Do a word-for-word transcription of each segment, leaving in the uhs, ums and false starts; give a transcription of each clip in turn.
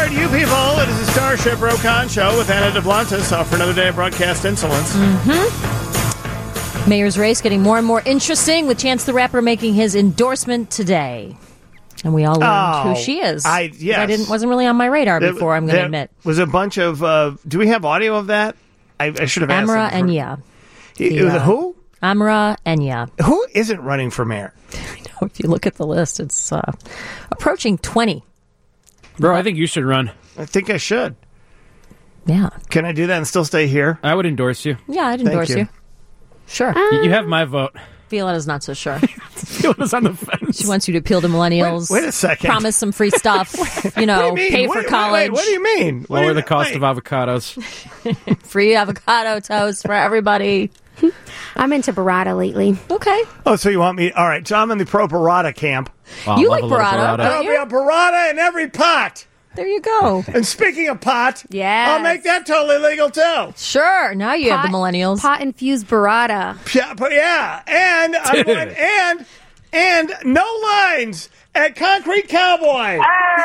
to you people. It is the Starship Rokon Show with Anna DeBlantis. Off for another day of broadcast insolence. Mm-hmm. Mayor's race getting more and more interesting with Chance the Rapper making his endorsement today. And we all learned Oh, who she is. I- yes. I didn't wasn't really on my radar There- before, I'm going to there admit. was a bunch of... Uh, do we have audio of that? I, I should have asked. Amra them for- Enya. It was a who? Amra Enya. Who isn't running for mayor? I know, if you look at the list, it's uh, approaching twenty. Bro, I think you should run. I think I should. Yeah. Can I do that and still stay here? I would endorse you. Yeah, I'd Thank endorse you. you. Sure. You, you have my vote. Violetta's not so sure. Violetta's on the fence. She wants you to appeal to millennials. Wait, wait a second. Promise some free stuff. You know, What do you mean? pay What- for wait, college. Wait, what do you mean? What do Lower you the mean? cost Wait. of avocados. Free avocado toast for everybody. I'm into burrata lately. Okay. Oh, so you want me? All right, so I'm in the pro burrata camp. Wow, You love like a little burrata. There'll be a burrata in every pot. There you go. And speaking of pot, Yes. I'll make that totally legal too. Sure. Now you have the millennials. Pot infused burrata. Yeah, but yeah, and I want, and and no lines at Concrete Cowboy.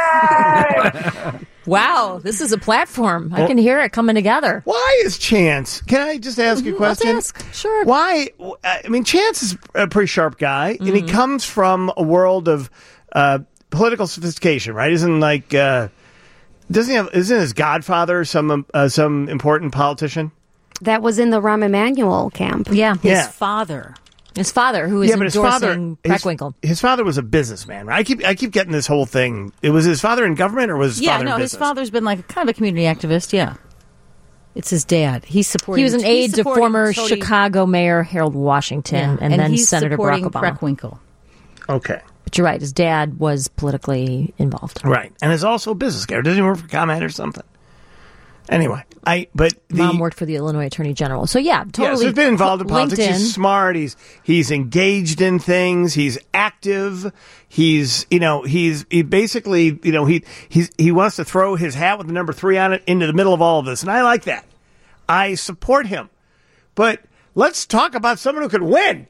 Wow. This is a platform. I can hear it coming together. Why is Chance? Can I just ask you a Let's question? ask. Sure. Why? I mean, Chance is a pretty sharp guy, and he comes from a world of uh, political sophistication, right? Isn't like uh, doesn't he have? Isn't his godfather some uh, some important politician? That was in the Rahm Emanuel camp. Yeah. His Yeah. father. His father, who is yeah, but his father, endorsing his, Preckwinkle. his father was a businessman. Right? I keep I keep getting this whole thing. It was his father in government, or was his Yeah, father no, in his business? father's been like kind of a community activist, yeah. It's his dad. He's supporting... He was an he's aide to supporting former Tony- Chicago Mayor Harold Washington, Yeah, and, then he's Senator Barack supporting Obama. Preckwinkle. Okay, But you're right. His dad was politically involved. right, and is also a business guy. Doesn't he work for ComEd or something? Anyway, I but the Mom worked for the Illinois Attorney General. So yeah, totally. Yeah, so he's been involved in politics. LinkedIn. He's smart. He's he's engaged in things. He's active. He's you know he's he basically you know he he's he wants to throw his hat with the number three on it into the middle of all of this, and I like that. I support him. But let's talk about someone who could win.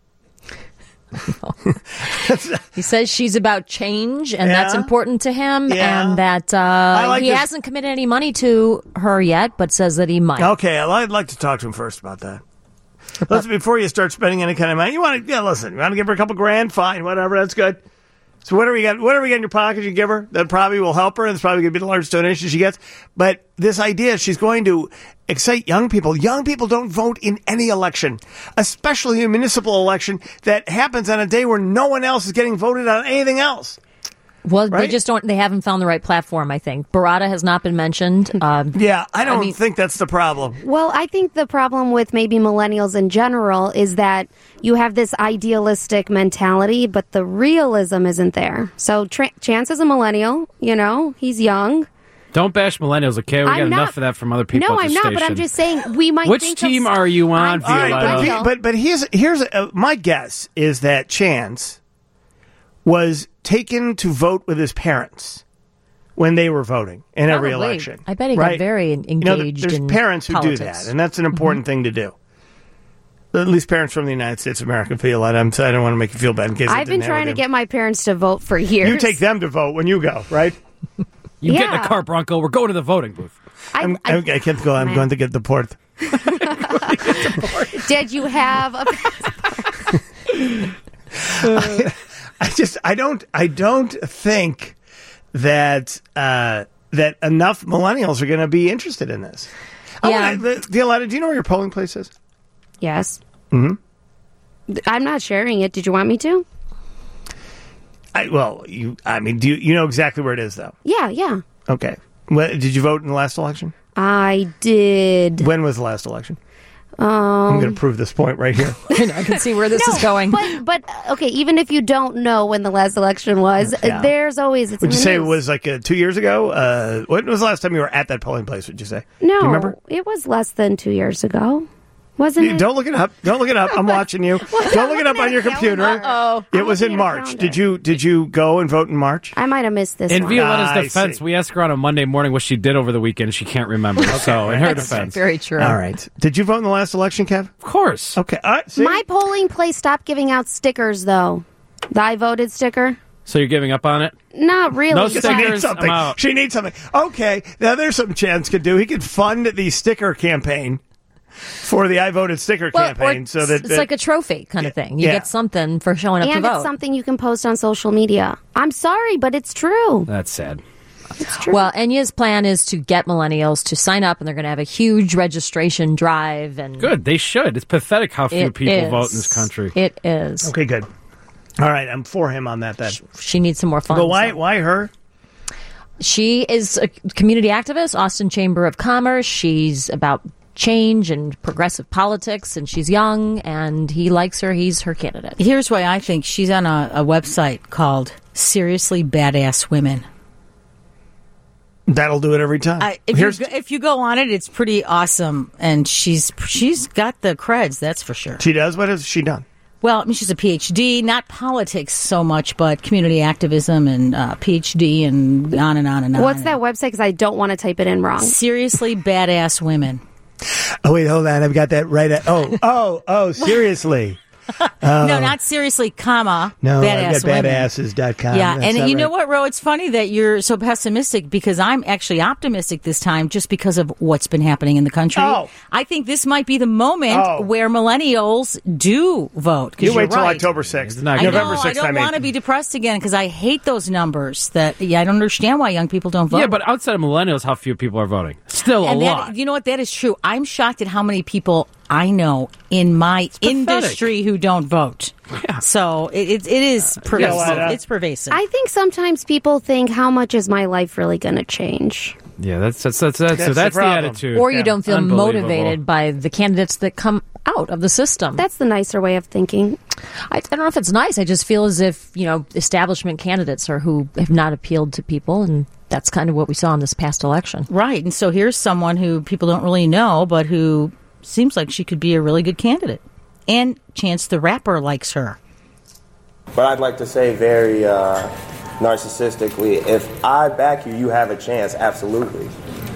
He says she's about change, and Yeah. that's important to him, Yeah. and that uh, like he this- hasn't committed any money to her yet, but says that he might. Okay, I'd like to talk to him first about that. Let's before you start spending any kind of money. You want to yeah, listen. You want to give her a couple grand? Fine, whatever. That's good. So whatever you got, whatever you got in your pocket, you give her. That probably will help her, and it's probably going to be the largest donation she gets. But this idea, she's going to excite young people. Young people don't vote in any election, especially a municipal election that happens on a day where no one else is getting voted on anything else. Well, they Right? just don't. They haven't found the right platform. I think Barada has not been mentioned. Um, Yeah, I don't mean- think that's the problem. Well, I think the problem with maybe millennials in general is that you have this idealistic mentality, but the realism isn't there. So Tra- Chance is a millennial, you know, he's young. Don't bash millennials, okay? We I'm got not- enough of that from other people No, at I'm this not, station. but I'm just saying we might Which think team of, are you on, I'm- All right, Violetta? but, Violetta. but but here's here's uh, my guess is that Chance was taken to vote with his parents when they were voting in every Probably. election. I bet he got right? very You know, engaged there's in parents who politics. do that, and that's an important thing to do. At least parents from the United States of America feel it. I'm, I don't want to make you feel bad in case I I've been didn't trying to have it. get my parents to vote for years. You take them to vote when you go, right? You get in Yeah. the car, Bronco. We're going to the voting booth. I, I'm, I- I, I can't go. I'm Man. going to get the port. Did you have a I just I don't I don't think that uh, that enough millennials are going to be interested in this. I Yeah. wanna- the- Violetta, do you know where your polling place is? Yes. Mm-hmm. I'm not sharing it. Did you want me to? I, well, you. I mean, do you, you know exactly where it is, though? Yeah, yeah. Okay. Well, did you vote in the last election? I did. When was the last election? Um, I'm going to prove this point right here. I can see where this is going. But, but okay, even if you don't know when the last election was, Yeah. uh, there's always. It's in Would you the say it news. was like uh, two years ago? Uh, when was the last time you were at that polling place? Would you say? No, Do you remember? it was less than two years ago, wasn't You- it? Don't look it up. Don't look it up. I'm watching you. Don't look it up on your computer. Uh-oh. It I'm was in looking at a March. calendar. Did you did you go and vote in March? I might have missed this In one. Violetta's I defense, see. we asked her on a Monday morning what she did over the weekend. She can't remember. So, in her defense, Very true. All right. Did you vote in the last election, Kev? of course. Okay. All right. See? My polling place stopped giving out stickers, though. The I voted sticker. So you're giving up on it? Not really. No but- She needs stickers, something. I'm out. She needs something. Okay, now there's something Chance could do. He could fund the sticker campaign for the I Voted sticker Well, or campaign. So that it's that- like a trophy kind of thing. You Yeah. get something for showing up and to it's vote. something you can post on social media. I'm sorry, but it's true. That's sad. It's true. Well, Enya's plan is to get millennials to sign up, and they're going to have a huge registration drive. And Good. They should. It's pathetic how few it people is. vote in this country. It is. Okay, good. All right, I'm for him on that then. She needs some more funds. But why? though. Why her? She is a community activist, Austin Chamber of Commerce. She's about change and progressive politics, and she's young, and he likes her. He's her candidate. Here's why I think she's on a, a website called Seriously Badass Women. That'll do it every time. I, if, you, Here's go- if you go on it, it's pretty awesome, and she's she's got the creds, that's for sure. she does. What has she done? Well, I mean, she's a P H D, not politics so much, but community activism and uh, P H D and on and on and on. What's that website? Because I don't want to type it in wrong. Seriously Badass Women. Oh wait, hold on. I've got that right. At, oh, oh, oh. Seriously. no, not seriously, comma. No, badass I've got women. badasses dot com. Yeah, That's and not you know right. what, Ro? It's funny that you're so pessimistic because I'm actually optimistic this time just because of what's been happening in the country. Oh. I think this might be the moment Oh. where millennials do vote. 'cause You you're wait till right. October sixth. not I November know, sixth, I I don't mean. want to be depressed again because I hate those numbers. That yeah, I don't understand why young people don't vote. Yeah, but outside of millennials, how few people are voting? Still a and lot. that, you know what? That is true. I'm shocked at how many people I know in my industry who don't vote. Yeah. So it, it, it is pervasive. Yeah, it's pervasive. I think sometimes people think, how much is my life really going to change? Yeah, that's that's that's, that's, That's so the that's the, problem. attitude. Or you Yeah. don't feel Unbelievable. motivated by the candidates that come out of the system. That's the nicer way of thinking. I, I don't know if it's nice. I just feel as if, you know, establishment candidates are who have not appealed to people, and that's kind of what we saw in this past election. Right. And so here's someone who people don't really know, but who seems like she could be a really good candidate. And Chance the Rapper likes her. But I'd like to say very uh, narcissistically, if I back you, you have a chance, absolutely.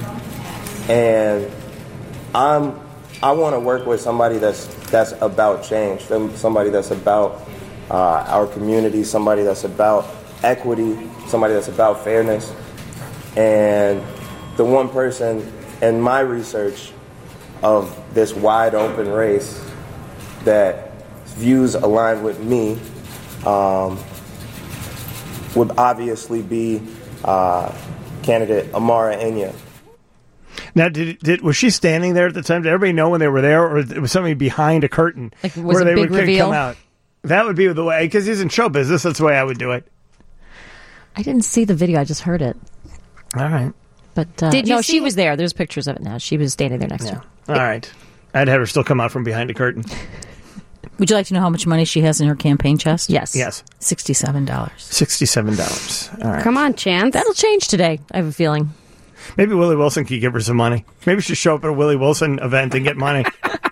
And I'm, I want to work with somebody that's that's about change, some- somebody that's about uh, our community, somebody that's about equity, somebody that's about fairness. And the one person in my research of this wide open race that views align with me um, would obviously be uh, candidate Amara Enya. Now, did, did was she standing there at the time? Did everybody know when they were there, or was somebody behind a curtain Like, was where it they big would reveal? come out? That would be the way, because he's in show business. That's the way I would do it. I didn't see the video. I just heard it. All right. But uh, Did you no, see she it? was there. There's pictures of it now. She was standing there next to Yeah. him. All right. I'd have her still come out from behind a curtain. Would you like to know how much money she has in her campaign chest? Yes. Yes. sixty-seven dollars. sixty-seven dollars. All right. Come on, Chance. That'll change today, I have a feeling. Maybe Willie Wilson could give her some money. Maybe she should show up at a Willie Wilson event and get money.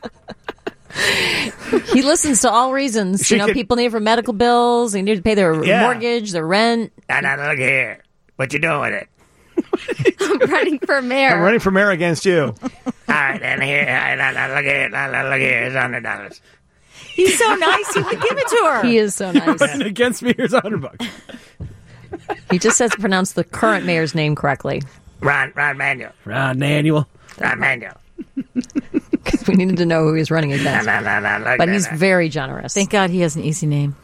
He listens to all reasons. She you know, could- people need for medical bills. They need to pay their Yeah. mortgage, their rent. No, no, look here. What you doing with it? I'm running for mayor. I'm running for mayor against you. All right, then here, no, no, look here, no, no, look here, it's one hundred dollars. He's so nice. He would give it to her. He is so nice. Against me, here's a hundred bucks. He just has to pronounce the current mayor's name correctly. Ron, Ron Manuel, Ron Manuel. Ron Manuel. Because we needed to know who he was running No, against. no, no, no, look But at he's that. very generous. Thank God he has an easy name.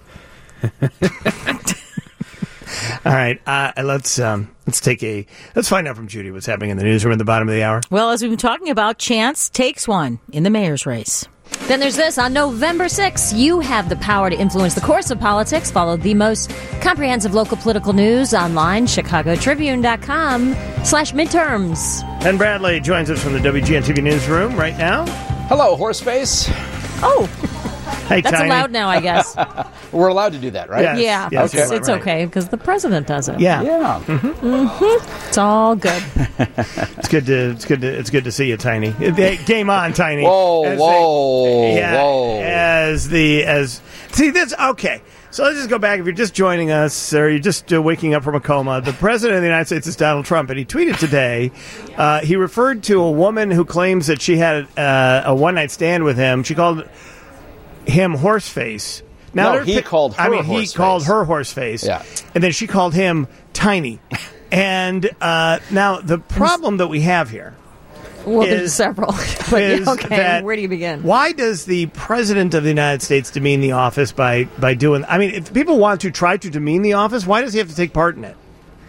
All right. Uh, let's um, let's take a let's find out from Judy what's happening in the newsroom at the bottom of the hour. Well, as we've been talking about, Chance takes one in the mayor's race. Then there's this. On November sixth, you have the power to influence the course of politics. Follow the most comprehensive local political news online, chicago tribune dot com slash midterms. Penn Bradley joins us from the W G N T V newsroom right now. Hello, Horseface. Oh, Hey, that's Tiny. allowed now, I guess. We're allowed to do that, right? Yes. Yeah, Yes, it's, you're it's right. okay because the president does it. Yeah, Yeah. It's all good. it's good to it's good to it's good to see you, Tiny. Hey, game on, Tiny. Whoa, As whoa, they- yeah, whoa. As the as see this okay. So let's just go back. If you're just joining us or you're just uh, waking up from a coma, the president of the United States is Donald Trump, and he tweeted today. Uh, he referred to a woman who claims that she had uh, a one night stand with him. She called him Horseface Now No, they're he pick- called her I mean, he horse called face. her horse face. Yeah. And then she called him tiny. And uh, now the problem that we have here Well, is- there's several. But is yeah, okay, that where do you begin? Why does the president of the United States demean the office by, by doing... I mean, if people want to try to demean the office, why does he have to take part in it?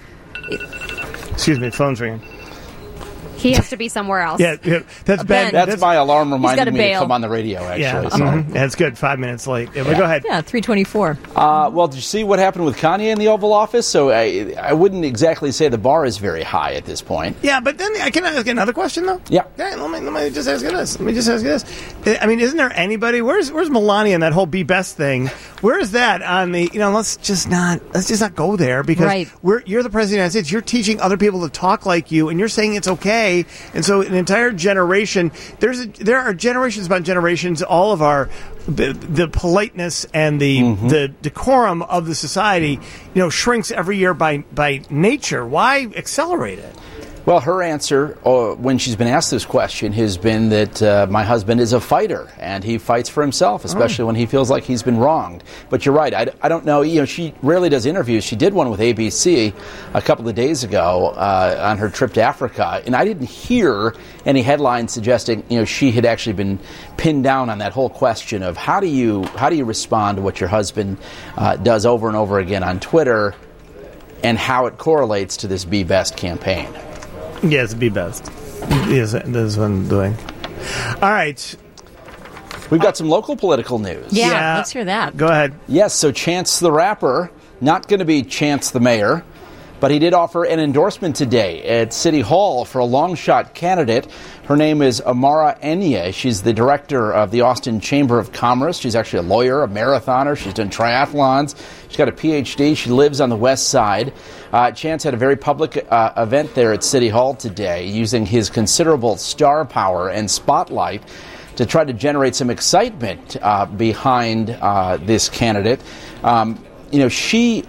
Excuse me, phone's ringing. He has to be somewhere else. Yeah, yeah that's Ben. Ben. That's, my alarm gotta reminding me to bail. come on the radio, actually. Yeah, so. mhm. That's good. Five minutes late. Yeah, but go ahead. Yeah, three twenty-four. Uh, well, did you see what happened with Kanye in the Oval Office? So I, I wouldn't exactly say the bar is very high at this point. Yeah, but then I can ask another question though. Yeah. Okay, let me let me just ask you this. Let me just ask you this. I mean, isn't there anybody? Where's Where's Melania and that whole Be Best thing? Where is that on the? You know, let's just not let's just not go there because Right. we're you're the president of the United States. You're teaching other people to talk like you, and you're saying it's okay. And so an entire generation there's a, there are generations upon generations. All of our the, the politeness and the Mm-hmm. the decorum of the society, you know, shrinks every year by by nature. Why accelerate it? Well, her answer uh, when she's been asked this question has been that uh, my husband is a fighter and he fights for himself, especially oh. when he feels like he's been wronged. But you're right. I, I don't know. You know, she rarely does interviews. She did one with A B C a couple of days ago uh, on her trip to Africa, and I didn't hear any headlines suggesting you know she had actually been pinned down on that whole question of how do you how do you respond to what your husband uh, does over and over again on Twitter, and how it correlates to this Be Best campaign. Yes, Be Best. Yes, that is what I'm doing. All right. We've got some local political news. Yeah, Yeah. let's hear that. Go ahead. Yes, so Chance the Rapper, not going to be Chance the Mayor, but he did offer an endorsement today at City Hall for a long-shot candidate. Her name is Amara Enye. She's the director of the Austin Chamber of Commerce. She's actually a lawyer, a marathoner. She's done triathlons. She's got a P H D. She lives on the west side. Uh, Chance had a very public uh, event there at City Hall today, using his considerable star power and spotlight to try to generate some excitement uh, behind uh, this candidate. Um, you know, she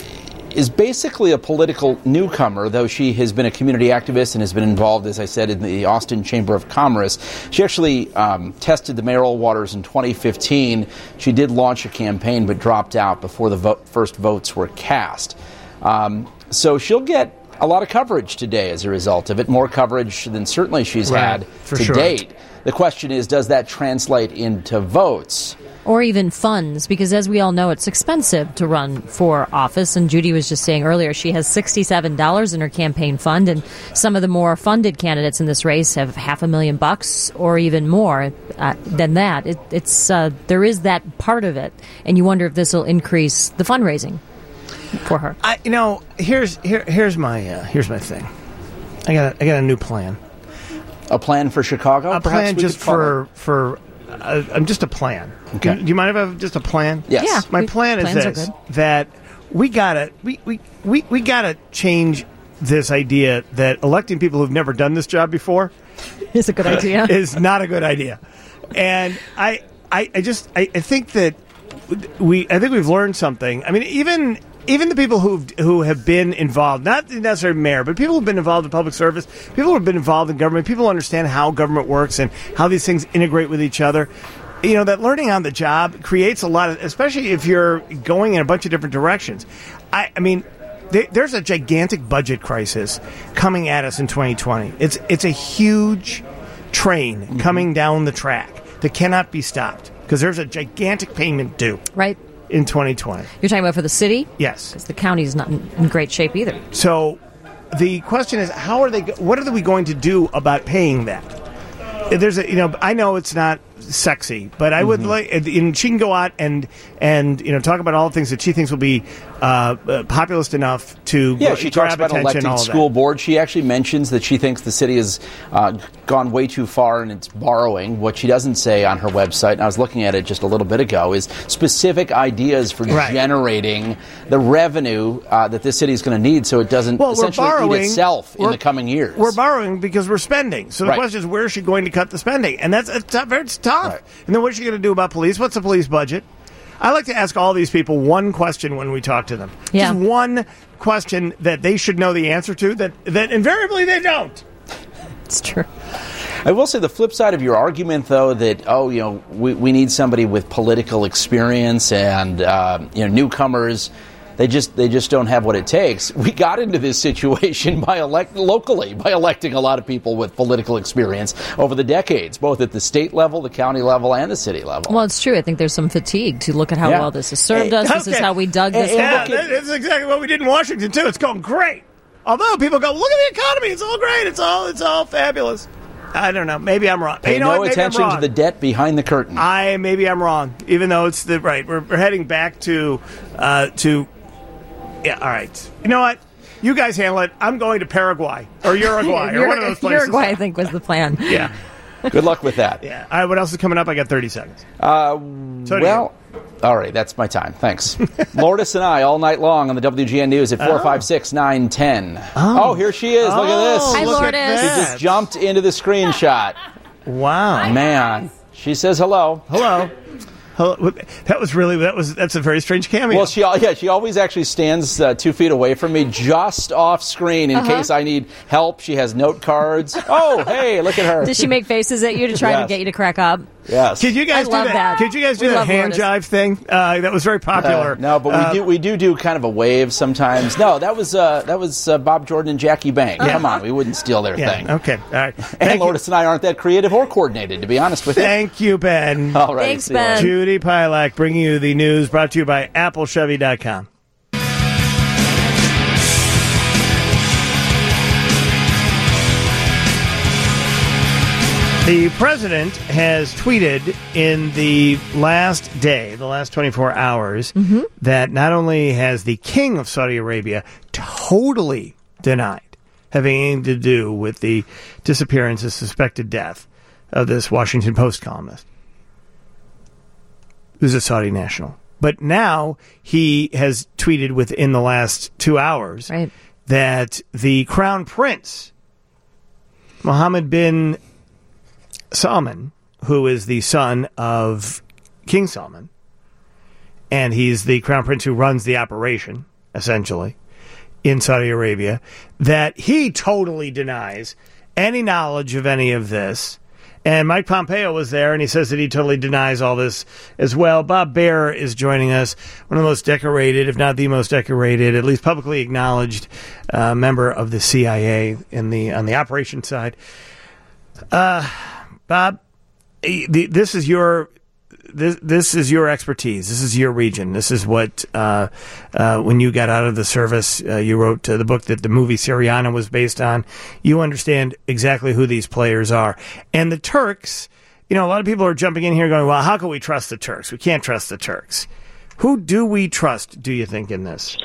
is basically a political newcomer, though she has been a community activist and has been involved, as I said, in the Austin Chamber of Commerce. She actually um, tested the mayoral waters in twenty fifteen. She did launch a campaign but dropped out before the vo- first votes were cast. Um, so she'll get a lot of coverage today as a result of it, more coverage than certainly she's Right, had for to sure. date. The question is, does that translate into votes? Or even funds, because as we all know, it's expensive to run for office. And Judy was just saying earlier, she has sixty-seven dollars in her campaign fund, and some of the more funded candidates in this race have half a million bucks or even more uh, than that. It, it's uh, there is that part of it, and you wonder if this will increase the fundraising for her. I, you know, here's here, here's my uh, here's my thing. I got a, I got a new plan. A plan for Chicago? A perhaps plan we just could call for it? for uh, I'm just a plan. Okay. Do you mind if I have just a plan? Yes. Yeah. My We- plan is plans are this: good. that we gotta we, we, we, we gotta change this idea that electing people who've never done this job before It's a good idea. is not a good idea. And I I, I just I, I think that we I think we've learned something. I mean, even even the people who who have been involved, not necessarily mayor, but people who've been involved in public service, people who have been involved in government, people who understand how government works and how these things integrate with each other. You know, that learning on the job creates a lot of, especially if you're going in a bunch of different directions. I, I mean, there, there's a gigantic budget crisis coming at us in twenty twenty. It's it's a huge train mm-hmm. coming down the track that cannot be stopped because there's a gigantic payment due Right. in twenty twenty. You're talking about for the city? Yes. Because the county's not in, in great shape either. So the question is, how are they? go- What are we going to do about paying that? There's a, you know, I know it's not sexy, but I would like, and she can go out and and you know talk about all the things that she thinks will be uh, uh, populist enough to Yeah, gr- she grab talks about attention. electing all of school that. board. She actually mentions that she thinks the city has uh, gone way too far in its borrowing. What she doesn't say on her website, and I was looking at it just a little bit ago, is specific ideas for Right. generating the revenue uh, that this city is going to need so it doesn't Well, we're essentially borrowing eat itself in we're- the coming years. We're borrowing because we're spending. So the Right. question is, where is she going to cut the spending? And that's it's tough. It's tough. Right. And then what's she going to do about police? What's the police budget? I like to ask all these people one question when we talk to them. Yeah. Just one question that they should know the answer to that, that invariably they don't. It's true. I will say the flip side of your argument, though, that, oh, you know, we, we need somebody with political experience and, uh, you know, newcomers, they just they just don't have what it takes. We got into this situation by elect locally, by electing a lot of people with political experience over the decades, both at the state level, the county level, and the city level. Well, it's true. I think there's some fatigue to look at how Yeah. well this has served Hey, us. This okay. is how we dug this Yeah, out. that is exactly what we did in Washington too. It's going great. Although people go, look at the economy. It's all great. It's all it's all fabulous. I don't know. Maybe I'm wrong. Pay you know no what? Maybe I'm attention to wrong. the debt behind the curtain. I maybe I'm wrong. Even though it's the right, we're, we're heading back to uh, to. Yeah. All right. You know what? You guys handle it. I'm going to Paraguay or Uruguay or one of those places. Uruguay, I think, was the plan. Yeah. Good luck with that. Yeah. All right. What else is coming up? I got thirty seconds. Uh, So do well, all right, that's my time. Thanks. Lourdes and I all night long on the W G N News at four five six, nine ten. Oh. oh, here she is. Look at this. Hi, look at Lourdes. She that. just jumped into the screenshot. Wow. Man, she says hello. Hello. Hello. That was really that was that's a very strange cameo. Well, she yeah she always actually stands uh, two feet away from me, just off screen in case I need help. She has note cards. Oh, hey, look at her. Did she make faces at you to try Yes. to get you to crack up? Yes. Could you guys I do love that? that. Could you guys do We that love hand Lourdes. jive thing? Uh, that was very popular. Uh, no, but we Uh, do we do do kind of a wave sometimes. No, that was uh, that was uh, Bob Jordan and Jackie Bank. Come on, we wouldn't steal their Yeah. thing. Okay. All right. And Thank you. Lourdes and I aren't that creative or coordinated, to be honest with you. Thank you, Ben. All right. Thanks, see you later. Ben. Judy Pilak bringing you the news brought to you by Apple Chevy dot com. The president has tweeted in the last day, the last twenty-four hours, that not only has the king of Saudi Arabia totally denied having anything to do with the disappearance and suspected death of this Washington Post columnist, who's a Saudi national. But now he has tweeted within the last two hours Right. that the crown prince, Mohammed bin Salman, who is the son of King Salman, and he's the crown prince who runs the operation, essentially, in Saudi Arabia, that he totally denies any knowledge of any of this. And Mike Pompeo was there, and he says that he totally denies all this as well. Bob Baer is joining us, one of the most decorated, if not the most decorated, at least publicly acknowledged uh, member of the C I A in the on the operations side. Uh, Bob, the, this is your this this is your expertise. This is your region. This is what uh, uh, when you got out of the service, uh, you wrote uh, the book that the movie Syriana was based on. You understand exactly who these players are, and the Turks. You know, a lot of people are jumping in here going, "Well, how can we trust the Turks? We can't trust the Turks." Who do we trust? Do you think in this?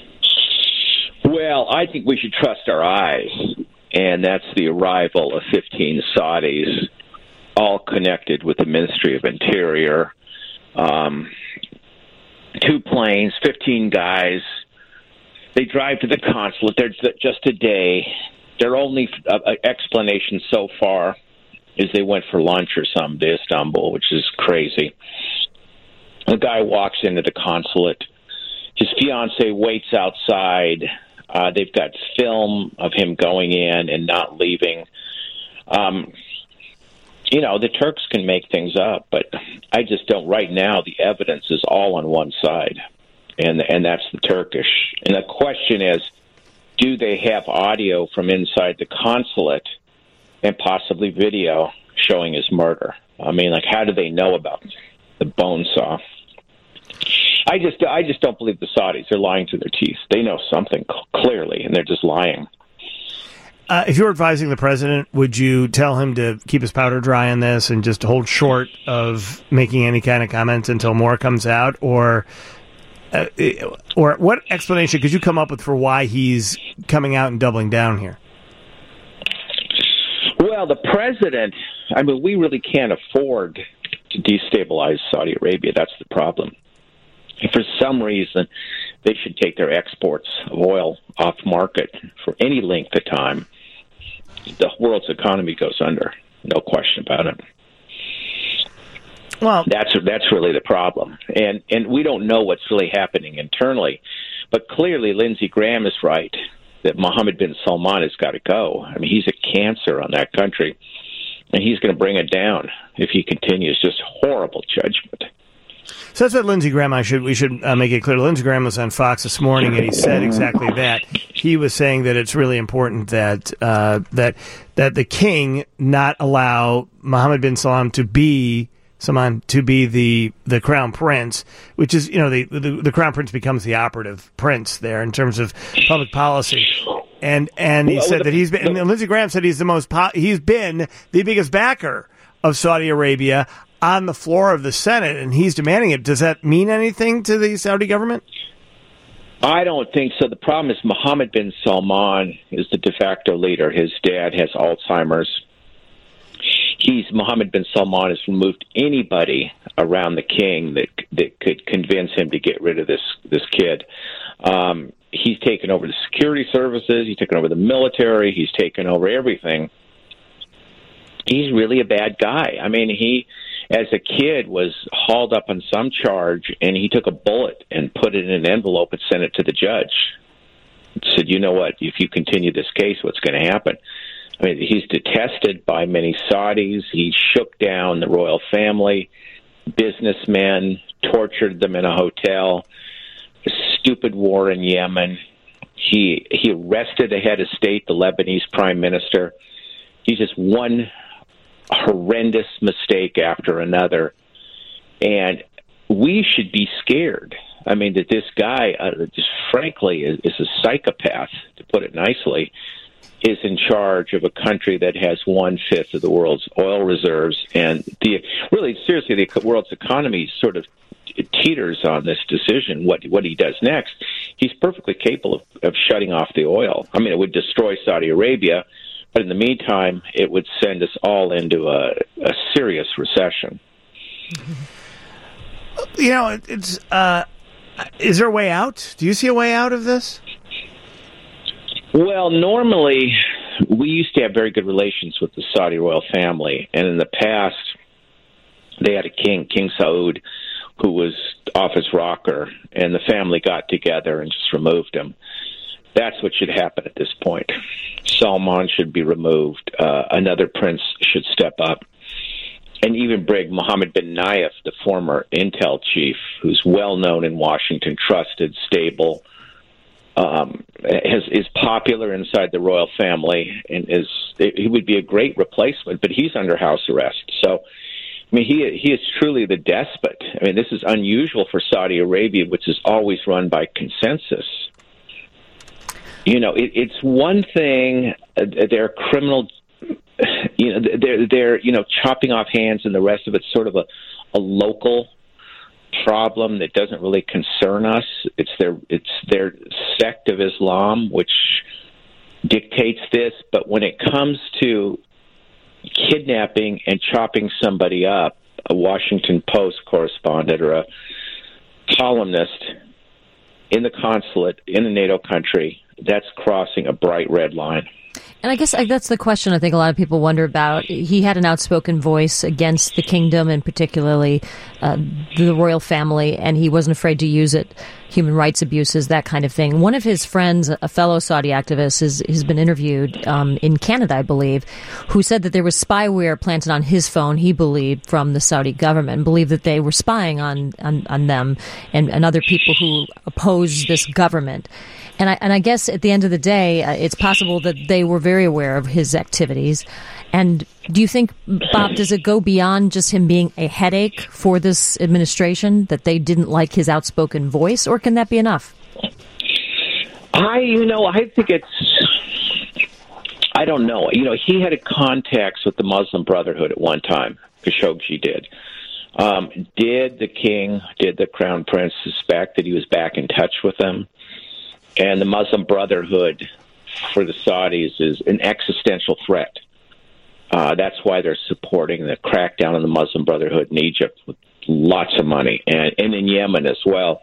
Well, I think we should trust our eyes, and that's the arrival of fifteen Saudis, all connected with the Ministry of Interior. Um, two planes, fifteen guys. They drive to the consulate. They're just a day. Their only uh, explanation so far is they went for lunch or something to Istanbul, which is crazy. The guy walks into the consulate. His fiancée waits outside. Uh, they've got film of him going in and not leaving. Um, you know, the Turks can make things up, but I just don't. Right now, the evidence is all on one side, and and that's the Turkish. And the question is, do they have audio from inside the consulate and possibly video showing his murder? I mean, like, how do they know about the bone saw? I just, I just don't believe the Saudis. They're lying through their teeth. They know something clearly, and they're just lying. Uh, if you were advising the president, would you tell him to keep his powder dry on this and just hold short of making any kind of comments until more comes out? Or uh, or what explanation could you come up with for why he's coming out and doubling down here? Well, the president, I mean, we really can't afford to destabilize Saudi Arabia. That's the problem. If for some reason they should take their exports of oil off market for any length of time, the world's economy goes under. No question about it. Well, that's that's really the problem, and and we don't know what's really happening internally, but clearly Lindsey Graham is right that Mohammed bin Salman has got to go. I mean, he's a cancer on that country, and he's going to bring it down if he continues. Just horrible judgment. So that's what Lindsey Graham, I should, we should uh, make it clear. Lindsey Graham was on Fox this morning, and he said exactly that. He was saying that it's really important that uh, that that the king not allow Mohammed bin Salman to be Salman to be the the crown prince, which is, you know, the, the the crown prince becomes the operative prince there in terms of public policy. And and he said that he's been. And Lindsey Graham said he's the most. Po- he's been the biggest backer of Saudi Arabia on the floor of the Senate, and he's demanding it. Does that mean anything to the Saudi government? I don't think so. The problem is Mohammed bin Salman is the de facto leader. His dad has Alzheimer's. He's Mohammed bin Salman has removed anybody around the king that that could convince him to get rid of this this kid. Um, he's taken over the security services. He's taken over the military. He's taken over everything. He's really a bad guy. I mean, he, as a kid, was hauled up on some charge, and he took a bullet and put it in an envelope and sent it to the judge. Said, you know what, if you continue this case, what's going to happen? I mean, he's detested by many Saudis. He shook down the royal family, businessmen, tortured them in a hotel, a stupid war in Yemen. He he arrested a head of state, the Lebanese prime minister. He's just one horrendous mistake after another. And we should be scared. I mean, that this guy, uh, just frankly, is, is a psychopath, to put it nicely, is in charge of a country that has one-fifth of the world's oil reserves. And the really, seriously, the world's economy sort of teeters on this decision, what what he does next. He's perfectly capable of, of shutting off the oil. I mean, it would destroy Saudi Arabia, but in the meantime, it would send us all into a, a serious recession. You know, it, it's uh, is there a way out? Do you see a way out of this? Well, normally, we used to have very good relations with the Saudi royal family, and in the past, they had a king, King Saud, who was off his rocker, and the family got together and just removed him. That's what should happen at this point. Salman should be removed. Uh, another prince should step up. And even bring Mohammed bin Nayef, the former intel chief, who's well known in Washington, trusted, stable, um, has, is popular inside the royal family, and is he would be a great replacement, but he's under house arrest. So, I mean, he he is truly the despot. I mean, this is unusual for Saudi Arabia, which is always run by consensus. You know, it, it's one thing, uh, they're criminal, you know, they're, they're, you know, chopping off hands, and the rest of it's sort of a, a local problem that doesn't really concern us. It's their, it's their sect of Islam, which dictates this. But when it comes to kidnapping and chopping somebody up, a Washington Post correspondent or a columnist in the consulate in a NATO country, that's crossing a bright red line. And I guess that's the question I think a lot of people wonder about. He had an outspoken voice against the kingdom and particularly uh, the royal family, and he wasn't afraid to use it, human rights abuses, that kind of thing. One of his friends, a fellow Saudi activist, has, has been interviewed um, in Canada, I believe, who said that there was spyware planted on his phone, he believed, from the Saudi government, and believed that they were spying on, on, on them and, and other people who oppose this government. And I, and I guess at the end of the day, uh, it's possible that they were very aware of his activities. And do you think, Bob, does it go beyond just him being a headache for this administration, that they didn't like his outspoken voice, or can that be enough? I, you know, I think it's, I don't know. You know, he had a contacts with the Muslim Brotherhood at one time. Khashoggi did. Um, did the king, did the crown prince suspect that he was back in touch with them? And the Muslim Brotherhood for the Saudis is an existential threat. Uh, that's why they're supporting the crackdown on the Muslim Brotherhood in Egypt with lots of money, and, and in Yemen as well.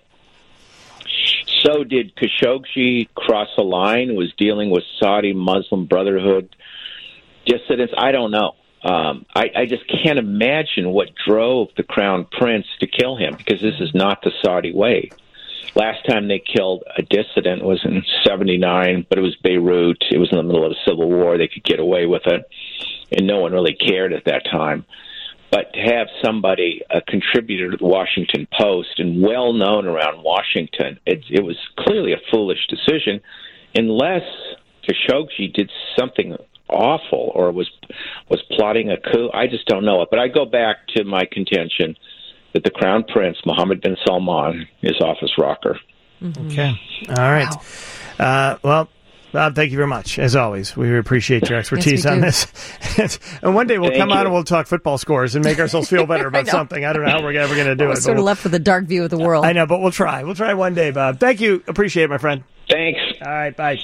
So did Khashoggi cross a line, was dealing with Saudi Muslim Brotherhood dissidents? I don't know. Um, I, I just can't imagine what drove the crown prince to kill him, because this is not the Saudi way. Last time they killed a dissident was in seventy-nine, but it was Beirut. It was in the middle of a civil war. They could get away with it. and no one really cared at that time. But to have somebody, a contributor to the Washington Post and well known around Washington, it, it was clearly a foolish decision, unless Khashoggi did something awful or was was plotting a coup. I just don't know it. But I go back to my contention that the Crown Prince, Mohammed bin Salman, is office rocker. Mm-hmm. Okay. All right. Wow. Uh, well, Bob, thank you very much. As always, we appreciate your expertise yes, on this. And one day we'll thank come you. on and we'll talk football scores and make ourselves feel better about I something. I don't know how we're ever going to do we're it. Sort of we'll, left with a dark view of the world. I know, but we'll try. We'll try one day, Bob. Thank you. Appreciate it, my friend. Thanks. All right. Bye.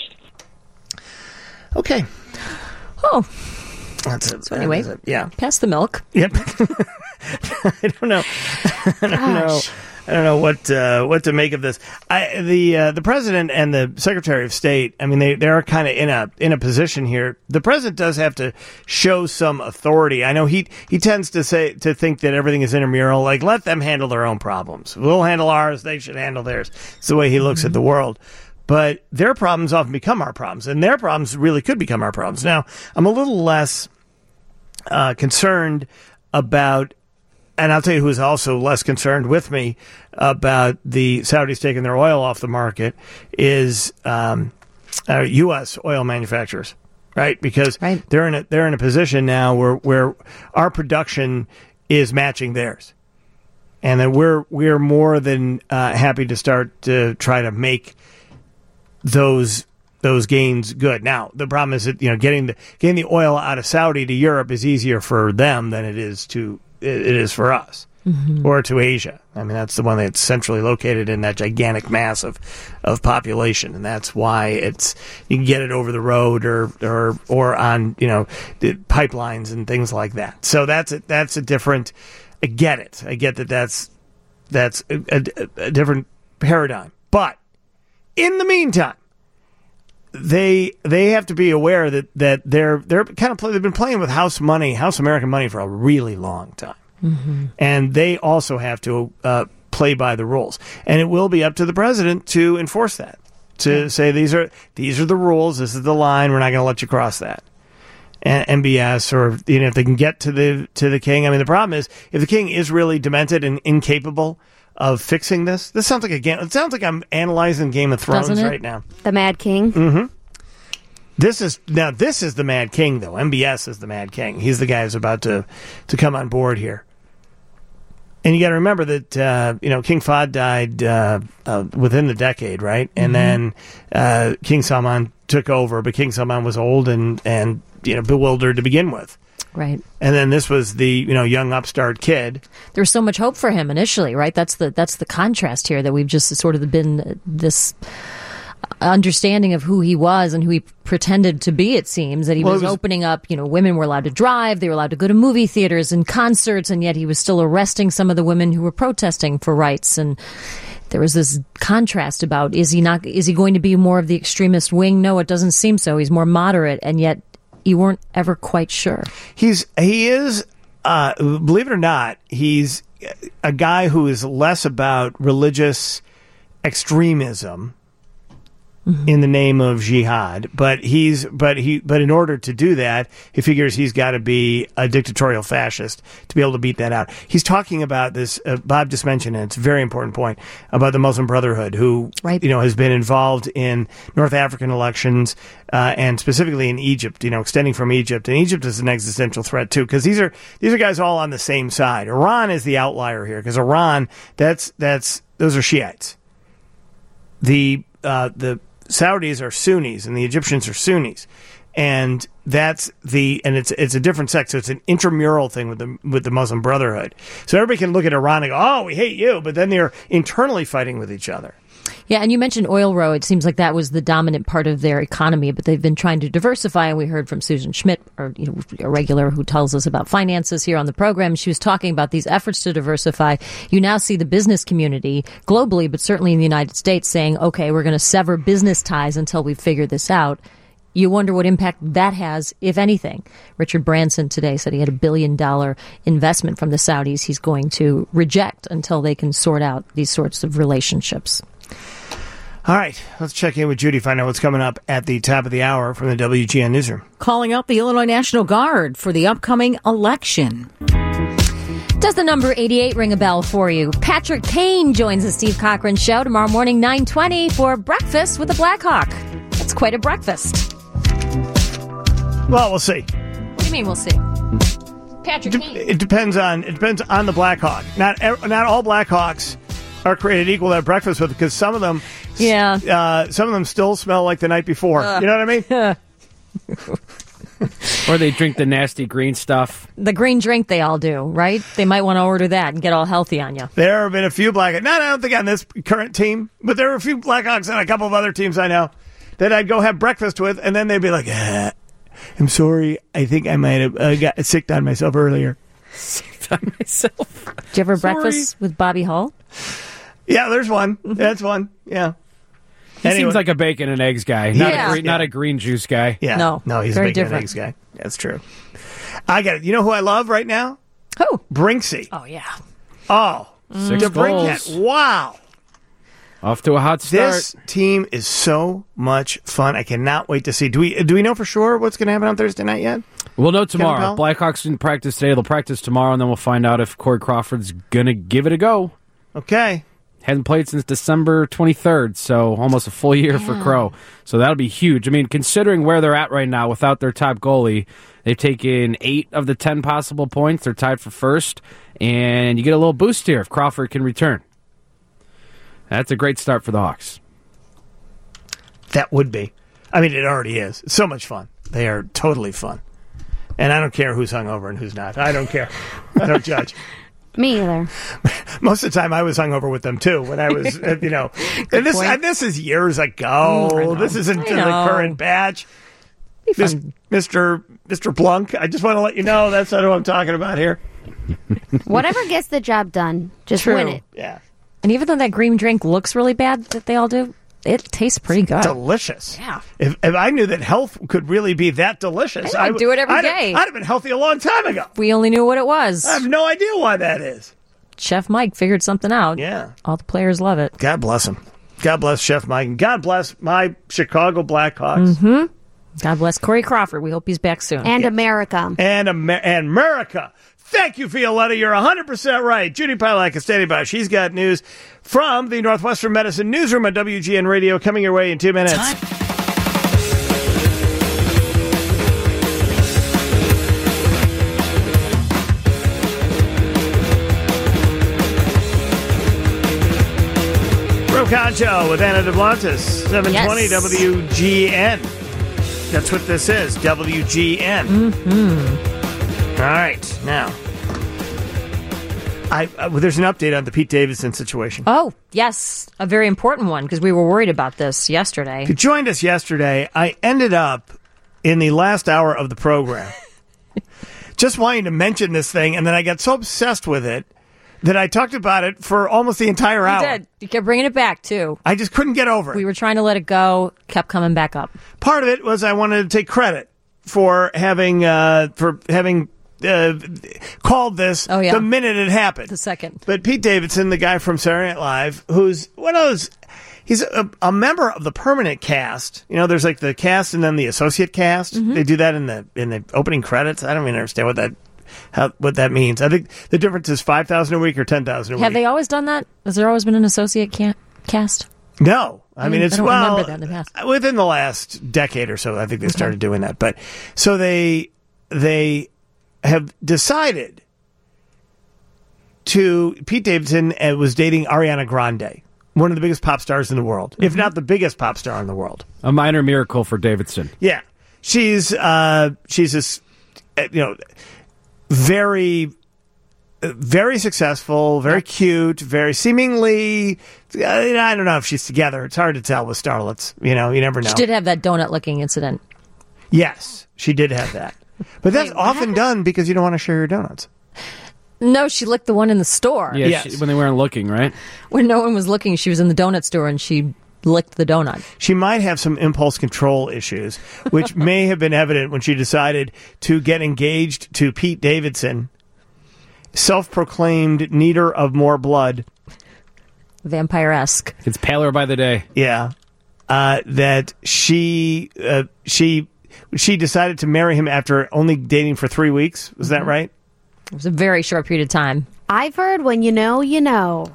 Okay. Oh. That's it. So anyway, That yeah. Pass the milk. Yep. I don't know. I don't know. I don't know what uh, what to make of this. I, the uh, the president and the Secretary of State, I mean, they, they are kind of in a in a position here. The president does have to show some authority. I know he he tends to say to think that everything is intramural. Like, let them handle their own problems. We'll handle ours. They should handle theirs. It's the way he looks mm-hmm. at the world. But their problems often become our problems, and their problems really could become our problems. Now, I'm a little less uh, concerned about. And I'll tell you who's also less concerned with me about the Saudis taking their oil off the market is um, uh, U S oil manufacturers, right? Because right. they're in a they're in a position now where where our production is matching theirs, and that we're we're more than uh, happy to start to try to make those those gains good. Now the problem is that you know getting the getting the oil out of Saudi to Europe is easier for them than it is to. It is for us, mm-hmm. or to Asia. I mean, that's the one that's centrally located in that gigantic mass of, of population, and that's why it's you can get it over the road or or or on you know the pipelines and things like that. So that's a, that's a different. I get it. I get that. That's that's a, a, a different paradigm. But in the meantime, they they have to be aware that, that they're they're kind of play, they've been playing with house money, house American money for a really long time, mm-hmm. and they also have to uh, play by the rules. And it will be up to the president to enforce that, to yeah. say these are these are the rules, this is the line, we're not going to let you cross that. And M B S, or you know, if they can get to the to the king. I mean, the problem is if the king is really demented and incapable of fixing this. This sounds like a game. It sounds like I'm analyzing Game of Thrones right now. The Mad King. Mm-hmm. This is now. This is the Mad King, though. M B S is the Mad King. He's the guy who's about to to come on board here. And you got to remember that uh, you know King Fahd died uh, uh, within the decade, right? And mm-hmm. then uh, King Salman took over, but King Salman was old and and you know bewildered to begin with. Right. And then this was the, you know, young upstart kid. There was so much hope for him initially, right? That's the that's the contrast here, that we've just sort of been this understanding of who he was and who he pretended to be, it seems, that he well, was, was opening up, you know, women were allowed to drive, they were allowed to go to movie theaters and concerts, and yet he was still arresting some of the women who were protesting for rights. And there was this contrast about, is he not, is he going to be more of the extremist wing? No, it doesn't seem so. He's more moderate, and yet you weren't ever quite sure. He's he is, uh, believe it or not, he's a guy who is less about religious extremism mm-hmm. in the name of jihad, but he's but he but in order to do that, he figures he's got to be a dictatorial fascist to be able to beat that out. He's talking about this. Uh, Bob just mentioned it. It's a very important point about the Muslim Brotherhood, who right. you know has been involved in North African elections uh, and specifically in Egypt. You know, extending from Egypt, and Egypt is an existential threat too, because these are these are guys all on the same side. Iran is the outlier here, because Iran that's that's those are Shiites. The uh, the Saudis are Sunnis and the Egyptians are Sunnis, and that's the and it's it's a different sect, so it's an intramural thing with the with the Muslim Brotherhood. So everybody can look at Iran and go, "Oh, we hate you," but then they're internally fighting with each other. Yeah, and you mentioned oil row. It seems like that was the dominant part of their economy, but they've been trying to diversify. And we heard from Susan Schmidt, or you know, a regular who tells us about finances here on the program. She was talking about these efforts to diversify. You now see the business community globally, but certainly in the United States, saying, "Okay, we're going to sever business ties until we figure this out." You wonder what impact that has, if anything. Richard Branson today said he had a billion dollar investment from the Saudis he's going to reject until they can sort out these sorts of relationships. All right, let's check in with Judy, find out what's coming up at the top of the hour from the W G N Newsroom. Calling out the Illinois National Guard for the upcoming election. Does the number eighty-eight ring a bell for you? Patrick Kane joins the Steve Cochran Show tomorrow morning, nine twenty, for breakfast with the Blackhawk. It's quite a breakfast. Well, we'll see. What do you mean we'll see? Patrick De- Kane. it depends on it depends on the Blackhawk. Not ev- not all Blackhawks are created equal to have breakfast with, because some of them, Yeah. uh, some of them still smell like the night before. Uh. You know what I mean? Or they drink the nasty green stuff. The green drink they all do, right? They might want to order that and get all healthy on you. There have been a few Blackhawks. Not, I don't think on this current team, but there were a few Blackhawks and a couple of other teams I know that I'd go have breakfast with, and then they'd be like, ah, I'm sorry, I think I might have uh, got sick on myself earlier. Sick on myself. Did you ever have Sorry. breakfast with Bobby Hull? Yeah, there's one. That's one. Yeah. He Anyway. seems like a bacon and eggs guy, not, Yeah. a, green, not a green juice guy. Yeah. No, No, he's very a big different. eggs guy. That's true. I get it. You know who I love right now? Who? Brinksy. Oh, yeah. Oh. Six To bring that. goals. Wow. Off to a hot start. This team is so much fun. I cannot wait to see. Do we do we know for sure what's going to happen on Thursday night yet? We'll know tomorrow. Powell? Blackhawks didn't practice today. They'll practice tomorrow, and then we'll find out if Corey Crawford's going to give it a go. Okay. Hasn't played since December twenty-third, so almost a full year for Crow. So that'll be huge. I mean, considering where they're at right now without their top goalie, they've taken eight of the ten possible points. They're tied for first, and you get a little boost here if Crawford can return. That's a great start for the Hawks. That would be. I mean, it already is. It's so much fun. They are totally fun. And I don't care who's hungover and who's not. I don't care. I don't judge. Me either. Most of the time, I was hungover with them too. When I was, uh, you know, and this point. and this is years ago. Mm, I know. This isn't I the know. current batch. Be Mis- fun. Mister Mister Blunk. I just want to let you know that's not who I'm talking about here. Whatever gets the job done, just True. win it. Yeah, And even though that green drink looks really bad that they all do, it tastes pretty good. delicious. Yeah. If if I knew that health could really be that delicious, I'd would- do it every I'd, day. I'd have been healthy a long time ago. We only knew what it was. I have no idea why that is. Chef Mike figured something out. Yeah. All the players love it. God bless him. God bless Chef Mike. And God bless my Chicago Blackhawks. Mm-hmm. God bless Corey Crawford. We hope he's back soon. And America. And, Amer- and America. Thank you, Violetta. You're one hundred percent right. Judy Pilak is standing by. She's got news from the Northwestern Medicine Newsroom on W G N Radio coming your way in two minutes. Time. Concho with Anna DeBlantis, seven twenty Yes. W G N. That's what this is, W G N. Mm-hmm. All right, now, I, uh, well, there's an update on the Pete Davidson situation. Oh, yes. A very important one because we were worried about this yesterday. If you joined us yesterday, I ended up in the last hour of the program just wanting to mention this thing, and then I got so obsessed with it that I talked about it for almost the entire hour. You did. You kept bringing it back, too. I just couldn't get over it. We were trying to let it go, kept coming back up. Part of it was I wanted to take credit for having uh, for having uh, called this Oh, yeah. the minute it happened. The second. But Pete Davidson, the guy from Saturday Night Live, who's one of those, he's a, a member of the permanent cast. You know, there's like the cast and then the associate cast. Mm-hmm. They do that in the in the opening credits. I don't even understand what that how what that means. I think the difference is five thousand a week or ten thousand a week. Have they always done that? Has there always been an associate ca- cast? No, I, I mean don't- it's I don't well remember that in the past. within the last decade or so. I think they started doing that, but so they they have decided to. Pete Davidson uh, was dating Ariana Grande, one of the biggest pop stars in the world, if not the biggest pop star in the world. A minor miracle for Davidson. Yeah, she's uh, she's this uh, you know very. Very successful, very cute, very seemingly. I don't know if she's together. It's hard to tell with starlets. You know, you never know. She did have that donut-licking incident. Yes, she did have that. But that's often done because you don't want to share your donuts. No, she licked the one in the store. Yeah, Yes. she, when they weren't looking, right? When no one was looking, she was in the donut store and she licked the donut. She might have some impulse control issues, which may have been evident when she decided to get engaged to Pete Davidson, self-proclaimed needer of more blood. Vampire-esque. It's paler by the day. Yeah. uh, that she uh, she she decided to marry him after only dating for three weeks. Was that right? It was a very short period of time. I've heard when you know, you know.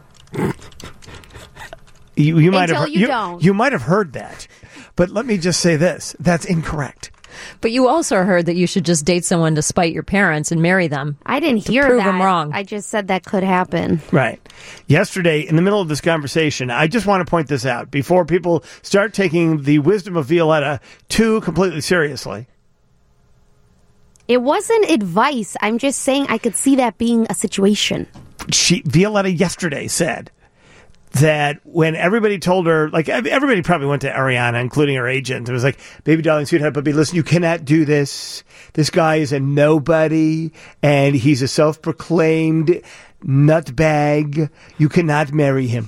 You, you might Until have you you, don't. you might have heard that, but let me just say this: that's incorrect. But you also heard that you should just date someone to spite your parents and marry them. I didn't to hear prove that. them wrong. I just said that could happen. Right. Yesterday, in the middle of this conversation, I just want to point this out before people start taking the wisdom of Violetta too completely seriously. It wasn't advice. I'm just saying I could see that being a situation. She Violetta yesterday said that when everybody told her, like everybody probably went to Ariana, including her agent. It was like, baby darling, sweetheart, puppy, listen, you cannot do this. This guy is a nobody, and he's a self-proclaimed nutbag. You cannot marry him.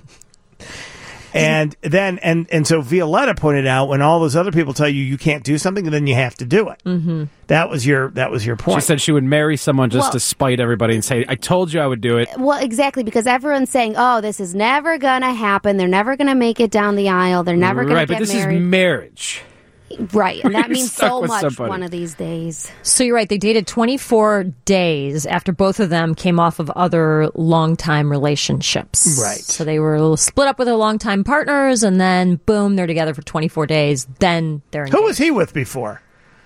And then, and, and so Violetta pointed out, when all those other people tell you you can't do something, then you have to do it. Mm-hmm. That was your that was your point. She said she would marry someone just Well- to spite everybody and say, I told you I would do it. Well, exactly, because everyone's saying, oh, this is never going to happen. They're never going to make it down the aisle. They're never going Right, to but get this married. is marriage. Right, and that You're means stuck so with much somebody. one of these days. So you're right. They dated twenty-four days after both of them came off of other long-time relationships. Right. So they were split up with their long-time partners, and then, boom, they're together for twenty-four days. Then they're engaged. Who was he with before?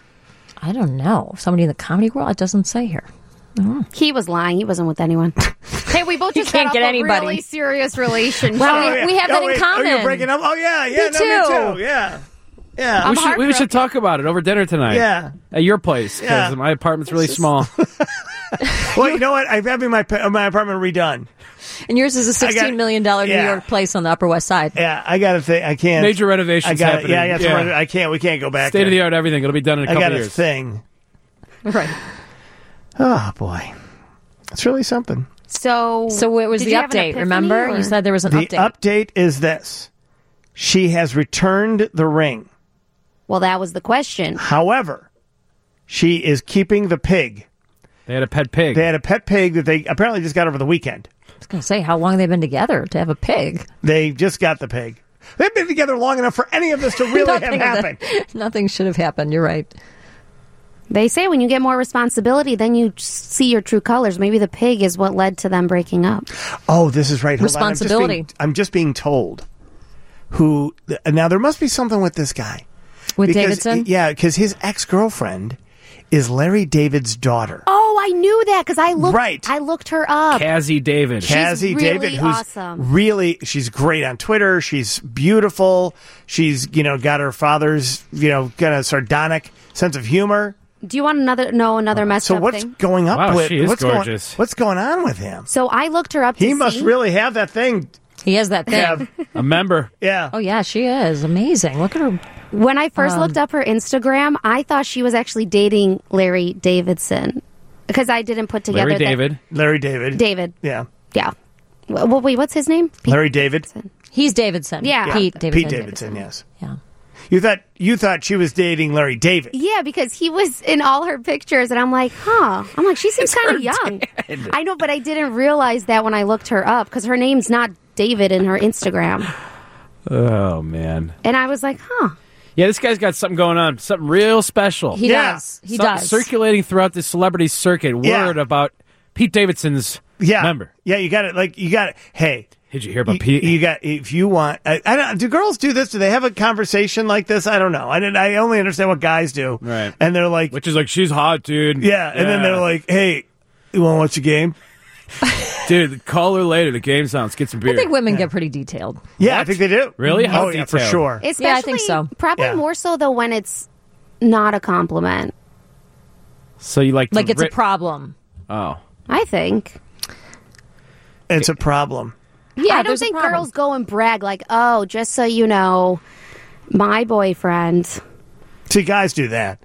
I don't know. Somebody in the comedy world? It doesn't say here. He was lying. He wasn't with anyone. Hey, we both You just can't got get off anybody. a really serious relationship. Well, we- we have that in wait. common. Oh, you're breaking up? Oh, yeah. Yeah, Me no, too. me too. Yeah. Yeah. We should, we should talk about it over dinner tonight. Yeah. At your place, because Yeah. my apartment's really small. Well, you know what? I'm having my pa- my apartment redone. And yours is a I got- sixteen million dollars New yeah. York place on the Upper West Side. Yeah, I got to think. I can't. Major renovations I got happening. Yeah, I got Yeah. to run. I can't. We can't go back. State of the there. art, everything. It'll be done in a I couple got a years. thing. Right. Oh boy, it's really something. So, So what was did the you have an update? epiphany, Remember? or- You said there was an The update. update is this: she has returned the ring. Well, that was the question. However, she is keeping the pig. They had a pet pig. They had a pet pig that they apparently just got over the weekend. I was going to say, how long have they been together to have a pig? They just got the pig. They've been together long enough for any of this to really have Nothing of happened. that- Nothing should have happened. You're right. They say when you get more responsibility, then you see your true colors. Maybe the pig is what led to them breaking up. Oh, this is right. Hold on. I'm just Responsibility. being- I'm just being told. Who now? There must be something with this guy. With Because- Davidson? Yeah, because his ex-girlfriend is Larry David's daughter. Oh, I knew that because I looked. Right. I looked her up. Cassie David. Cassie really David, who's awesome. really, she's great on Twitter. She's beautiful. She's, you know, got her father's, you know, kind of sardonic sense of humor. Do you want another? No, another messed So up what's thing. going up Wow, with? she is what's gorgeous. Going, what's going on with him? So I looked her up. To He must see. really have that thing. He has that thing. Yeah. A member. Yeah. Oh, yeah, she is. Amazing. Look at her. When I first Um, looked up her Instagram, I thought she was actually dating Larry Davidson because I didn't put together Larry that- David. Larry David. David. Yeah. Yeah. Well, wait, what's his name? Pete Larry David. Davidson. He's Davidson. Yeah. Pete Davidson. Pete Davidson, yes. Yeah. You thought you thought she was dating Larry David. Yeah, because he was in all her pictures, and I'm like, huh. I'm like, she seems kind of young. I know, but I didn't realize that when I looked her up because her name's not David in her Instagram. Oh, man. And I was like, huh. Yeah, this guy's got something going on. Something real special. He Yeah. does. He Something does. circulating throughout the celebrity circuit. Word Yeah. about Pete Davidson's Yeah. member. Yeah, you got it. Like, you got it. Hey. Did you hear about You, Pete? you got if you want. I, I don't. Do girls do this? Do they have a conversation like this? I don't know. I didn't. I only understand what guys do. Right. And they're like, Which is like, she's hot, dude. yeah. And then they're like, hey, you want to watch a game? dude, call her later. The game sounds. Get some beer. I think women get pretty detailed. Yeah, I What? think they do. Really? How Oh yeah, for detailed? sure. Especially, Yeah, I think so. Probably Yeah. more so, though, when it's not a compliment, So you like to Like it's a rip- problem. Oh. I think. It's a problem. Yeah, I don't there's a think problem. girls go and brag like, oh, just so you know, my boyfriend. See, guys do that.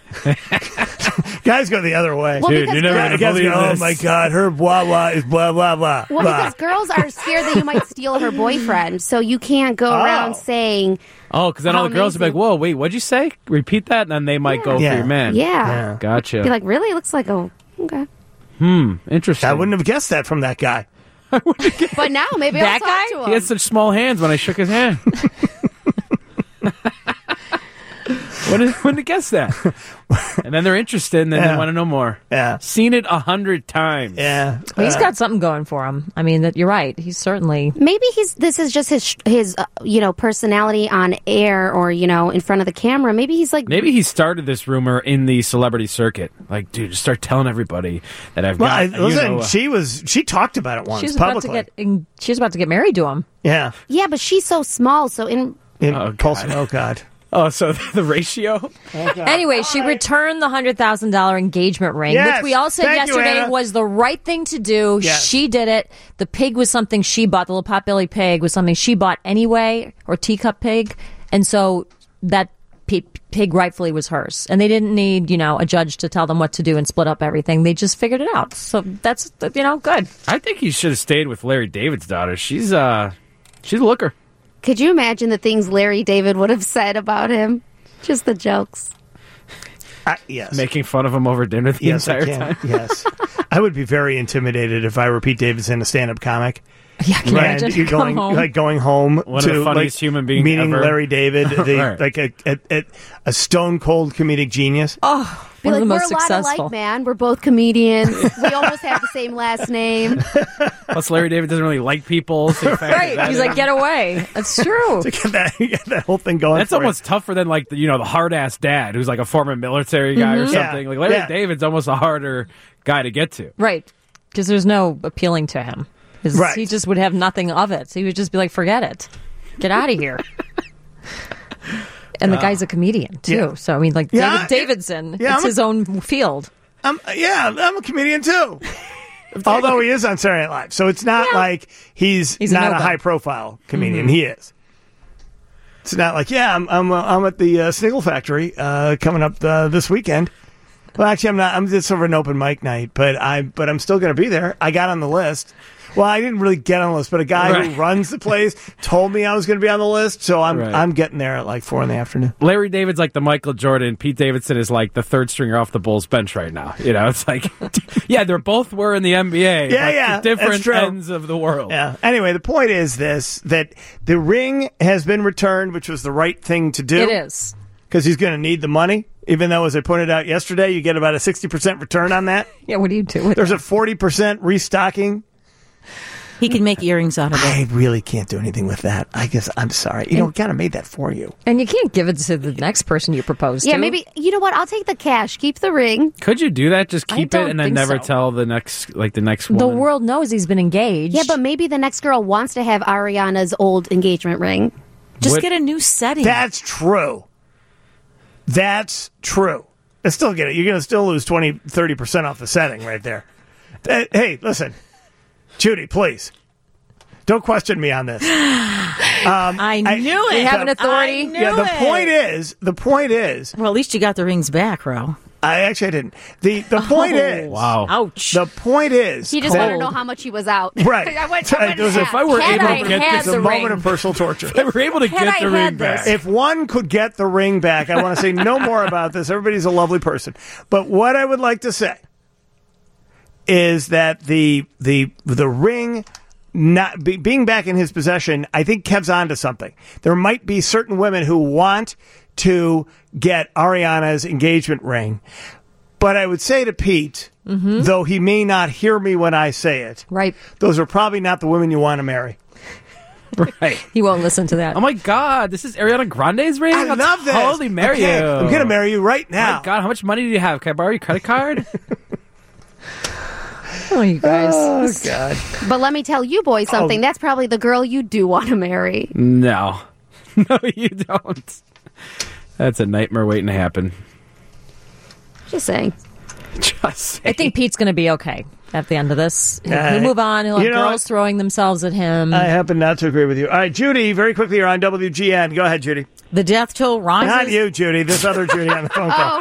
Guys go the other way. Well, Dude, because you're never girls- gonna Guys believe go, oh this. my god, her blah blah is blah blah blah. Well, blah. because girls are scared that you might steal her boyfriend, so you can't go Oh. around saying, Oh, because then How all the girls will be like, amazing. whoa, wait, what'd you say? Repeat that, and then they might go Yeah. for your man. yeah. Yeah. Gotcha. Be like, really? It looks like a, okay. Interesting. I wouldn't have guessed that from that guy. But now maybe That I'll talk guy? to him. He had such small hands when I shook his hand. Wouldn't, wouldn't have guessed that. And then they're interested, and then Yeah. they want to know more. Yeah. Seen it a hundred times. Yeah. Well, he's Uh, got something going for him. I mean, that you're right. He's certainly. Maybe he's this is just his his uh, you know personality on air or you know in front of the camera. Maybe he's like Maybe he started this rumor in the celebrity circuit. Like, dude, just start telling everybody that I've Well, got. I, you listen, know, uh, she was she talked about it once She's about publicly. to get. en- She's about to get married to him. yeah. yeah, but she's so small. So in In Oh, God. Pulse- oh God. oh, so the ratio? Anyway, she returned the hundred thousand dollar engagement ring, Yes. which we all said Thank you, yesterday Anna. was the right thing to do. Yes. She did it. The pig was something she bought. The little potbelly pig was something she bought anyway, or teacup pig, and so that p- pig rightfully was hers. And they didn't need you know a judge to tell them what to do and split up everything. They just figured it out. So that's you know good. I think he should have stayed with Larry David's daughter. She's uh, she's a looker. could you imagine the things Larry David would have said about him? Just the jokes. Uh, yes. Making fun of him over dinner the yes, I entire can. time. Yes. I would be very intimidated if I were Pete Davidson, a stand-up comic. Yeah, can you And imagine? you're Come going home. like going home One of to the funniest like, human beings meeting ever. Larry David, the, Right. like a, a, a, a stone cold comedic genius. Oh, Be one like, of the we're most a lot successful. alike, man. We're both comedians. We almost have the same last name. Plus, Larry David doesn't really like people. So he factors Right. that He's in. like, get away. That's true. To get that, get that whole thing going. That's for almost you. tougher than like the, you know the hard ass dad who's like a former military guy or Mhm. something. Yeah. Like Larry Yeah. David's almost a harder guy to get to. Right. Because there's no appealing to him. 'Cause Right. He just would have nothing of it. He would just be like, forget it. Get out of here. And the guy's a comedian, too. Yeah. So, I mean, like, Yeah, David it- Davidson, yeah, it's I'm a- his own field. I'm, yeah, I'm a comedian too. Although he is on Saturday Night Live, so it's not Yeah. like he's, He's a not a nobody. high-profile comedian. Mhm. He is. It's not like, yeah, I'm I'm, uh, I'm at the uh, Sniggle Factory uh, coming up uh, this weekend. Well, actually, I'm not. I'm just over an open mic night, but I but I'm still going to be there. I got on the list. Well, I didn't really get on the list, but a guy Right. who runs the place told me I was going to be on the list, so I'm Right. I'm getting there at like four in the afternoon. Larry David's like the Michael Jordan. Pete Davidson is like the third stringer off the Bulls bench right now. You know, it's like, yeah, they're both were in the N B A. Yeah, but yeah, the different that's true. ends of the world. Yeah. Anyway, the point is this: that the ring has been returned, which was the right thing to do. It is. Because he's going to need the money. Even though, as I pointed out yesterday, you get about a sixty percent return on that. Yeah, what do you do with There's it? a forty percent restocking. He can make earrings out of it. I really can't do anything with that. I guess I'm sorry. You know, kind of made that for you. And you can't give it to the next person you propose Yeah, to. maybe you know what? I'll take the cash. Keep the ring. Could you do that? Just I keep it don't and then think never so. tell the next, like the next The woman. world knows he's been engaged. Yeah, but maybe the next girl wants to have Ariana's old engagement ring. Just What- get a new setting. That's true. That's true. And still get it. You're going to still lose twenty, thirty percent off the setting right there. Uh, Hey, listen. Judy, please. Don't question me on this. Um, I knew it. We have an authority. I knew yeah, the it. point is, the point is, Well, at least you got the rings back, Ro. I actually I didn't. The the point Oh, is, Wow. Ouch. the point is, He just Cole- wanted to know how much he was out. Right. I went, I went It was a- half. if I were Had able I to get had it's this, a the moment ring. of personal torture. they were able to Had get I the had ring this. back. If one could get the ring back, I want to say no more about this. Everybody's a lovely person. But what I would like to say is that the the the ring not be, being back in his possession, I think Kev's onto something. There might be certain women who want to get Ariana's engagement ring. But I would say to Pete, Mm-hmm. though he may not hear me when I say it, Right. those are probably not the women you want to marry. right. He won't listen to that. Oh my God, this is Ariana Grande's ring? I I'll love this. totally marry Okay, you. I'm going to marry you right Oh now. my God, how much money do you have? Can I borrow your credit card? Oh, you guys. Oh, God. But let me tell you boys something. That's probably the girl you do want to marry. no. No, you don't. That's a nightmare waiting to happen. Just saying. Just I think Pete's going to be okay at the end of this. He'll, Uh, he'll move on. He'll have you know girls what? throwing themselves at him. I happen not to agree with you. All right, Judy, very quickly, you're on W G N. Go ahead, Judy. The death toll rises. Not you, Judy. This other Judy on the phone call.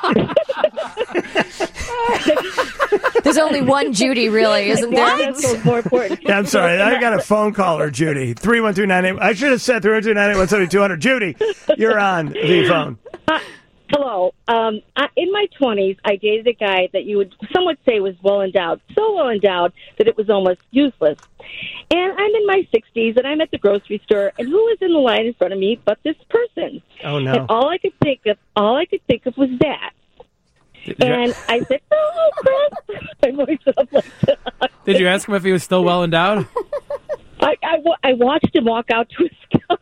There's only one Judy, really, isn't there? more important. Yeah, I'm sorry. I got a phone caller, Judy. three one two nine eight. I should have said three one two nine eight one seven two zero zero. Judy, you're on the phone. Hello. Um, I, in my twenties, I dated a guy that you would some would say was well endowed, so well endowed that it was almost useless. And I'm in my sixties, and I'm at the grocery store, and who is in the line in front of me but this person? Oh no! And all I could think of, all I could think of was that. And I said, "Oh, Chris!" My voice was up like that. Did you ask him if he was still well endowed? I, I, I watched him walk out to his car.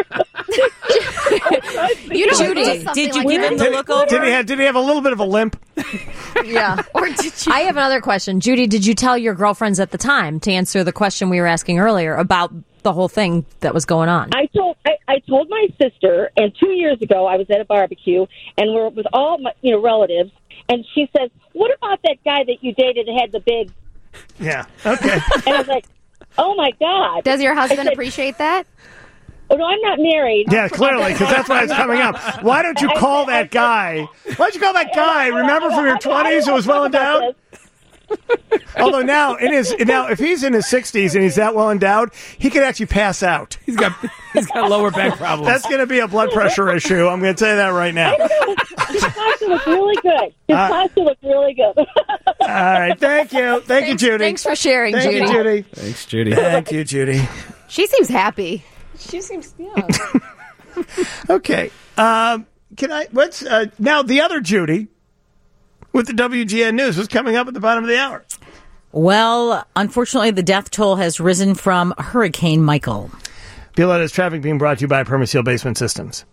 You know, Judy, did you like give that. him the Did, look over? did he have? Did he have a little bit of a limp? Yeah. Or did you? I have another question. Judy, did you tell your girlfriends at the time to answer the question we were asking earlier about the whole thing that was going on? I told I, I told my sister, and two years ago I was at a barbecue, and we're with all my you know relatives, and she says, "What about that guy that you dated that had the big?" Yeah. Okay. And I was like, "Oh my God!" Does your husband I said, appreciate that? Oh no, I'm not married. Yeah, clearly, because that's why it's coming up. Why don't you call that guy? Why don't you call that guy? Remember from your twenties who was well endowed? Although now in his now, if he's in his sixties and he's that well endowed, he could actually pass out. He's got he's got lower back problems. That's going to be a blood pressure issue. I'm going to tell you that right now. His pasta looked really good. His Uh, pasta looked really good. All right, thank you, thank you, Judy. Thanks for sharing, Thank Judy. you, Judy. Thanks, Judy. Thank you, Judy. She seems happy. She seems, yeah. Okay, um, can I? What's uh, now the other Judy with the W G N News was coming up at the bottom of the hour. Well, unfortunately, the death toll has risen from Hurricane Michael. Violetta's traffic being brought to you by Permaseal Basement Systems.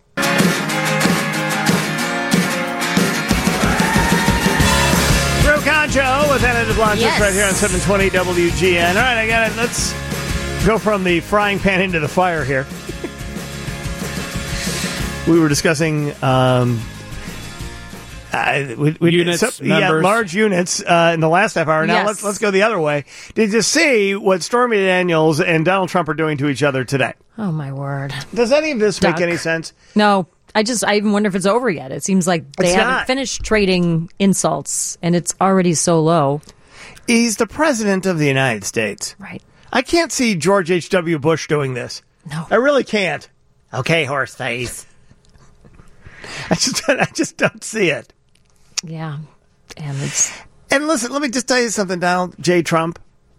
Ro Concho with Anna DeBlanc Yes. right here on seven twenty W G N. All right, I got it. Let's go from the frying pan into the fire here. We were discussing um, uh, we, we, Units, so, yeah, numbers. large units uh, in the last half hour. Now Yes. let's let's go the other way. Did you see what Stormy Daniels and Donald Trump are doing to each other today? Oh, my word. Does any of this Duck. make any sense? No, I just, I even wonder if it's over yet. It seems like they It's haven't not. finished trading insults, and it's already so low. He's the president of the United States. Right. I can't see George H W. Bush doing this. No. I really can't. Okay, horse face. I just, I just don't see it. Yeah. And it's, And listen, let me just tell you something, Donald J. Trump.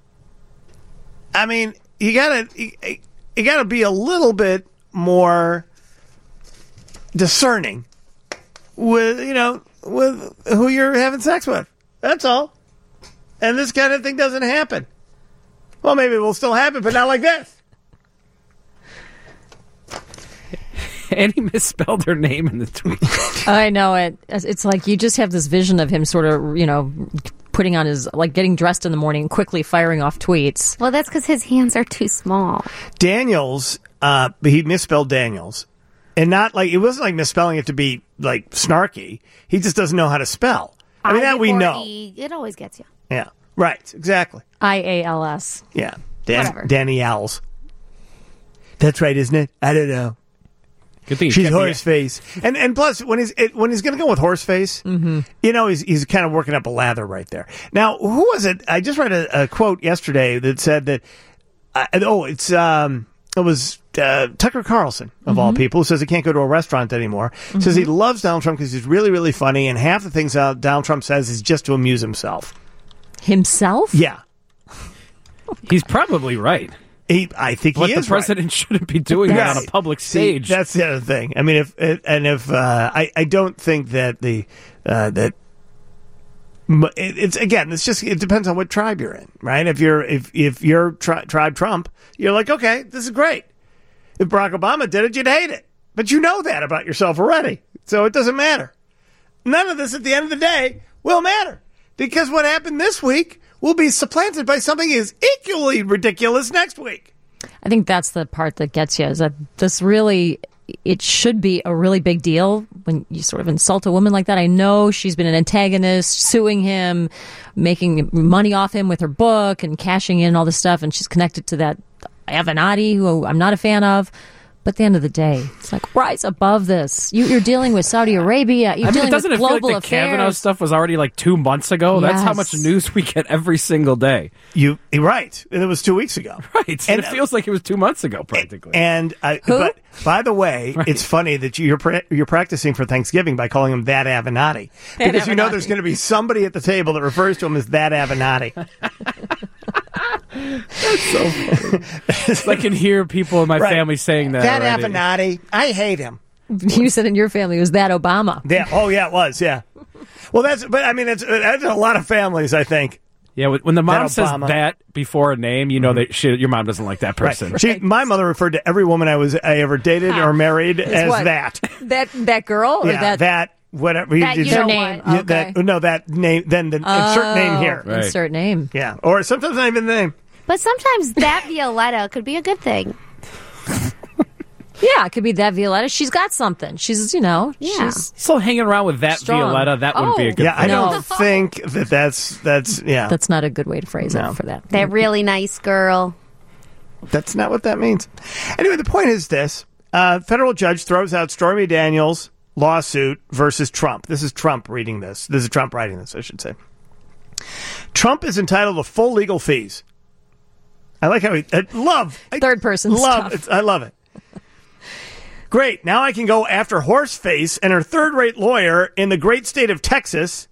I mean, you gotta, you, you gotta be a little bit more discerning with, you know, with who you're having sex with. That's all. And this kind of thing doesn't happen. Well, maybe it will still happen, but not like this. And he misspelled her name in the tweet. I know it. It's like you just have this vision of him sort of, you know, putting on his, like getting dressed in the morning and quickly firing off tweets. Well, that's because his hands are too small. Daniels, uh, he misspelled Daniels. And not like, it wasn't like misspelling it to be like snarky. He just doesn't know how to spell. I mean, that we before know. E, it always gets you. Yeah. Right. Exactly. I A L S. Yeah. Dan- Whatever. Daniels. That's right, isn't it? I don't know. Good thing he She's kept me- Horseface. And and plus, when he's it, when he's going to go with Horseface, Mm-hmm. you know, he's he's kind of working up a lather right there. Now, who was it? I just read a, a quote yesterday that said that, uh, oh, it's, um, it was uh, Tucker Carlson, of all people, who says he can't go to a restaurant anymore. Says he loves Donald Trump because he's really, really funny, and half the things uh, Donald Trump says is just to amuse himself. Himself? Yeah. He's probably right. He, I think But he the is right. president shouldn't be doing that on a public See, stage. that's the other thing. I mean, if and if uh, I, I don't think that the uh, that m- it, it's again, it's just it depends on what tribe you're in, right? If you're if if you're tri- tribe Trump, you're like, okay, this is great. If Barack Obama did it, you'd hate it, but you know that about yourself already, so it doesn't matter. None of this at the end of the day will matter because what happened this week will be supplanted by something as equally ridiculous next week. I think that's the part that gets you, is that this really, it should be a really big deal when you sort of insult a woman like that. I know she's been an antagonist, suing him, making money off him with her book and cashing in all this stuff, and she's connected to that Avenatti, who I'm not a fan of. But at the end of the day, it's like, rise above this. You, you're dealing with Saudi Arabia. You're I mean, dealing doesn't with it feel global like the affairs. Kavanaugh stuff was already like two months ago? That's how Yes. much news we get every single day. You you're right. And it was two weeks ago. Right. And, And- it feels like it was two months ago, practically. And uh, Who? but by the way, Right. it's funny that you're pra- you're practicing for Thanksgiving by calling him that Avenatti because you know there's going to be somebody at the table that refers to him as that Avenatti. That's so funny. I can hear people in my Right. family saying that. That already. Avenatti, I hate him. You said in your family it was that Obama. Yeah. Oh yeah, it was. Yeah. Well, that's. But I mean, it's that's a lot of families. I think. Yeah, when when the mom That says Obama. that before a name, you know that she, your mom doesn't like that person. Right. She, my mother referred to every woman I was I ever dated or married as what? that. That that girl or Yeah, that, that whatever. That you just- know name? what. Yeah, Okay. that, no, that name. Then the insert name here. Right. insert name. Yeah, or sometimes not even the name. But sometimes that Violetta could be a good thing. Yeah, it could be that Violetta. She's got something. She's, you know, Yeah. she's So hanging around with that Strong. Violetta, that wouldn't be a Oh. good Yeah, I thing. No. don't think that that's that's yeah. that's not a good way to phrase No. it for that. That really nice girl. That's not what that means. Anyway, the point is this: uh, federal judge throws out Stormy Daniels' lawsuit versus Trump. This is Trump reading this. This is Trump writing this, I should say. Trump is entitled to full legal fees. I like how he I love I Third person love. stuff. It's, I love it. Great. Now I can go after Horseface and her third-rate lawyer in the great state of Texas,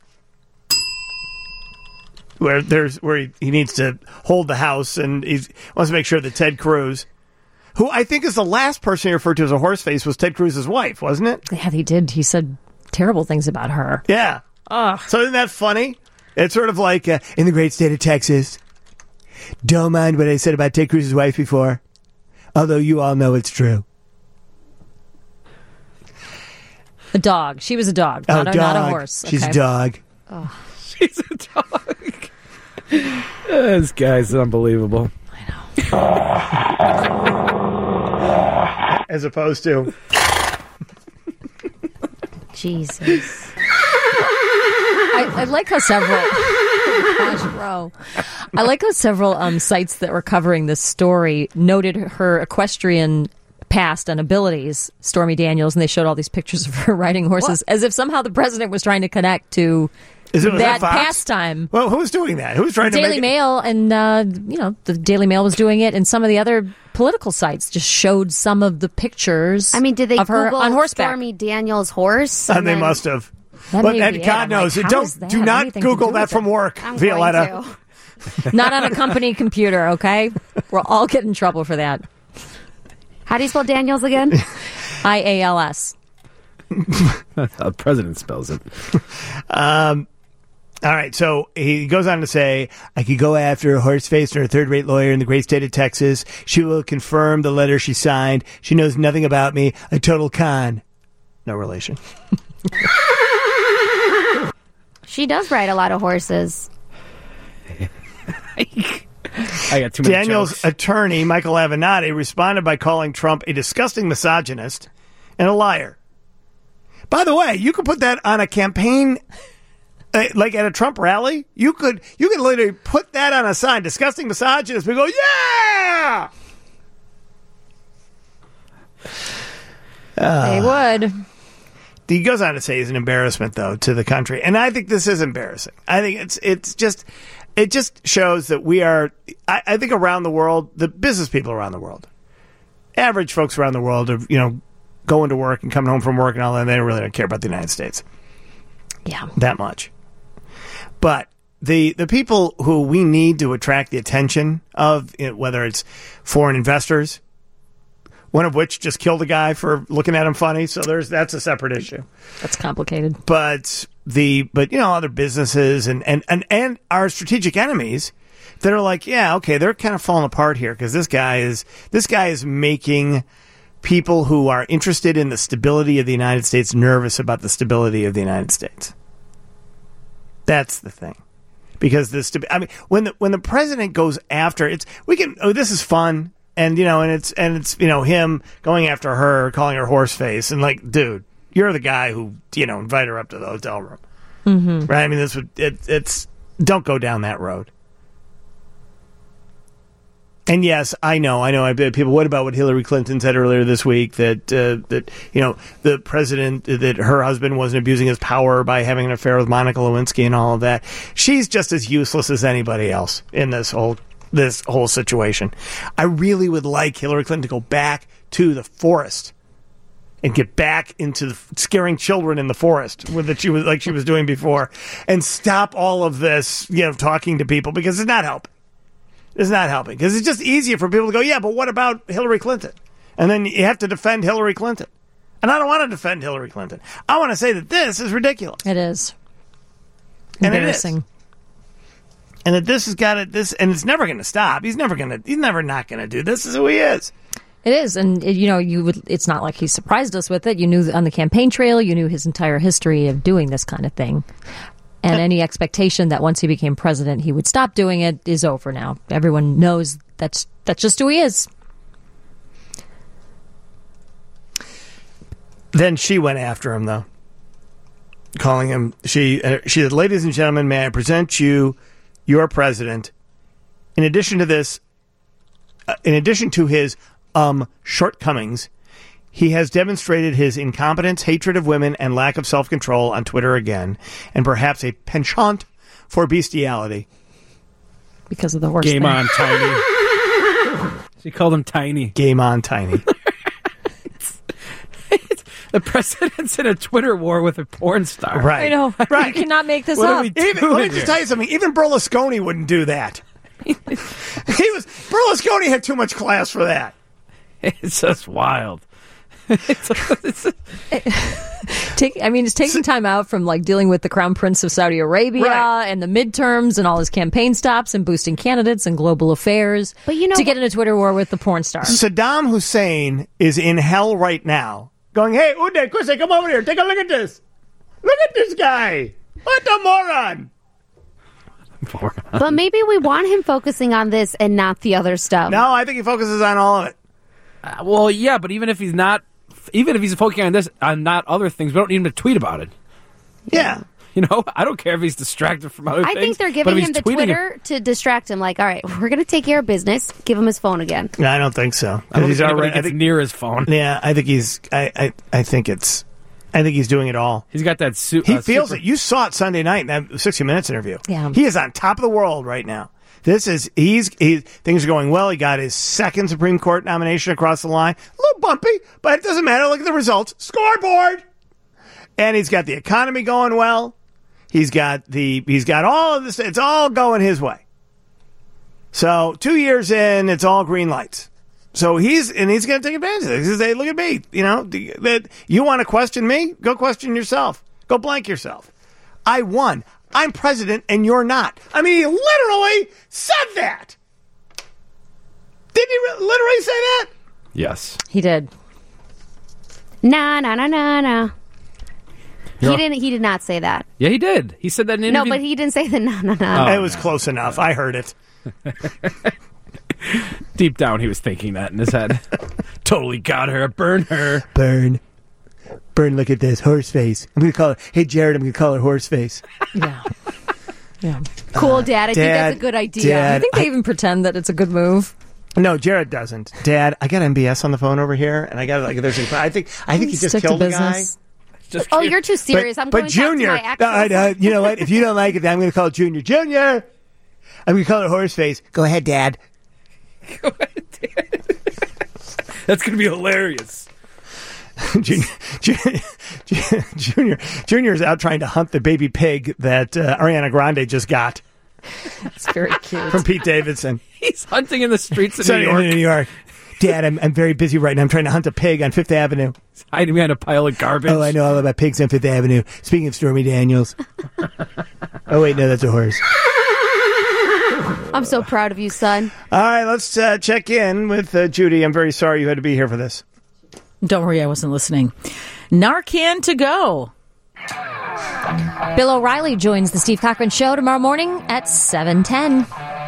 where there's where he, he needs to hold the house, and he wants to make sure that Ted Cruz, who I think is the last person he referred to as a horseface, was Ted Cruz's wife, wasn't it? Yeah, he did. He said terrible things about her. Yeah. So isn't that funny? It's sort of like uh, in the great state of Texas. Don't mind what I said about Ted Cruz's wife before, although you all know it's true. A dog. She was a dog, not, oh, a, dog. not a horse. She's okay. a dog. She's a dog. This guy's unbelievable. As opposed to. Jesus. I, I like how several. Gosh, bro. I like how several um, sites that were covering this story noted her equestrian past and abilities, Stormy Daniels, and they showed all these pictures of her riding horses, as if somehow the president was trying to connect to Is it was that Fox? pastime. Well, who was doing that? Who was trying to Daily make it- Mail and uh, you know the Daily Mail was doing it, and some of the other political sites just showed some of the pictures. I mean, did they of her Google on horseback? Stormy Daniels' horse? Uh, and they then- must have. That But may and be it. God I'm knows, like, how don't does that do have not anything to Google do that with from it? work, I'm Violetta. going to. Not on a company computer, okay? We'll all get in trouble for that. How do you spell Daniels again? I A L S. That's how the president spells it. Um, all right, so he goes on to say, I could go after a horseface and her third-rate lawyer in the great state of Texas. She will confirm the letter she signed. She knows nothing about me. A total con. No relation. She does ride a lot of horses. I got too many Daniel's jokes. attorney, Michael Avenatti, responded by calling Trump a disgusting misogynist and a liar. By the way, you could put that on a campaign, uh, like at a Trump rally. You could you could literally put that on a sign, disgusting misogynist. We go, yeah! They would. He goes on to say he's an embarrassment, though, to the country. And I think this is embarrassing. I think it's it's just it just shows that we are, I, I think around the world, the business people around the world, average folks around the world are, you know, going to work and coming home from work and all that, and they really don't care about the United States Yeah. that much. But the the people who we need to attract the attention of, you know, whether it's foreign investors, one of which just killed a guy for looking at him funny, so there's that's a separate issue. That's complicated. But the but you know other businesses and and and, and our strategic enemies that are like, yeah, okay, they're kind of falling apart here because this guy is this guy is making people who are interested in the stability of the United States nervous about the stability of the United States. That's the thing. Because the stabi- I mean, when the when the president goes after it's we can oh this is fun and you know and it's and it's you know him going after her, calling her horse face, and like, dude, you're the guy who you know invited her up to the hotel room, Mm-hmm. right? I mean, this would it, it's don't go down that road. And yes, I know, I know. I bet people. What about what Hillary Clinton said earlier this week that uh, that you know the president, that her husband wasn't abusing his power by having an affair with Monica Lewinsky and all of that. She's just as useless as anybody else in this whole this whole situation. I really would like Hillary Clinton to go back to the forest and get back into the, scaring children in the forest with that she was like she was doing before, and stop all of this, you know, talking to people, because it's not helping. It's not helping, because it's just easier for people to go, yeah, but what about Hillary Clinton? And then you have to defend Hillary Clinton. And I don't want to defend Hillary Clinton. I want to say that this is ridiculous. It is. And Embarrassing. It is. And that this has got it, this, and it's never going to stop. He's never going to, he's never not going to do this. This is who he is. It is, and you know, you would. It's not like he surprised us with it. You knew on the campaign trail, you knew his entire history of doing this kind of thing. And any expectation that once he became president, he would stop doing it is over now. Everyone knows that's that's just who he is. Then she went after him, though, calling him. She uh, she said, "Ladies and gentlemen, may I present you your president? In addition to this, uh, in addition to his um shortcomings, he has demonstrated his incompetence, hatred of women, and lack of self-control on Twitter again, and perhaps a penchant for bestiality." Because of the horse Game thing. on, Tiny. She called him Tiny. Game on, Tiny. The president's in a Twitter war with a porn star. Right. I know. Right. You cannot make this What are up. we Even, doing let me just here? tell you something. Even Berlusconi wouldn't do that. he was Berlusconi had too much class for that. It's just wild. It's, it's, Take, I mean, it's taking time out from like dealing with the Crown Prince of Saudi Arabia Right. and the midterms and all his campaign stops and boosting candidates and global affairs. But you know to what- get in a Twitter war with the porn star. Saddam Hussein is in hell right now, going, "Hey, Uday, Kusay, come over here. Take a look at this. Look at this guy. What a moron." But maybe we want him focusing on this and not the other stuff. No, I think he focuses on all of it. uh, well, yeah, but even if he's not, even if he's focusing on this, on not other things, we don't need him to tweet about it. Yeah. You know, I don't care if he's distracted from other I things. think they're but giving if he's him the tweeting Twitter to distract him. Like, all right, we're going to take care of business. Give him his phone again. No, I don't think so. I don't He's think anybody already. I gets think, near his phone. yeah, I think he's. I, I. I think it's. I think he's doing it all. He's got that suit. He uh, feels super- it. You saw it Sunday night in that sixty minutes interview. Yeah. He is on top of the world right now. This is he's he, things are going well. He got his second Supreme Court nomination across the line. A little bumpy, but it doesn't matter. Look at the results. Scoreboard. And he's got the economy going well. He's got the he's got all of this. It's all going his way. So two years in, it's all green lights. So he's and he's going to take advantage of it. He says, "Hey, look at me. You know, that you want to question me? Go question yourself. Go blank yourself. I won. I'm president, and you're not." I mean, he literally said that. Didn't he re- literally say that? Yes. He did. Nah, nah, nah, nah, nah. He Yeah. didn't. He did not say that. Yeah, he did. He said that in an No, interview. but he didn't say the nah, nah, nah. Oh, it was close enough. I heard it. Deep down, he was thinking that in his head. Totally got her. Burn her. Burn. Burn, look at this. Horse face. I'm going to call her. Hey, Jared, I'm going to call her horse face. Yeah. Yeah. Cool, Dad. I think Dad, that's a good idea. Dad. I think they even pretend that it's a good move. No, Jared doesn't. Dad, I got M B S on the phone over here, and I got like there's. A, I think I think he just Stick to killed a guy. business. Just Oh, kidding. you're too serious. But, I'm but going Junior, back to my actual. uh, uh, you know what? If you don't like it, then I'm going to call it Junior. Junior, I'm going to call her horse face. Go ahead, Dad. That's going to be hilarious. Junior, Junior, Junior, Junior's out trying to hunt the baby pig that uh, Ariana Grande just got It's very cute. from Pete Davidson. He's hunting in the streets of So, New in York, New York. Dad, I'm I'm very busy right now. I'm trying to hunt a pig on Fifth Avenue. hiding behind a pile of garbage. Oh, I know all about pigs on Fifth Avenue. Speaking of Stormy Daniels. Oh, wait, no, that's a horse. I'm so proud of you, son. All right, let's uh, check in with uh, Judy. I'm very sorry you had to be here for this. Don't worry, I wasn't listening. Narcan to go. Bill O'Reilly joins the Steve Cochran Show tomorrow morning at seven ten.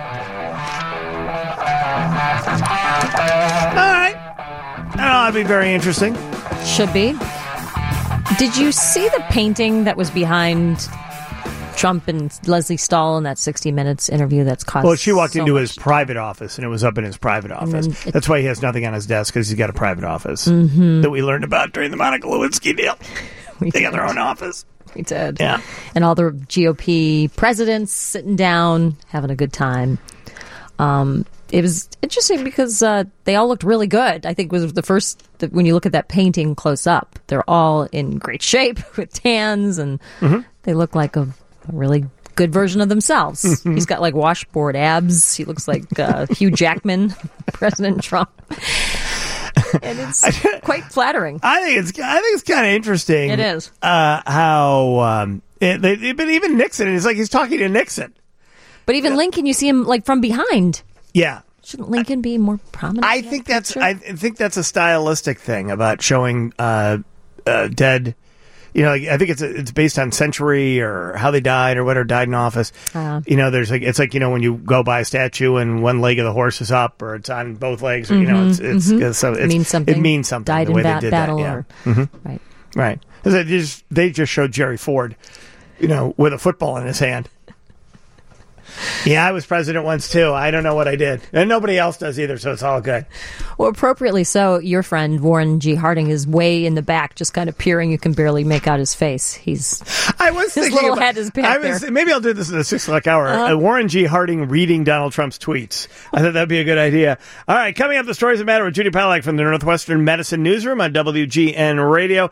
All right. Oh, that'll be very interesting. Should be. Did you see the painting that was behind Trump and Leslie Stahl in that sixty minutes interview that's caused. Well, she walked so into much. his private office, and it was up in his private office. then it- That's why he has nothing on his desk, because he's got a private office Mhm. that we learned about during the Monica Lewinsky deal. We they got did. their own office. We did. Yeah. And all the G O P presidents sitting down, having a good time. Um, it was interesting because uh, they all looked really good. I think it was the first, the, when you look at that painting close up, they're all in great shape with tans, and Mm-hmm. they look like a, a really good version of themselves. Mhm. He's got like washboard abs. He looks like uh, Hugh Jackman, President Trump. And it's quite flattering. I think it's I think it's kind of interesting. It is. uh, how um, it, they, but even Nixon, it's like he's talking to Nixon. But even Lincoln, you see him like from behind. Yeah. Shouldn't Lincoln be more prominent? I think that's I think that's a stylistic thing about showing uh, uh, dead. You know, like, I think it's it's based on century or how they died or whatever died in office. Uh, You know, there's like it's like you know when you go by a statue and one leg of the horse is up or it's on both legs. Or, you know, it's it's, Mhm, mhm. it's so It it's, means something. It means something. Died the in way bat- they did battle that. Yeah. or- Mhm. right. Right. 'Cause They just they just showed Jerry Ford, you know, with a football in his hand. Yeah, I was president once too. I don't know what I did, and nobody else does either. So it's all good. Well, appropriately so. Your friend Warren G. Harding is way in the back, just kind of peering. You can barely make out his face. He's I was his thinking little about, head is back I was, there. Maybe I'll do this in the six o'clock hour. Uh-huh. Uh, Warren G. Harding reading Donald Trump's tweets. I thought that'd be a good idea. All right, coming up, the stories that matter with Judy Palack from the Northwestern Medicine Newsroom on W G N Radio.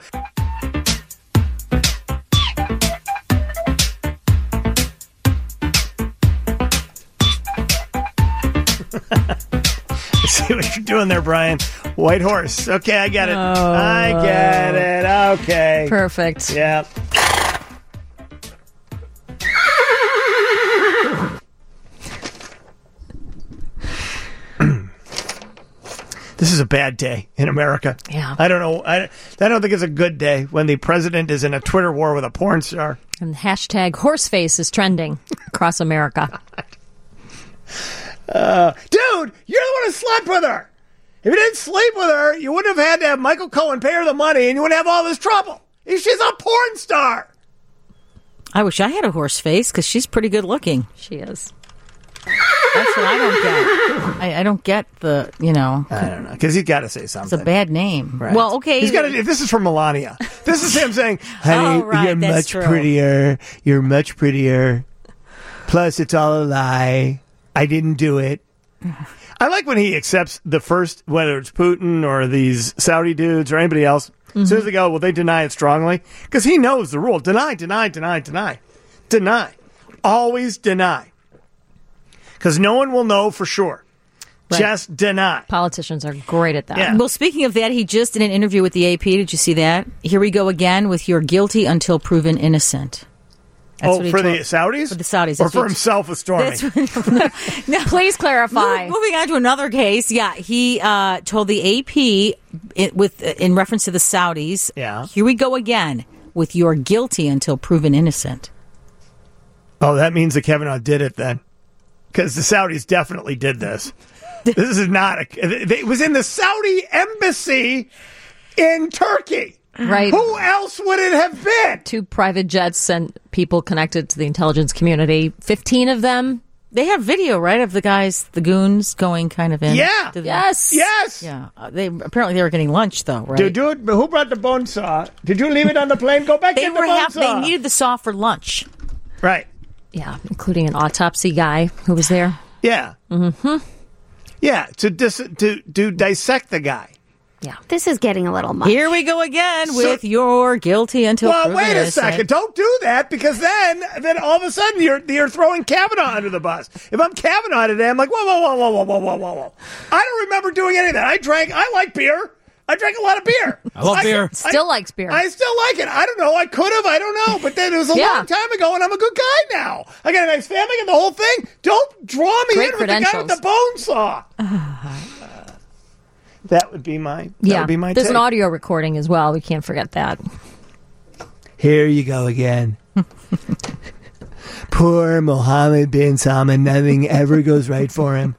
See what you're doing there, Brian. White horse. Okay, I get it. I get it. Okay. Perfect. Yeah. This is a bad day in America. Yeah. I don't know. I, I don't think it's a good day when the president is in a Twitter war with a porn star. And hashtag horseface is trending across America. Uh, dude, you're the one who slept with her. If you didn't sleep with her, you wouldn't have had to have Michael Cohen pay her the money, and you wouldn't have all this trouble. She's a porn star. I wish I had a horse face because she's pretty good looking. She is. That's what I don't get. I, I don't get the, you know. I don't know, because he's got to say something. It's a bad name. Right. Well, okay. He's got to. This is from Melania. This is him saying, "Honey, Oh, right, you're that's much true. prettier. You're much prettier. Plus, it's all a lie. I didn't do it." I like when he accepts the first, whether it's Putin or these Saudi dudes or anybody else. Mm-hmm. As soon as they go, well, they deny it strongly because he knows the rule: deny, deny, deny, deny, deny, always deny. Because no one will know for sure. Right. Just deny. Politicians are great at that. Yeah. Well, speaking of that, he just did an interview with the A P. Did you see that? Here we go again with "You're guilty until proven innocent." That's Oh, what he for told- the Saudis? For the Saudis. Or That's for what- himself with Stormy? That's what- no. Please clarify. Mo- Moving on to another case, yeah, he uh, told the A P it, with in reference to the Saudis. Yeah. Here we go again with "You're guilty until proven innocent." Oh, that means that Kavanaugh did it then. Because the Saudis definitely did this. This is not a. It was in the Saudi embassy in Turkey. Right. Who else would it have been? Two private jets sent people connected to the intelligence community. Fifteen of them. They have video, right, of the guys, the goons, going kind of in. Yeah. to the- Yes. Yes. Yeah. Uh, they apparently they were getting lunch though, right? Did you, who brought the bone saw? Did you leave it on the plane? Go back they in were the bone half. saw. They needed the saw for lunch. Right. Yeah, including an autopsy guy who was there. Yeah. Mm-hmm. Yeah. To dis, to to dissect the guy. Yeah. This is getting a little much. Here we go again So- with "You're guilty until Well, proven wait a innocent." second. Don't do that because then, then all of a sudden you're you're throwing Kavanaugh under the bus. If I'm Kavanaugh today, I'm like, whoa, whoa, whoa, whoa, whoa, whoa, whoa, whoa, whoa. I don't remember doing any of that. I drank. I like beer. I drank a lot of beer. I love beer. Still likes beer. I still like it. I don't know. I could have. I don't know. But then it was a Yeah. long time ago, and I'm a good guy now. I got a nice family and the whole thing. Don't draw me Great in with the guy with the credentials. bone saw. That would be my. That yeah. would be my. There's take. an audio recording as well. We can't forget that. Here you go again. Poor Mohammed bin Salman. Nothing ever goes right for him.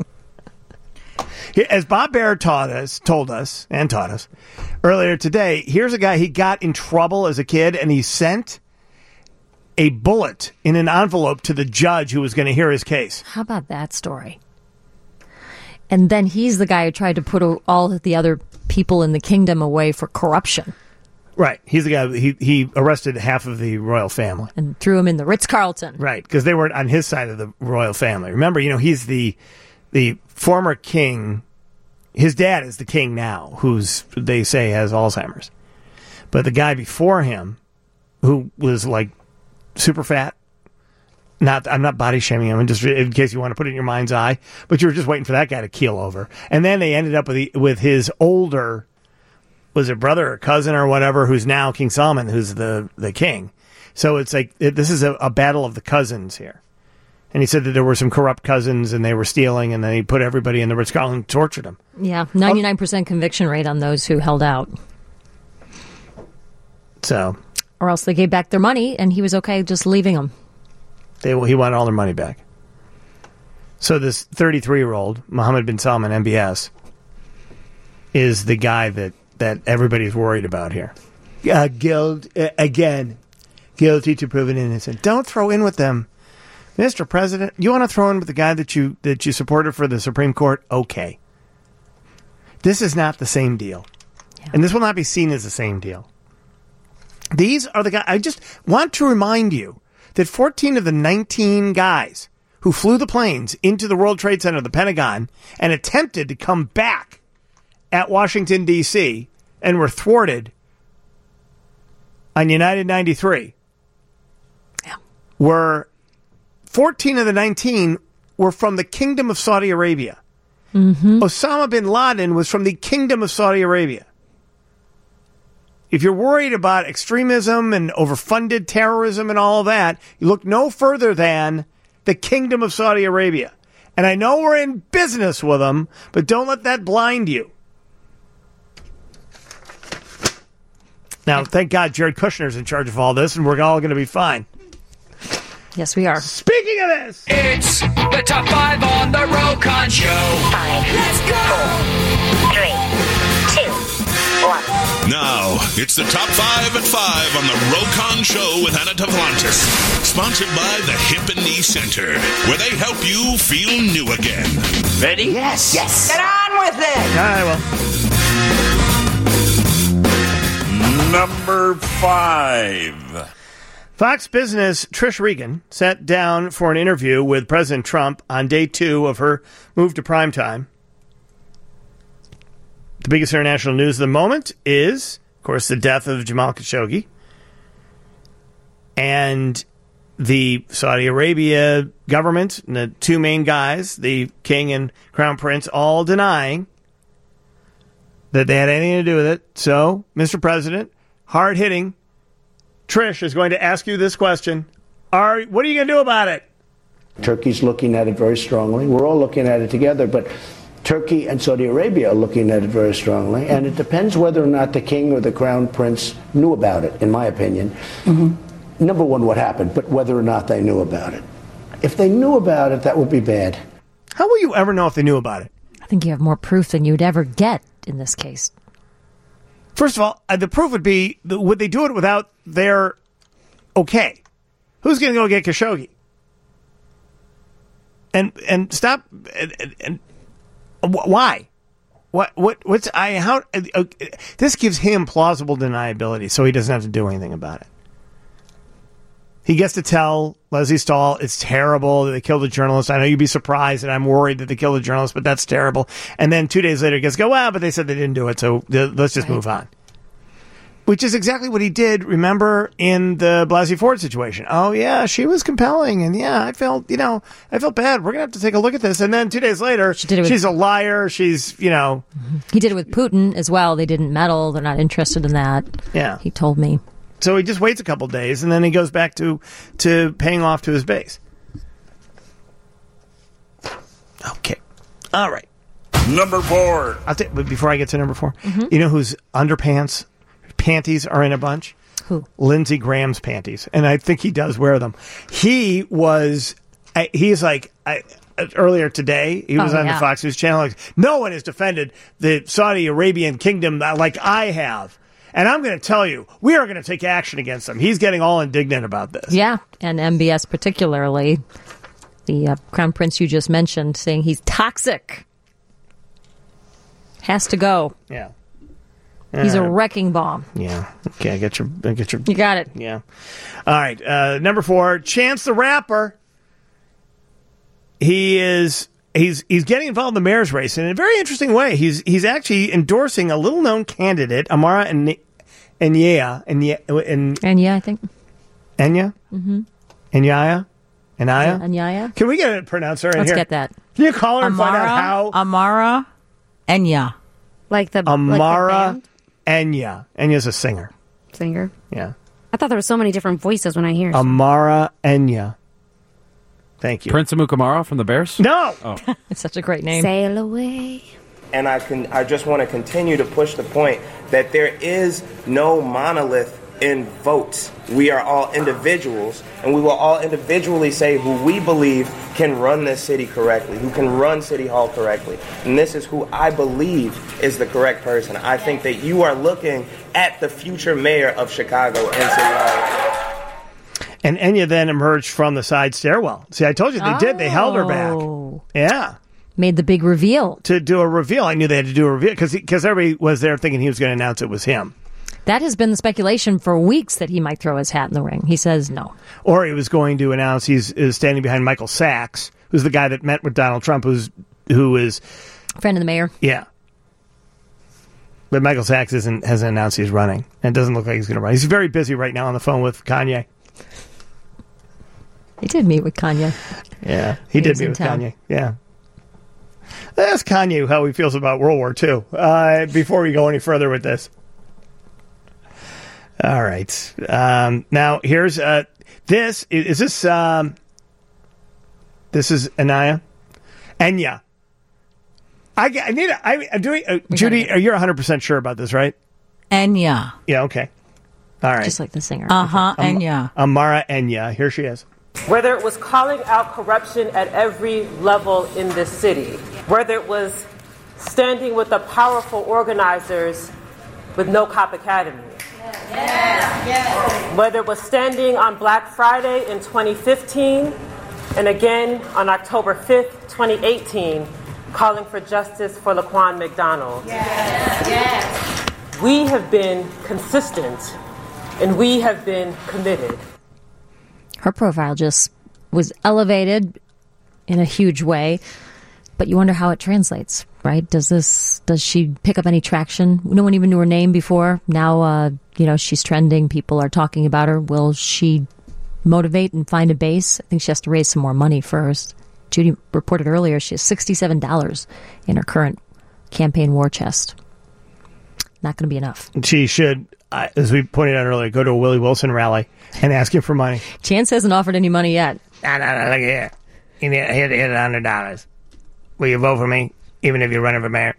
As Bob Baer taught us, told us, and taught us earlier today, here's a guy, he got in trouble as a kid, and he sent a bullet in an envelope to the judge who was going to hear his case. How about that story? And then he's the guy who tried to put all of the other people in the kingdom away for corruption. Right. He's the guy, he, he arrested half of the royal family. And threw him in the Ritz-Carlton. Right, because they were on his side of the royal family. Remember, you know, he's the the former king. His dad is the king now, who's, they say, has Alzheimer's. But the guy before him, who was, like, super fat, not, I'm not body shaming him, just in case you want to put it in your mind's eye, but you were just waiting for that guy to keel over. And then they ended up with the, with his older, was it brother or cousin or whatever, who's now King Solomon, who's the, the king. So it's like, it, this is a, a battle of the cousins here. And he said that there were some corrupt cousins and they were stealing, and then he put everybody in the Ritz-Carlton and tortured them. Yeah, ninety-nine percent conviction rate on those who held out. So. Or else they gave back their money, and he was okay just leaving them. They, he wanted all their money back. So this thirty-three-year-old, Mohammed bin Salman, M B S, is the guy that, that everybody's worried about here. Uh, guilt, uh, again, guilty to proven innocent. Don't throw in with them. Mister President, you want to throw in with the guy that you that you supported for the Supreme Court? Okay. This is not the same deal. Yeah. And this will not be seen as the same deal. These are the guys. I just want to remind you that fourteen of the nineteen guys who flew the planes into the World Trade Center, the Pentagon, and attempted to come back at Washington, D C, and were thwarted on United ninety-three, yeah. were fourteen of the nineteen were from the Kingdom of Saudi Arabia. Mm-hmm. Osama bin Laden was from the Kingdom of Saudi Arabia. If you're worried about extremism and overfunded terrorism and all of that, you look no further than the Kingdom of Saudi Arabia. And I know we're in business with them, but don't let that blind you. Now, thank God Jared Kushner's in charge of all this, and we're all going to be fine. Yes, we are. Speaking of this, it's the Top five on the Rokon Show. Five. Let's go. Four, three, two, one. Now, it's the Top five at five on the Rokon Show with Anna Tavlantis. Sponsored by the Hip and Knee Center, where they help you feel new again. Ready? Yes. Yes. Get on with it. All right, well. Number five. Fox Business' Trish Regan sat down for an interview with President Trump on day two of her move to primetime. The biggest international news of the moment is, of course, the death of Jamal Khashoggi. And the Saudi Arabia government, and the two main guys, the king and crown prince, all denying that they had anything to do with it. So, Mister President, hard-hitting, Trish is going to ask you this question. Are, what are you going to do about it? Turkey's looking at it very strongly. We're all looking at it together, but Turkey and Saudi Arabia are looking at it very strongly, and it depends whether or not the king or the crown prince knew about it, in my opinion. Mm-hmm. Number one, what happened, but whether or not they knew about it. If they knew about it, that would be bad. How will you ever know if they knew about it? I think you have more proof than you'd ever get in this case. First of all, uh, the proof would be, would they do it without their okay? Who's going to go get Khashoggi? And and stop and, and, and why? What what what's I how uh, this gives him plausible deniability, so he doesn't have to do anything about it. He gets to tell Leslie Stahl it's terrible that they killed a journalist. I know you'd be surprised, and I'm worried that they killed a journalist, but that's terrible. And then two days later, he gets to go, well, but they said they didn't do it, so let's just right. move on. Which is exactly what he did, remember, in the Blasey Ford situation. Oh, yeah, she was compelling, and yeah, I felt, you know, I felt bad. We're going to have to take a look at this. And then two days later, she did it with, she's a liar. She's, you know. He did it with Putin as well. They didn't meddle. They're not interested in that. Yeah. He told me. So he just waits a couple days, and then he goes back to, to paying off to his base. Okay. All right. Number four. I'll take, but before I get to number four, mm-hmm. you know whose underpants, panties are in a bunch? Who? Lindsey Graham's panties. And I think he does wear them. He was, I, he's like, I, earlier today, he was oh, on yeah. the Fox News channel. Like, no one has defended the Saudi Arabian kingdom like I have. And I'm going to tell you, we are going to take action against him. He's getting all indignant about this. Yeah, and M B S particularly, the uh, Crown Prince you just mentioned, saying he's toxic. Has to go. Yeah. He's a Uh, wrecking bomb. Yeah. Okay, I get your, I get your. You got it. Yeah. All right. Uh, number four, Chance the Rapper. He is he's he's getting involved in the mayor's race in a very interesting way. He's he's actually endorsing a little known candidate, Amara Enya, Enya, Enya, And yeah, I think. Enya, Mm-hmm. Enyaya, Anaya. Anyaya. Can we get a pronouncer in Let's here? get that. Can you call her and find out Amara, how? Amara Enya. Like the Amara like the Enya. Enya's a singer. singer. Yeah. I thought there were so many different voices when I hear. Amara Enya. Thank you. Prince Amukamara from the Bears? No. Oh. It's such a great name. Sail away. And I can I just want to continue to push the point that there is no monolith in votes. We are all individuals, and we will all individually say who we believe can run this city correctly, who can run City Hall correctly. And this is who I believe is the correct person. I think that you are looking at the future mayor of Chicago and City Hall. And Enya then emerged from the side stairwell. See, I told you they Oh. did. They held her back. Yeah. Made the big reveal. To do a reveal. I knew they had to do a reveal because because everybody was there thinking he was going to announce it was him. That has been the speculation for weeks that he might throw his hat in the ring. He says no. Or he was going to announce he's is standing behind Michael Sachs, who's the guy that met with Donald Trump, who's who is Friend of the mayor. yeah. But Michael Sachs isn't hasn't announced he's running, and it doesn't look like he's going to run. He's very busy right now on the phone with Kanye. He did meet with Kanye. Yeah, he He did was meet in with town. Kanye. Yeah. Ask Kanye how he feels about World War Two uh, before we go any further with this. All right. Um, now, here's uh, this. Is, is this. Um, this is Anaya? Enya. I, I need a, I, I'm doing. Uh, Judy, are you one hundred percent sure about this, right? Enya. Yeah, okay. All right. Just like the singer. Uh huh. Am- Enya. Amara Enya. Here she is. Whether it was calling out corruption at every level in this city, whether it was standing with the powerful organizers with No Cop Academy, yes. Yes. Whether it was standing on Black Friday in twenty fifteen and again on October fifth, twenty eighteen, calling for justice for Laquan McDonald. Yes. Yes. We have been consistent and we have been committed. Her profile just was elevated in a huge way, but you wonder how it translates, right? Does this, does she pick up any traction? No one even knew her name before. Now, uh, you know, she's trending. People are talking about her. Will she motivate and find a base? I think she has to raise some more money first. Judy reported earlier she has sixty-seven dollars in her current campaign war chest. Not going to be enough. She should, uh, as we pointed out earlier, go to a Willie Wilson rally and ask him for money. Chance hasn't offered any money yet. No, no, no, look here. You need, hit, hit one hundred dollars. Will you vote for me, even if you're running for mayor?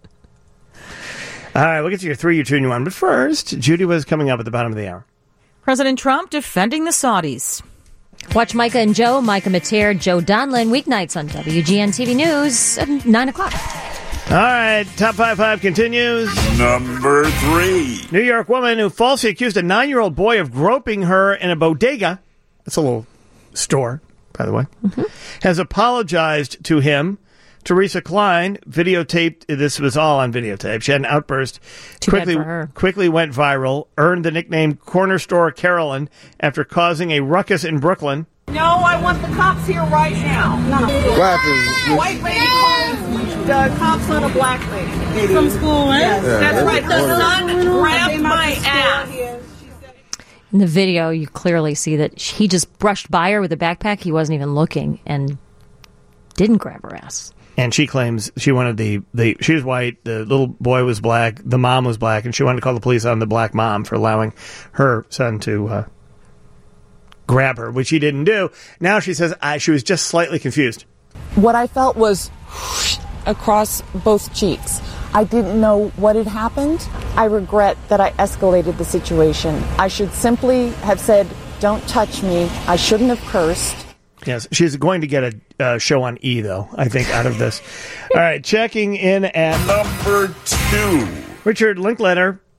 All right, we'll get to your three, your two, and your one. But first, Judy was coming up at the bottom of the hour. President Trump defending the Saudis. Watch Micah and Joe, Micah Mateer, Joe Donlin, weeknights on W G N T V News at nine o'clock. All right, Top five five continues. Number three. New York woman who falsely accused a nine-year-old boy of groping her in a bodega, that's a little store, by the way, mm-hmm. has apologized to him. Teresa Klein videotaped, this was all on videotape. She had an outburst. Too quickly, bad for her. Quickly went viral, earned the nickname Corner Store Carolyn after causing a ruckus in Brooklyn. No, I want the cops here right now. No. What happened? White lady calls the cops on a black lady. From school, eh? Yeah, That's that's right. The wonderful. son grabbed my ass. In the video, you clearly see that he just brushed by her with a backpack. He wasn't even looking and didn't grab her ass. And she claims she wanted the, the she was white, the little boy was black, the mom was black, and she wanted to call the police on the black mom for allowing her son to uh, grab her, which he didn't do. Now she says I, she was just slightly confused. What I felt was across both cheeks. I didn't know what had happened. I regret that I escalated the situation. I should simply have said, "Don't touch me." I shouldn't have cursed. Yes, she's going to get a uh, show on E, though, I think, out of this. All right, checking in at number two. Richard Linklater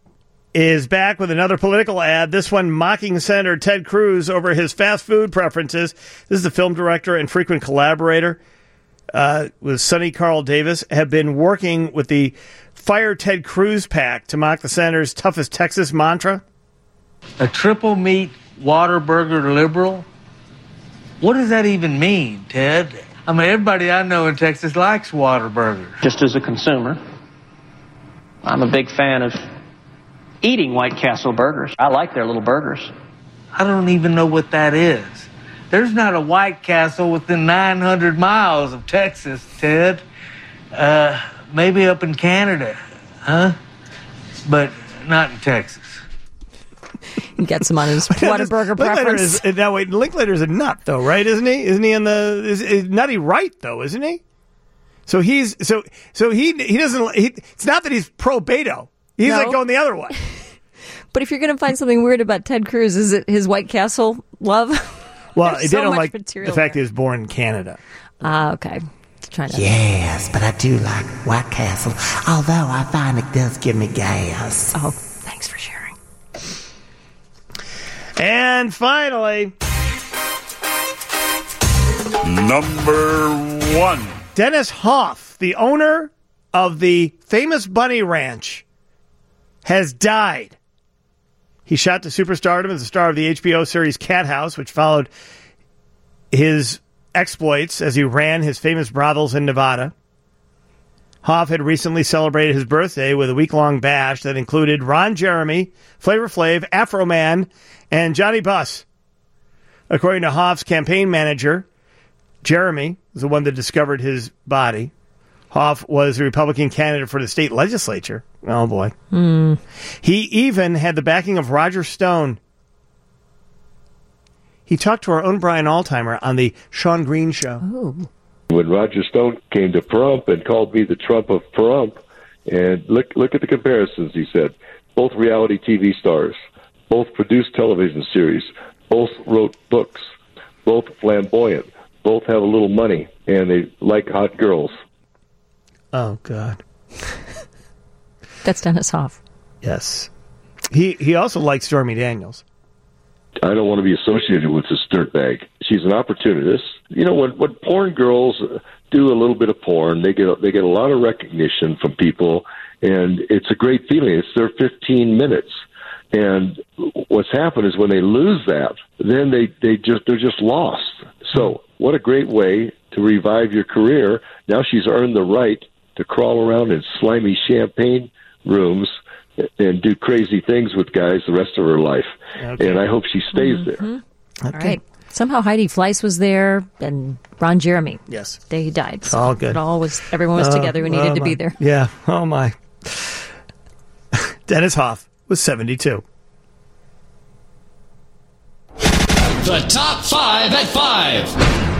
is back with another political ad. This one mocking Senator Ted Cruz over his fast food preferences. This is the film director and frequent collaborator uh, with Sonny Carl Davis, have been working with the Fire Ted Cruz PAC to mock the senator's toughest Texas mantra. A triple meat Whataburger liberal? What does that even mean, Ted? I mean, everybody I know in Texas likes Whataburger. Just as a consumer, I'm a big fan of eating White Castle burgers. I like their little burgers. I don't even know what that is. There's not a White Castle within nine hundred miles of Texas, Ted. Uh, maybe up in Canada, huh? But not in Texas. He gets him on his Whataburger preference. Is, now, wait, Linklater's a nut, though, right? Isn't he? Isn't he in the is, is Nutty Right, though? Isn't he? So he's so so he he doesn't. He, it's not that he's pro Beto. He's No. like going the other way. But if you're going to find something weird about Ted Cruz, is it his White Castle love? Well, There's they so don't much like material the fact there. he was born in Canada. Ah, okay. Trying to. Yes, but I do like White Castle, although I find it does give me gas. Oh, thanks for sharing. And finally, number one. Dennis Hoff, the owner of the famous Bunny Ranch, has died. He shot to superstardom as the star of the H B O series Cat House, which followed his exploits as he ran his famous brothels in Nevada. Hoff had recently celebrated his birthday with a week-long bash that included Ron Jeremy, Flavor Flav, Afro Man, and Johnny Buss. According to Hoff's campaign manager, Jeremy was the one that discovered his body. Hoff was the Republican candidate for the state legislature. Oh, boy. Mm. He even had the backing of Roger Stone. He talked to our own Brian Altheimer on the Sean Green Show. Oh. When Roger Stone came to Pahrump and called me the Trump of Pahrump, and look look at the comparisons, he said. Both reality T V stars, both produced television series, both wrote books, both flamboyant, both have a little money, and they like hot girls. Oh, God. That's Dennis Hoff. Yes. He he also likes Stormy Daniels. I don't want to be associated with this dirtbag. She's an opportunist. You know, when when porn girls do a little bit of porn, they get they get a lot of recognition from people, and it's a great feeling. It's their fifteen minutes, and what's happened is when they lose that, then they they just they're just lost. So, what a great way to revive your career! Now she's earned the right to crawl around in slimy champagne rooms and do crazy things with guys the rest of her life. Okay. And I hope she stays Mm-hmm. Okay. there. All right. Somehow Heidi Fleiss was there and Ron Jeremy. Yes. Day he died. It's all good. It all was, everyone was Oh, together who needed oh to be my. there. Yeah. Oh, my. Dennis Hoff was seventy-two. The top five at five.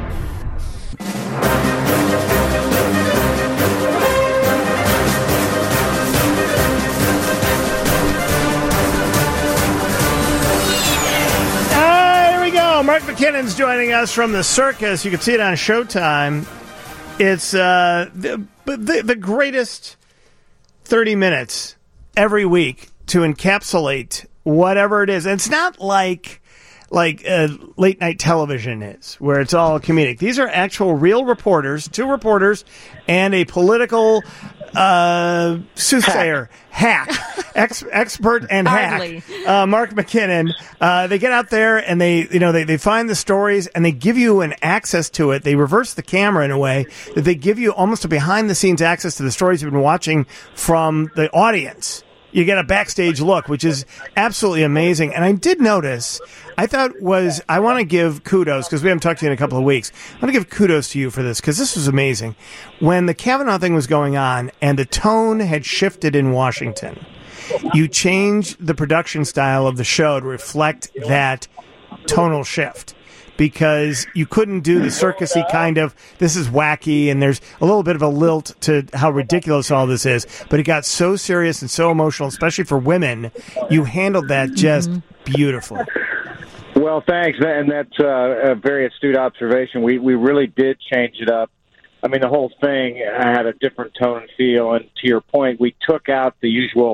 Ah, here we go. Mark McKinnon's joining us from the circus. You can see it on Showtime. It's uh, the, the, the greatest thirty minutes every week to encapsulate whatever it is. And it's not like like uh, late night television is, where it's all comedic. These are actual real reporters, two reporters, and a political uh, soothsayer, hack, Ex- expert and Hardly. hack, uh, Mark McKinnon. Uh, they get out there and they, you know, they, they find the stories and they give you an access to it. They reverse the camera in a way that they give you almost a behind the scenes access to the stories you've been watching from the audience. You get a backstage look, which is absolutely amazing. And I did notice, I thought was, I want to give kudos, because we haven't talked to you in a couple of weeks. I want to give kudos to you for this, because this was amazing. When the Kavanaugh thing was going on and the tone had shifted in Washington, you changed the production style of the show to reflect that tonal shift. Because you couldn't do the circusy kind of, this is wacky, and there's a little bit of a lilt to how ridiculous all this is. But it got so serious and so emotional, especially for women. You handled that just beautifully. Well, thanks, and that's uh, a very astute observation. We we really did change it up. I mean, the whole thing had a different tone and feel, and to your point, we took out the usual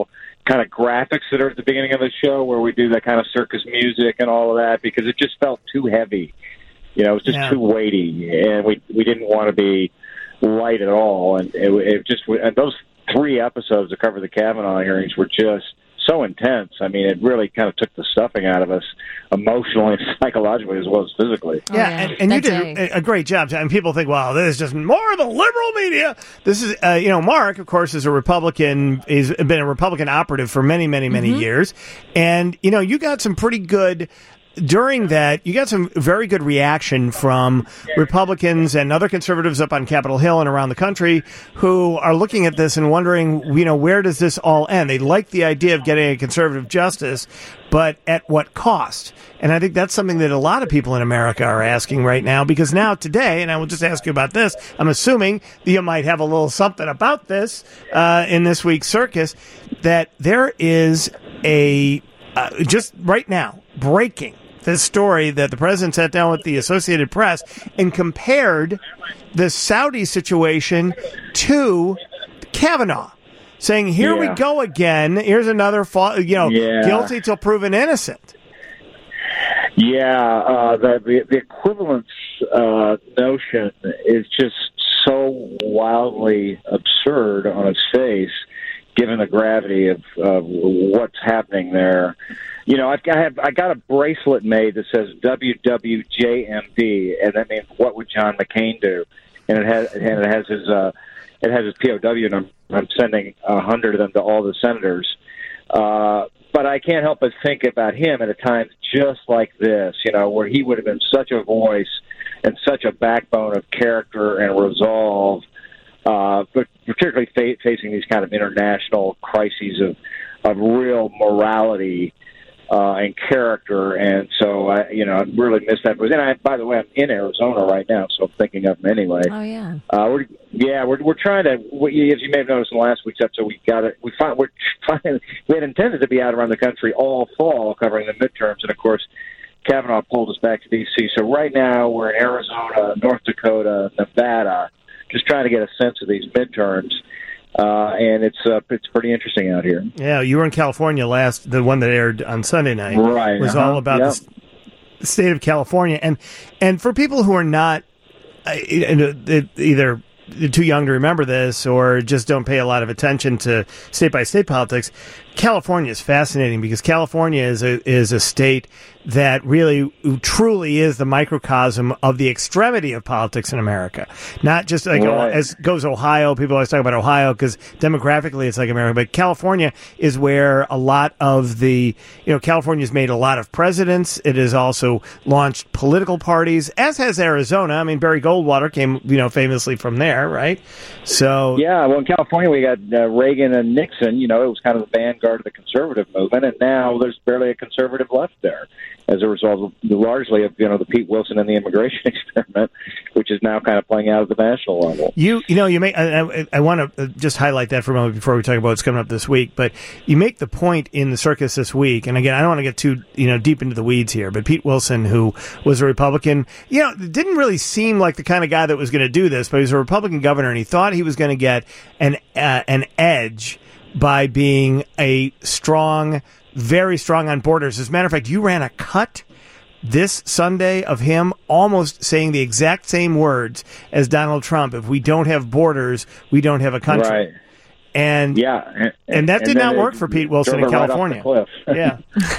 kind of graphics that are at the beginning of the show, where we do that kind of circus music and all of that, because it just felt too heavy. You know, it was just Yeah. too weighty, and we we didn't want to be light at all. And it, it just and those three episodes that cover the Kavanaugh hearings were just so intense. I mean, it really kind of took the stuffing out of us emotionally and psychologically as well as physically. Yeah, and, and you did a, a great job. And people think, well, this is just more of the liberal media. This is, uh, you know, Mark, of course, is a Republican. He's been a Republican operative for many, many, many Mm-hmm. years. And, you know, you got some pretty good... During that, you got some very good reaction from Republicans and other conservatives up on Capitol Hill and around the country who are looking at this and wondering, you know, where does this all end? They like the idea of getting a conservative justice, but at what cost? And I think that's something that a lot of people in America are asking right now, because now today, and I will just ask you about this, I'm assuming that you might have a little something about this uh, in this week's circus, that there is a, uh, just right now, breaking this story that the president sat down with the Associated Press and compared the Saudi situation to Kavanaugh, saying, here Yeah. we go again. Here's another, fa- you know, Yeah. guilty till proven innocent. Yeah, uh, the, the the equivalence uh, notion is just so wildly absurd on its face, given the gravity of, of what's happening there. You know, I've got, I have I got a bracelet made that says W W J M D, and that means what would John McCain do? And it has and it has his uh, it has his P O W number. I'm sending a hundred of them to all the senators. Uh, but I can't help but think about him at a time just like this, you know, where he would have been such a voice and such a backbone of character and resolve, uh, but particularly fa- facing these kind of international crises of of real morality uh, and character. And so, I, you know, I really miss that. But then, I, by the way, I'm in Arizona right now, so I'm thinking of him anyway. Oh, yeah. Uh, we're, yeah, we're we're trying to. We, as you may have noticed in last week's episode, we got it. We find we're trying. We had intended to be out around the country all fall covering the midterms, and of course, Kavanaugh pulled us back to D C. So right now we're in Arizona, North Dakota, Nevada, just trying to get a sense of these midterms. Uh, and it's uh, it's pretty interesting out here. Yeah, you were in California last, the one that aired on Sunday night. Right. Was uh-huh. all about yep. the s- the state of California. And and for people who are not uh, either too young to remember this or just don't pay a lot of attention to state-by-state politics, California is fascinating because California is a, is a state that really truly is the microcosm of the extremity of politics in America. Not just like Right. as goes Ohio. People always talk about Ohio because demographically it's like America, but California is where a lot of the, you know, California's made a lot of presidents. It has also launched political parties, as has Arizona. I mean, Barry Goldwater came, you know, famously from there, right? So Yeah, well, in California we got uh, Reagan and Nixon. You know, it was kind of the vanguard of the conservative movement, and now there's barely a conservative left there as a result of largely of, you know, the Pete Wilson and the immigration experiment, which is now kind of playing out at the national level. You, you know, you make. I, I, I want to just highlight that for a moment before we talk about what's coming up this week. But you make the point in the circus this week, and again, I don't want to get too, you know, deep into the weeds here. But Pete Wilson, who was a Republican, you know, didn't really seem like the kind of guy that was going to do this. But he was a Republican governor, and he thought he was going to get an uh, an edge by being a strong, very strong on borders. As a matter of fact, you ran a cut this Sunday of him almost saying the exact same words as Donald Trump. If we don't have borders, we don't have a country. Right. And yeah, and, and that and did not then work it for Pete Wilson drove in it right off California. the cliff. Yeah.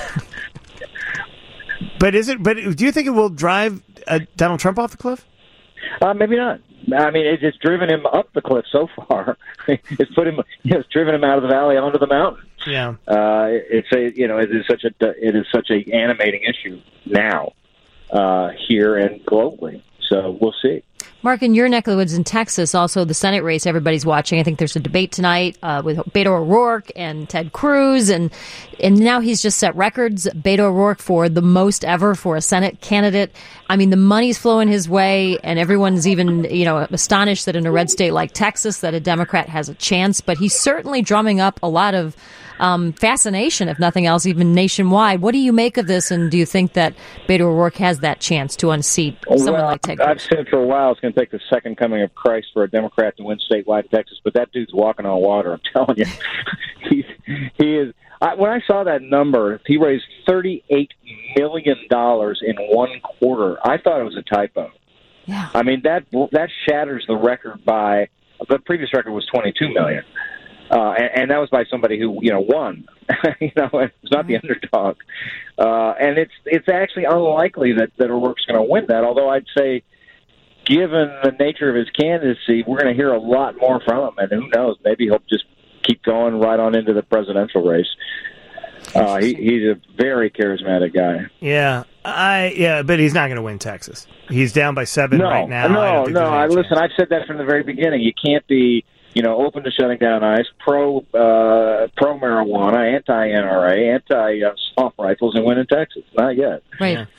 But is it? But do you think it will drive uh, Donald Trump off the cliff? Uh, maybe not. I mean, it's just driven him up the cliff so far. It's put him, you know, it's driven him out of the valley onto the mountain. Yeah. Uh, it's a, you know, it is such a, it is such a animating issue now, uh, here and globally. So we'll see. Mark, in your neck of the woods in Texas, also the Senate race everybody's watching. I think there's a debate tonight uh, with Beto O'Rourke and Ted Cruz, and and now he's just set records, Beto O'Rourke, for the most ever for a Senate candidate. I mean, the money's flowing his way, and everyone's even, you know, astonished that in a red state like Texas that a Democrat has a chance. But he's certainly drumming up a lot of um, fascination, if nothing else, even nationwide. What do you make of this, and do you think that Beto O'Rourke has that chance to unseat someone well, like Ted Cruz? I've said for a while it's going to take the second coming of Christ for a Democrat to win statewide Texas, but that dude's walking on water, I'm telling you. He's, he is. I, when I saw that number, he raised thirty-eight million dollars in one quarter. I thought it was a typo. Yeah. I mean, that that shatters the record by, the previous record was twenty-two million dollars. Uh, and, and that was by somebody who, you know, won. you know, it was not the underdog. Uh, and it's it's actually unlikely that, that O'Rourke's going to win that, although I'd say, given the nature of his candidacy, we're going to hear a lot more from him. And who knows, maybe he'll just keep going right on into the presidential race. Uh, he, he's a very charismatic guy. Yeah, I yeah, but he's not going to win Texas. He's down by seven no, right now. No, I don't think no. there's any I, chance. listen, I've said that from the very beginning. You can't be, you know, open to shutting down ICE, pro uh, pro marijuana, anti N R A, anti uh, assault rifles, and win in Texas. Not yet. Right. Yeah.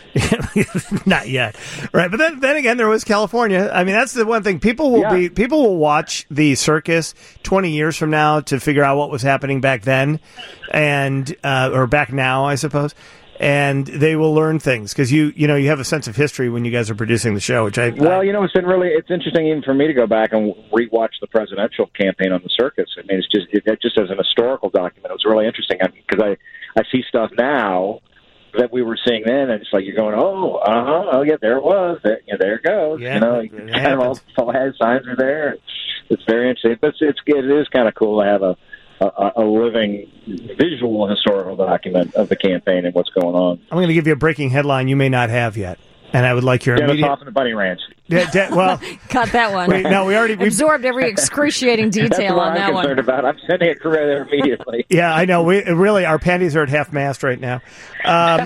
Not yet, right? But then, then again, there was California. I mean, that's the one thing people will Yeah. be. People will watch the circus twenty years from now to figure out what was happening back then, and uh, or back now, I suppose. And they will learn things because you, you know, you have a sense of history when you guys are producing the show. Which I Well, you know, it's been really it's interesting even for me to go back and rewatch the presidential campaign on the circus. I mean, it's just it, it just as an historical document, it was really interesting because I, I see stuff now that we were seeing then, and it's like you're going, oh, uh huh, oh yeah, there it was, there, yeah, there it goes. Yeah, you know, it kind of all happens. flag signs are there. It's very interesting, but it's, it's it is kind of cool to have a, a a living visual historical document of the campaign and what's going on. I'm going to give you a breaking headline you may not have yet, and I would like your Dennis immediate. Hoff and the Bunny Ranch. Yeah, de- well, Got that one. Wait, no, we already we absorbed every excruciating That's detail what on I'm that concerned one. about. I'm sending it career there immediately. Yeah, I know. We really our panties are at half mast right now. Um,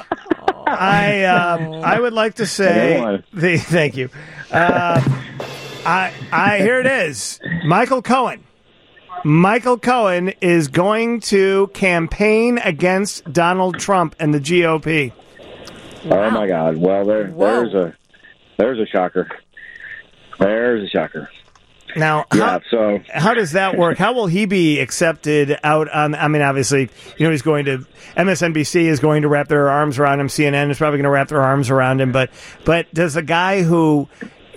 I um, I would like to say the thank you. Uh, I I here it is. Michael Cohen. Michael Cohen is going to campaign against Donald Trump and the G O P. Oh my God! Well, there there's a there's a shocker. There's a shocker. Now, Yeah, how, so how does that work? How will he be accepted out on? I mean, obviously, you know, he's going to M S N B C is going to wrap their arms around him. C N N is probably going to wrap their arms around him. But, but does the guy who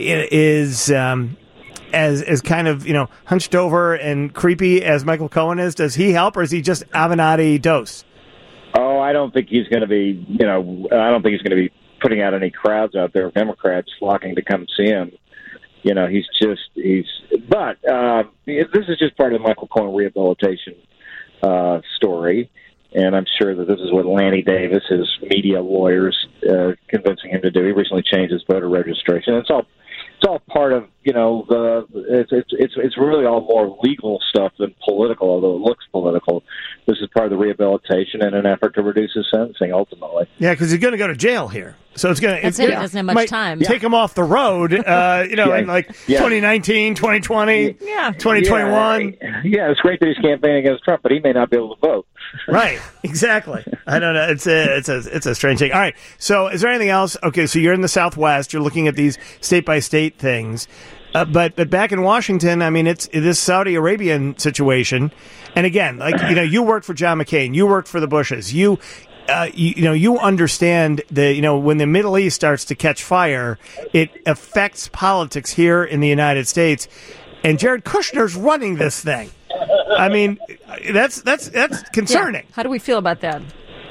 is um, as as kind of you know hunched over and creepy as Michael Cohen is, does he help, or is he just Avenatti Dose? Oh, I don't think he's going to be. You know, I don't think he's going to be putting out any crowds out there of Democrats flocking to come see him. You know, he's just he's. But uh, this is just part of the Michael Cohen rehabilitation uh, story, and I'm sure that this is what Lanny Davis, his media lawyers, uh, convincing him to do. He recently changed his voter registration. It's all. It's all part of, you know, the it's it's it's it's really all more legal stuff than political, although it looks political. This is part of the rehabilitation and an effort to reduce his sentencing ultimately. Yeah, because he's going to go to jail here, so it's going to. That's it. He doesn't have much might time. Take him off the road, uh, you know, Yeah. in like Yeah. twenty nineteen, twenty twenty, Yeah. twenty twenty-one. Yeah, yeah, it's great that he's campaigning against Trump, but he may not be able to vote. Right, exactly. I don't know. It's a it's a it's a strange thing. All right. So, is there anything else? Okay, so you're in the Southwest. You're looking at these state by state things, uh, but but back in Washington, I mean, it's this Saudi Arabian situation. And again, like you know, you worked for John McCain. You worked for the Bushes. You. Uh, you, you know, you understand the, you know, when the Middle East starts to catch fire, it affects politics here in the United States. And Jared Kushner's running this thing. I mean, that's that's that's concerning. Yeah. How do we feel about that?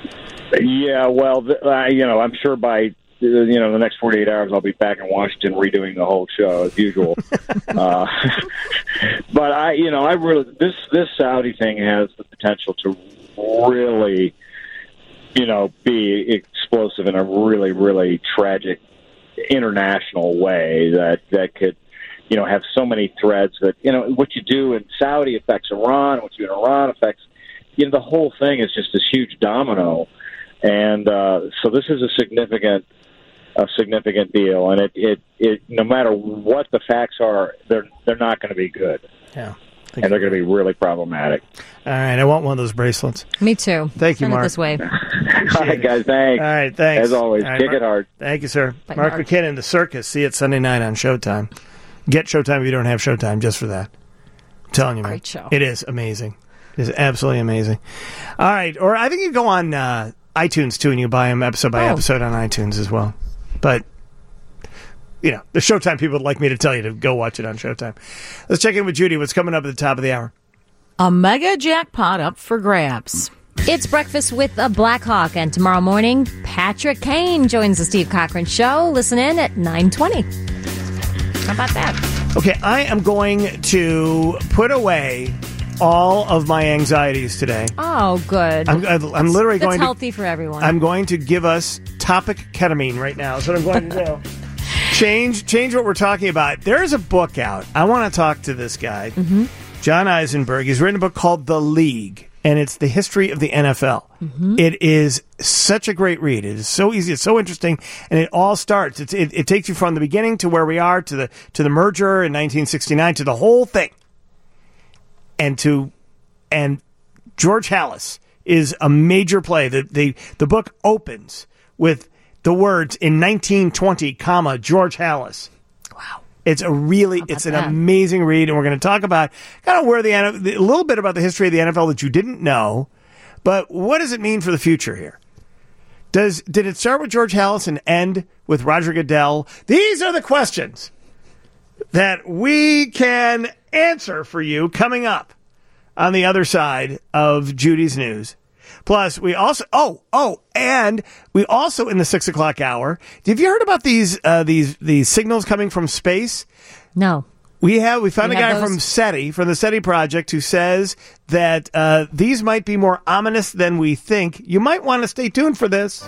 Yeah, well, th- uh, you know, I'm sure by uh, you know the next forty-eight hours I'll be back in Washington redoing the whole show as usual. uh, but I, you know, I really this this Saudi thing has the potential to really, you know, be explosive in a really really tragic international way that that could. You know, have so many threads that, you know, what you do in Saudi affects Iran, what you do in Iran affects, you know, the whole thing is just this huge domino. And uh, so this is a significant, a significant deal. And it, it, it, no matter what the facts are, they're, they're not going to be good. Yeah. And they're going to be really problematic. All right, I want one of those bracelets. Me too. Thank you, Send Mark. it this way. All right, guys, thanks. All right, thanks. As always, All right, kick Mark- it hard. Thank you, sir. Bye, Mark Mark. McKinnon, The Circus. See it Sunday night on Showtime. Get Showtime if you don't have Showtime, just for that. I'm telling you, man. Great show. It is amazing. It's absolutely amazing. All right. Or I think you go on uh, iTunes, too, and you buy them episode by Oh. episode on iTunes as well. But, you know, the Showtime people would like me to tell you to go watch it on Showtime. Let's check in with Judy. What's coming up at the top of the hour? A mega jackpot up for grabs. It's Breakfast with a Blackhawk, and tomorrow morning, Patrick Kane joins the Steve Cochran Show. Listen in at nine twenty. How about that? Okay, I am going to put away all of my anxieties today. Oh, good. I'm, I'm literally That's going healthy to, for everyone. I'm going to give us topic ketamine right now. That's what I'm going to do. change, change what we're talking about. There is a book out. I want to talk to this guy, Mm-hmm. John Eisenberg. He's written a book called The League, and it's the history of the N F L. Mm-hmm. It is such a great read. It is so easy. It's so interesting, and it all starts. It's, it, it takes you from the beginning to where we are, to the to the merger in nineteen sixty-nine, to the whole thing, and to and George Halas is a major play. The the the book opens with the words in nineteen twenty, comma George Halas. Wow. It's a really, it's an that? amazing read, and we're going to talk about kind of where the N F L, a little bit about the history of the N F L that you didn't know, but what does it mean for the future here? Does did it start with George Halas and end with Roger Goodell? These are the questions that we can answer for you coming up on the other side of Judy's news. Plus, we also oh oh, and we also in the six o'clock hour. Have you heard about these uh, these these signals coming from space? No. We have we found We a guy have those? from SETI from the SETI project who says that uh, these might be more ominous than we think. You might want to stay tuned for this.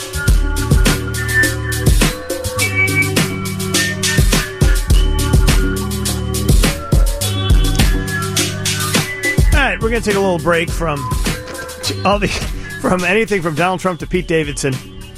All right, we're going to take a little break from all the from anything from Donald Trump to Pete Davidson.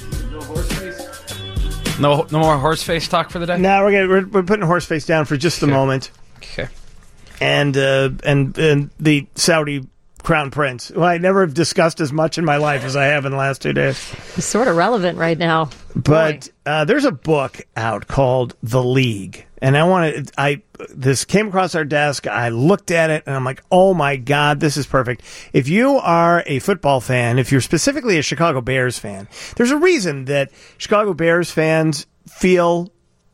No, no more horse face talk for the day. Now we're gonna, we're, we're putting Horseface down for just a moment. Okay. And uh, and and the Saudi crown prince, who I never have discussed as much in my life as I have in the last two days. It's sort of relevant right now. But uh, there's a book out called The League, and I want to. I this came across our desk. I looked at it, and I'm like, "Oh my God, this is perfect." If you are a football fan, if you're specifically a Chicago Bears fan, there's a reason that Chicago Bears fans feel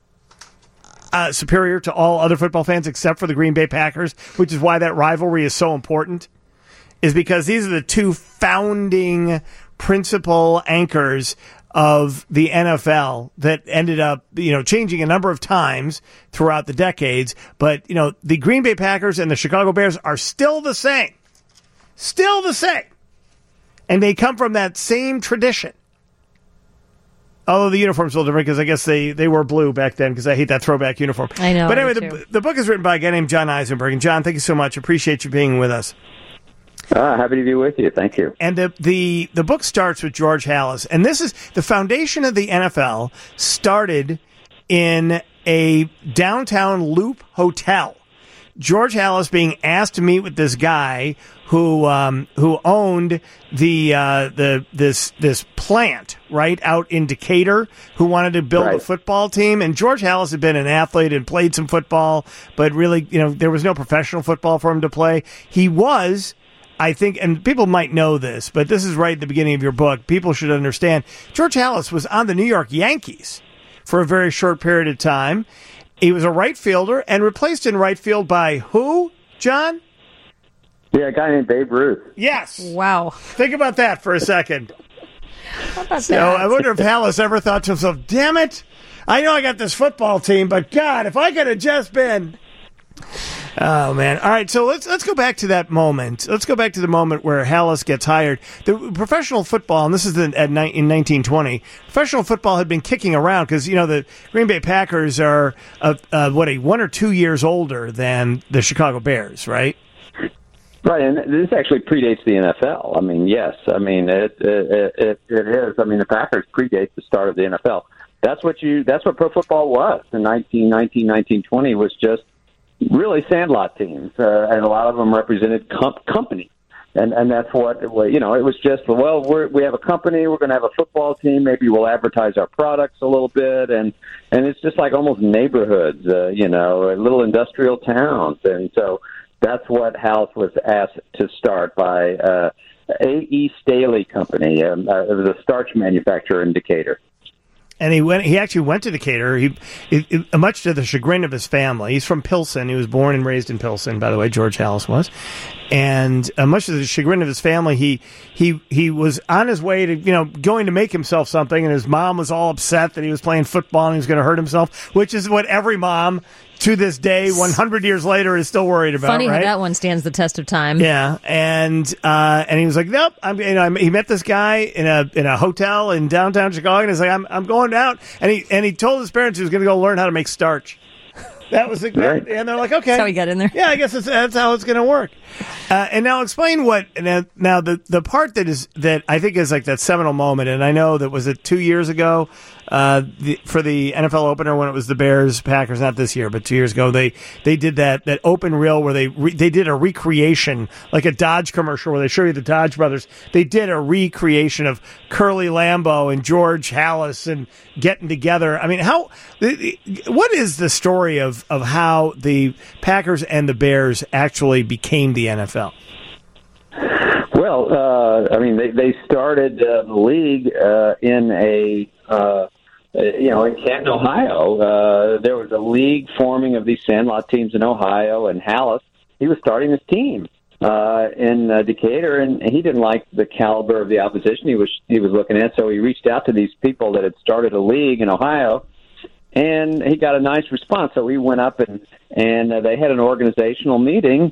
uh, superior to all other football fans, except for the Green Bay Packers, which is why that rivalry is so important. Is because these are the two founding principal anchors of the N F L that ended up, you know, changing a number of times throughout the decades. But, you know, the Green Bay Packers and the Chicago Bears are still the same. Still the same. And they come from that same tradition. Although the uniform's a little different because I guess they, they were blue back then because I hate that throwback uniform. I know. But anyway, me too. the, the book is written by a guy named John Eisenberg. And John, thank you so much. Appreciate you being with us. Ah, happy to be with you. Thank you. And the, the the book starts with George Halas. And this is the foundation of the N F L started in a downtown Loop hotel. George Halas being asked to meet with this guy who um, who owned the uh, the this this plant right out in Decatur, who wanted to build Right. a football team. And George Halas had been an athlete and played some football, but really, you know, there was no professional football for him to play. He was, I think, and people might know this, but this is right at the beginning of your book. People should understand. George Halas was on the New York Yankees for a very short period of time. He was a right fielder and replaced in right field by who, John? Yeah, a guy named Babe Ruth. Yes. Wow. Think about that for a second. How about So that? I wonder if Halas ever thought to himself, damn it, I know I got this football team, but God, if I could have just been... Oh man! All right, so let's let's go back to that moment. Let's go back to the moment where Halas gets hired. The professional football, and this is the, at ni- in nineteen twenty. Professional football had been kicking around because you know the Green Bay Packers are uh, uh, what a one or two years older than the Chicago Bears, right? Right, and this actually predates the N F L. I mean, yes, I mean it it, it it is. I mean, the Packers predate the start of the N F L. That's what you. That's what pro football was in nineteen nineteen, nineteen twenty was just really sandlot teams, uh, and a lot of them represented comp- company, and and that's what you know. It was just well, we're, we have a company, we're going to have a football team. Maybe we'll advertise our products a little bit, and and it's just like almost neighborhoods, uh, you know, little industrial towns, and so That's what House was asked to start by uh, A E. Staley Company. Um, uh, it was a starch manufacturer in Decatur. And he went. He actually went to Decatur. He, it, it, much to the chagrin of his family. He's from Pilsen. He was born and raised in Pilsen, by the way. George Halas was, and uh, much to the chagrin of his family, he he he was on his way to you know going to make himself something, and his mom was all upset that he was playing football and he was going to hurt himself, which is what every mom to this day, one hundred years later, is still worried about. Funny right? how that one stands the test of time. Yeah, and uh, and he was like, "Nope." I'm, you know, he met this guy in a in a hotel in downtown Chicago, and he's like, "I'm I'm going out," and he and he told his parents he was going to go learn how to make starch. That was the, right. And they're like, "Okay." That's how he got in there. Yeah, I guess that's, that's how it's going to work. Uh, and now explain what now, now the the part that is that I think is like that seminal moment, and I know that was it two years ago. Uh, the, for the N F L opener when it was the Bears Packers, not this year, but two years ago, they they did that that open reel where they re, they did a recreation, like a Dodge commercial where they show you the Dodge brothers. They did a recreation of Curly Lambeau and George Halas and getting together. I mean, how what is the story of of how the Packers and the Bears actually became the N F L? Well, uh, I mean, they they started uh, the league uh, in a. Uh, You know, in Canton, Ohio, uh, there was a league forming of these Sandlot teams in Ohio, and Halas, he was starting his team uh, in uh, Decatur, and he didn't like the caliber of the opposition he was he was looking at, so he reached out to these people that had started a league in Ohio, and he got a nice response. So he went up and and uh, they had an organizational meeting.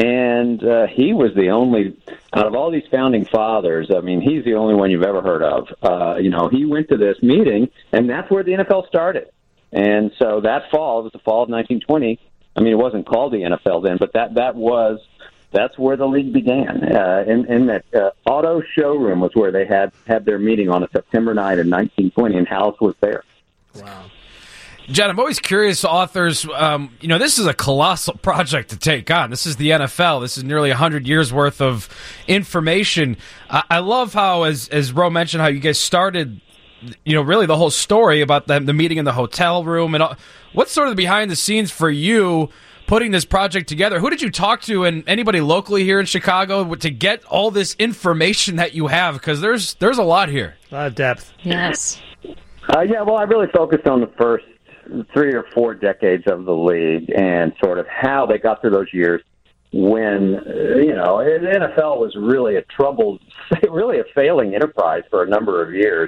And uh, he was the only, out of all these founding fathers, I mean, he's the only one you've ever heard of. Uh, you know, he went to this meeting, and that's where the N F L started. And so that fall, it was the fall of nineteen twenty. I mean, it wasn't called the N F L then, but that, that was, that's where the league began. Uh, in, in that uh, auto showroom was where they had, had their meeting on a September night in nineteen twenty, and Halas was there. Wow. Jen, I'm always curious, authors, um, you know, this is a colossal project to take on. This is the N F L. This is nearly one hundred years worth of information. I, I love how, as as Ro mentioned, how you guys started, you know, really the whole story about the, the meeting in the hotel room. And all. What's sort of the behind the scenes for you putting this project together? Who did you talk to, and anybody locally here in Chicago, to get all this information that you have? Because there's, there's a lot here. A lot of depth. Yes. Uh, yeah, well, I really focused on the first three or four decades of the league and sort of how they got through those years when, uh, you know, the N F L was really a troubled, really a failing enterprise for a number of years.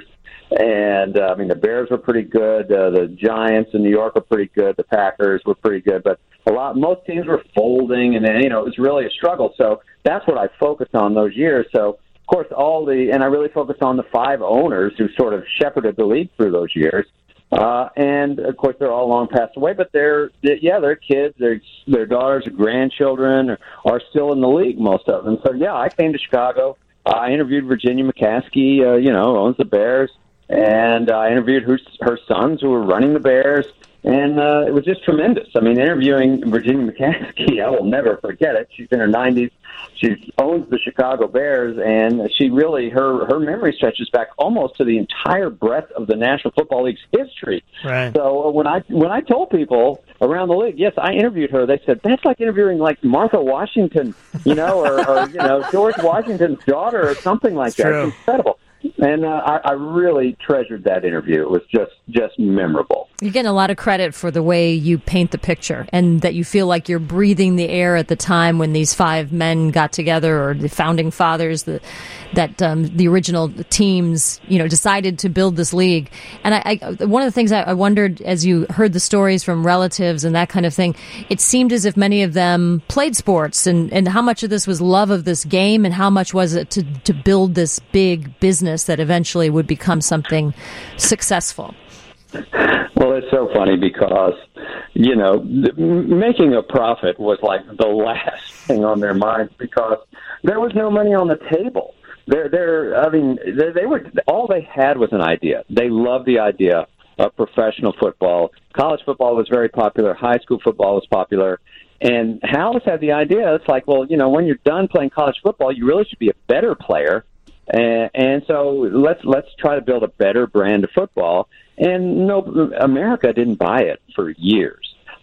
And, uh, I mean, the Bears were pretty good. Uh, the Giants in New York were pretty good. The Packers were pretty good. But a lot, most teams were folding, and, you know, it was really a struggle. So that's what I focused on those years. So, of course, all the, and I really focused on the five owners who sort of shepherded the league through those years. Uh, and of course, they're all long passed away, but they're, yeah, their kids, their, their daughters, their grandchildren are, are still in the league, most of them. So, yeah, I came to Chicago. Uh, I interviewed Virginia McCaskey, uh, you know, owns the Bears, and I interviewed her, her sons who were running the Bears. And uh, it was just tremendous. I mean, interviewing Virginia McCaskey, I will never forget it. She's in her nineties. She owns the Chicago Bears, and she really, her, her memory stretches back almost to the entire breadth of the National Football League's history. Right. So uh, when I when I told people around the league, yes, I interviewed her, they said, that's like interviewing like Martha Washington, you know, or, or you know, George Washington's daughter or something like it's that. True. It's incredible. And uh, I, I really treasured that interview. It was just, just memorable. You're getting a lot of credit for the way you paint the picture, and that you feel like you're breathing the air at the time when these five men got together, or the founding fathers, the, that um, the original teams, you know, decided to build this league. And I, I one of the things I, I wondered as you heard the stories from relatives and that kind of thing, it seemed as if many of them played sports, and, and how much of this was love of this game, and how much was it to, to build this big business that eventually would become something successful. Well, it's so funny because, you know, th- making a profit was like the last thing on their minds, because there was no money on the table. They're, they're, I mean, they, they were, all they had was an idea. They loved the idea of professional football. College football was very popular. High school football was popular. And Halas had the idea. It's like, well, you know, when you're done playing college football, you really should be a better player. And, and so let's let's try to build a better brand of football. And no, America didn't buy it for years.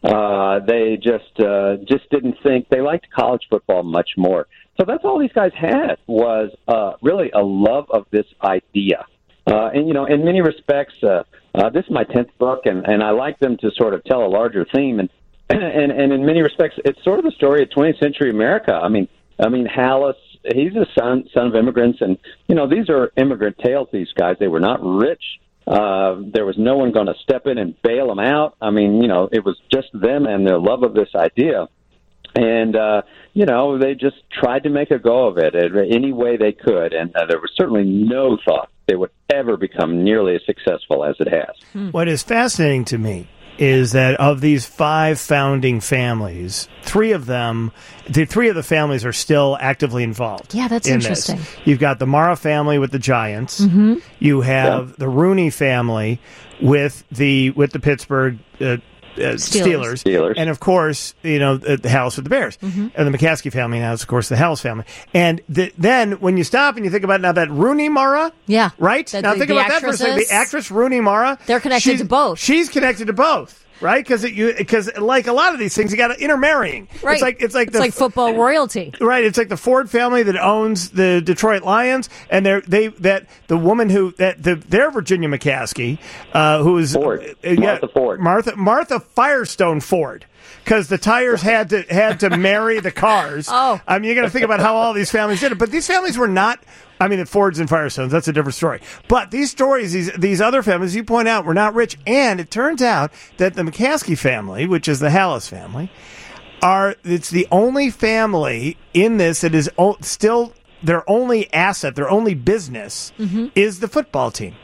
Uh, they just uh, just didn't think they liked college football much more. So that's all these guys had was uh, really a love of this idea. Uh, and, you know, in many respects, uh, uh, this is my tenth book, and, and I like them to sort of tell a larger theme. And, and, and in many respects, it's sort of the story of twentieth century America. I mean, I mean, Hallis, he's a son, son of immigrants. And, you know, these are immigrant tales, these guys. They were not rich. Uh, there was no one going to step in and bail them out. I mean, you know, it was just them and their love of this idea. And, uh, you know, they just tried to make a go of it any way they could. And uh, there was certainly no thought they would ever become nearly as successful as it has. What is fascinating to me is that of these five founding families, three of them, the three of the families are still actively involved. Yeah, that's in interesting. This. You've got the Mara family with the Giants. Mm-hmm. You have yeah. the Rooney family with the with the Pittsburgh uh, Uh, Steelers. Steelers. Steelers, and of course, you know the, the Hallis with the Bears, mm-hmm. and the McCaskey family now is, of course, the Hallis family. And the, then when you stop and you think about now that Rooney Mara, yeah, right? The, now the, think the about that for a second. The actress Rooney Mara, they're connected to both. She's connected to both. Right, because you because like a lot of these things, you got to intermarrying. Right, it's like it's like it's the, like football royalty. Right, it's like the Ford family that owns the Detroit Lions, and they're they that the woman who that the their Virginia McCaskey, uh, who is Ford, uh, yeah, Martha Ford, Martha Martha Firestone Ford. Because the tires had to had to marry the cars. Oh, I mean, you got to think about how all these families did it. But these families were not. I mean, the Fords and Firestones, that's a different story. But these stories, these these other families, you point out, were not rich. And it turns out that the McCaskey family, which is the Hallis family, are it's the only family in this that is o- still their only asset, their only business mm-hmm. is the football team.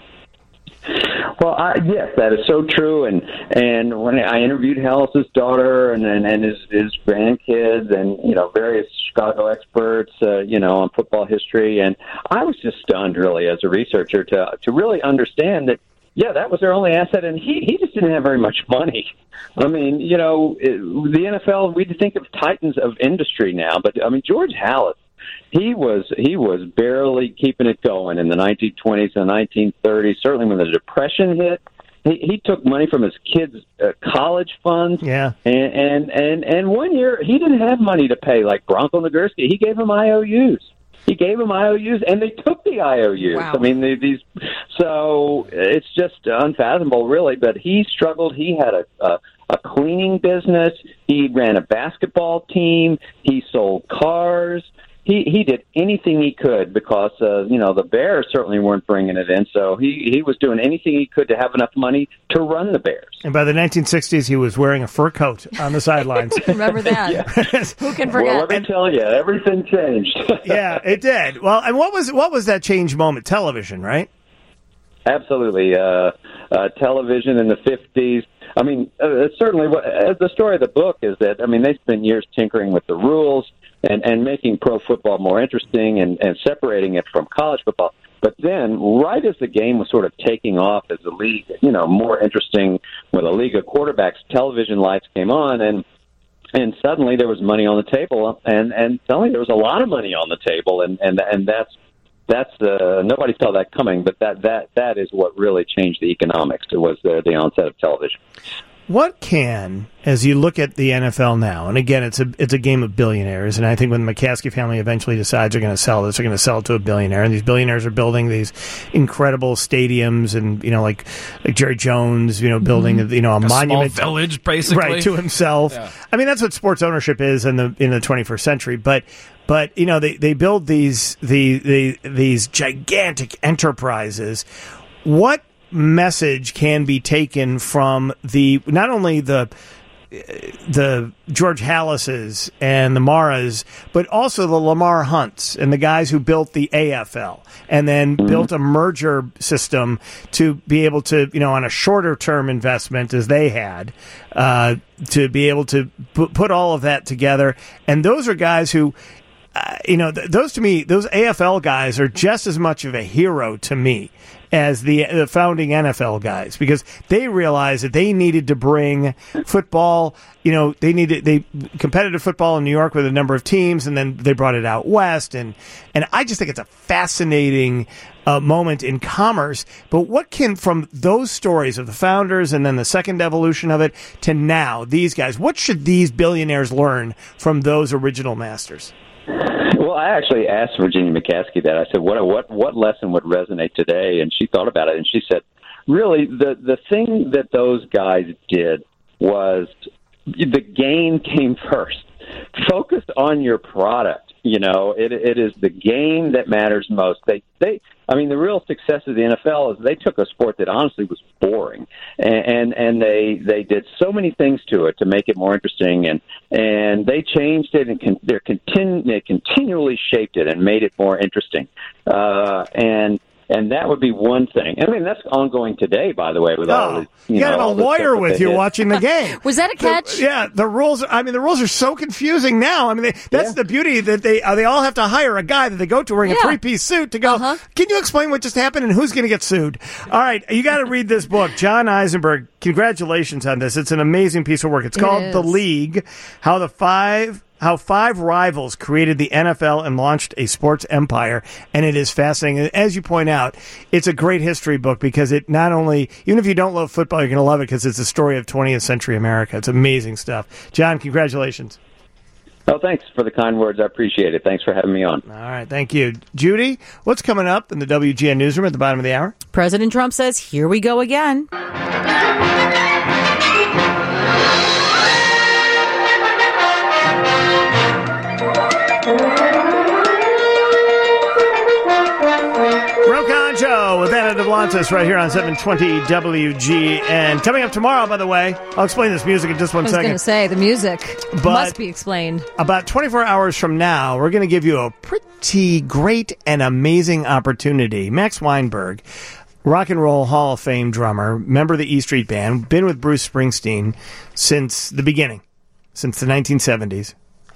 Well, I, yes, that is so true. And and when I interviewed Hallis's daughter and, and and his his grandkids and you know various Chicago experts, uh, you know, on football history, and I was just stunned, really, as a researcher, to to really understand that. Yeah, that was their only asset, and he he just didn't have very much money. I mean, you know, it, the N F L, we think of titans of industry now, but I mean, George Halas. He was he was barely keeping it going in the nineteen twenties and nineteen thirties. Certainly, when the Depression hit, he, he took money from his kids' uh, college funds. Yeah, and, and and and one year he didn't have money to pay like Bronco Nagurski. He gave him I O Us. He gave them I O Us, and they took the I O Us. Wow. I mean, they, these. So it's just unfathomable, really. But he struggled. He had a, a a cleaning business. He ran a basketball team. He sold cars. He he did anything he could because uh, you know the Bears certainly weren't bringing it in, so he he was doing anything he could to have enough money to run the Bears. And by the nineteen sixties, he was wearing a fur coat on the sidelines. Remember that? Yeah. Who can forget? Well, let me and, tell you, everything changed. Yeah, it did. Well, and what was what was that change moment? Television, right? Absolutely, uh, uh, television in the fifties. I mean, uh, certainly, what, uh, the story of the book is that I mean they spent years tinkering with the rules. And, and making pro football more interesting and, and separating it from college football. But then, right as the game was sort of taking off as a league, you know, more interesting with a league of quarterbacks, television lights came on, and and suddenly there was money on the table, and and suddenly there was a lot of money on the table, and and and that's that's uh, nobody saw that coming. But that that that is what really changed the economics. It was the the onset of television. What can, as you look at the N F L now, and again, it's a it's a game of billionaires, and I think when the McCaskey family eventually decides they're going to sell this, they're going to sell it to a billionaire, and these billionaires are building these incredible stadiums, and you know, like like Jerry Jones, you know, building mm-hmm. you know a, a monument small village, basically, right, to himself. Yeah. I mean, that's what sports ownership is in the in the twenty-first century, but. But you know they, they build these the, the these gigantic enterprises. What message can be taken from the not only the the George Hallis's and the Maras, but also the Lamar Hunts and the guys who built the A F L and then mm-hmm. built a merger system to be able to, you know, on a shorter term investment as they had, uh, to be able to p- put all of that together. And those are guys who, Uh, you know, th- those to me, those A F L guys are just as much of a hero to me as the, the founding N F L guys, because they realized that they needed to bring football. You know, they needed they competitive football in New York with a number of teams, and then they brought it out west. And and I just think it's a fascinating uh, moment in commerce. But what can, from those stories of the founders and then the second evolution of it to now, these guys, what should these billionaires learn from those original masters? Well, I actually asked Virginia McCaskey that. I said, "What what what lesson would resonate today?" And she thought about it, and she said, "Really, the the thing that those guys did was the game came first. Focus on your product. You know, it it is the game that matters most. They they." I mean, the real success of the N F L is they took a sport that honestly was boring, and and, and they they did so many things to it to make it more interesting, and and they changed it and con- they're continu- they continually shaped it and made it more interesting, uh, and. And that would be one thing. I mean, that's ongoing today, by the way, with oh, all the, you, you know, got all a the lawyer stuff with that you they watching the game. Was that a catch? The, yeah, the rules. I mean, the rules are so confusing now. I mean, they, that's yeah. the beauty that they uh, they all have to hire a guy that they go to wearing yeah. a three piece suit to go. Uh-huh. Can you explain what just happened and who's going to get sued? All right, you got to read this book, John Eisenberg. Congratulations on this. It's an amazing piece of work. It's called it The League: How the Five. How five rivals created the N F L and launched a sports empire, and it is fascinating. As you point out, it's a great history book because it not only, even if you don't love football, you're going to love it because it's a story of twentieth century America. It's amazing stuff. John, congratulations. Oh, thanks for the kind words. I appreciate it. Thanks for having me on. All right, thank you. Judy, what's coming up in the W G N newsroom at the bottom of the hour? President Trump says, here we go again. Rokon Show with Anna DeVlantis right here on seven twenty W G N. Coming up tomorrow, by the way, I'll explain this music in just one I was second. going to say, the music But must be explained. About twenty-four hours from now, we're going to give you a pretty great and amazing opportunity. Max Weinberg, Rock and Roll Hall of Fame drummer, member of the E Street Band, been with Bruce Springsteen since the beginning, since the nineteen seventies.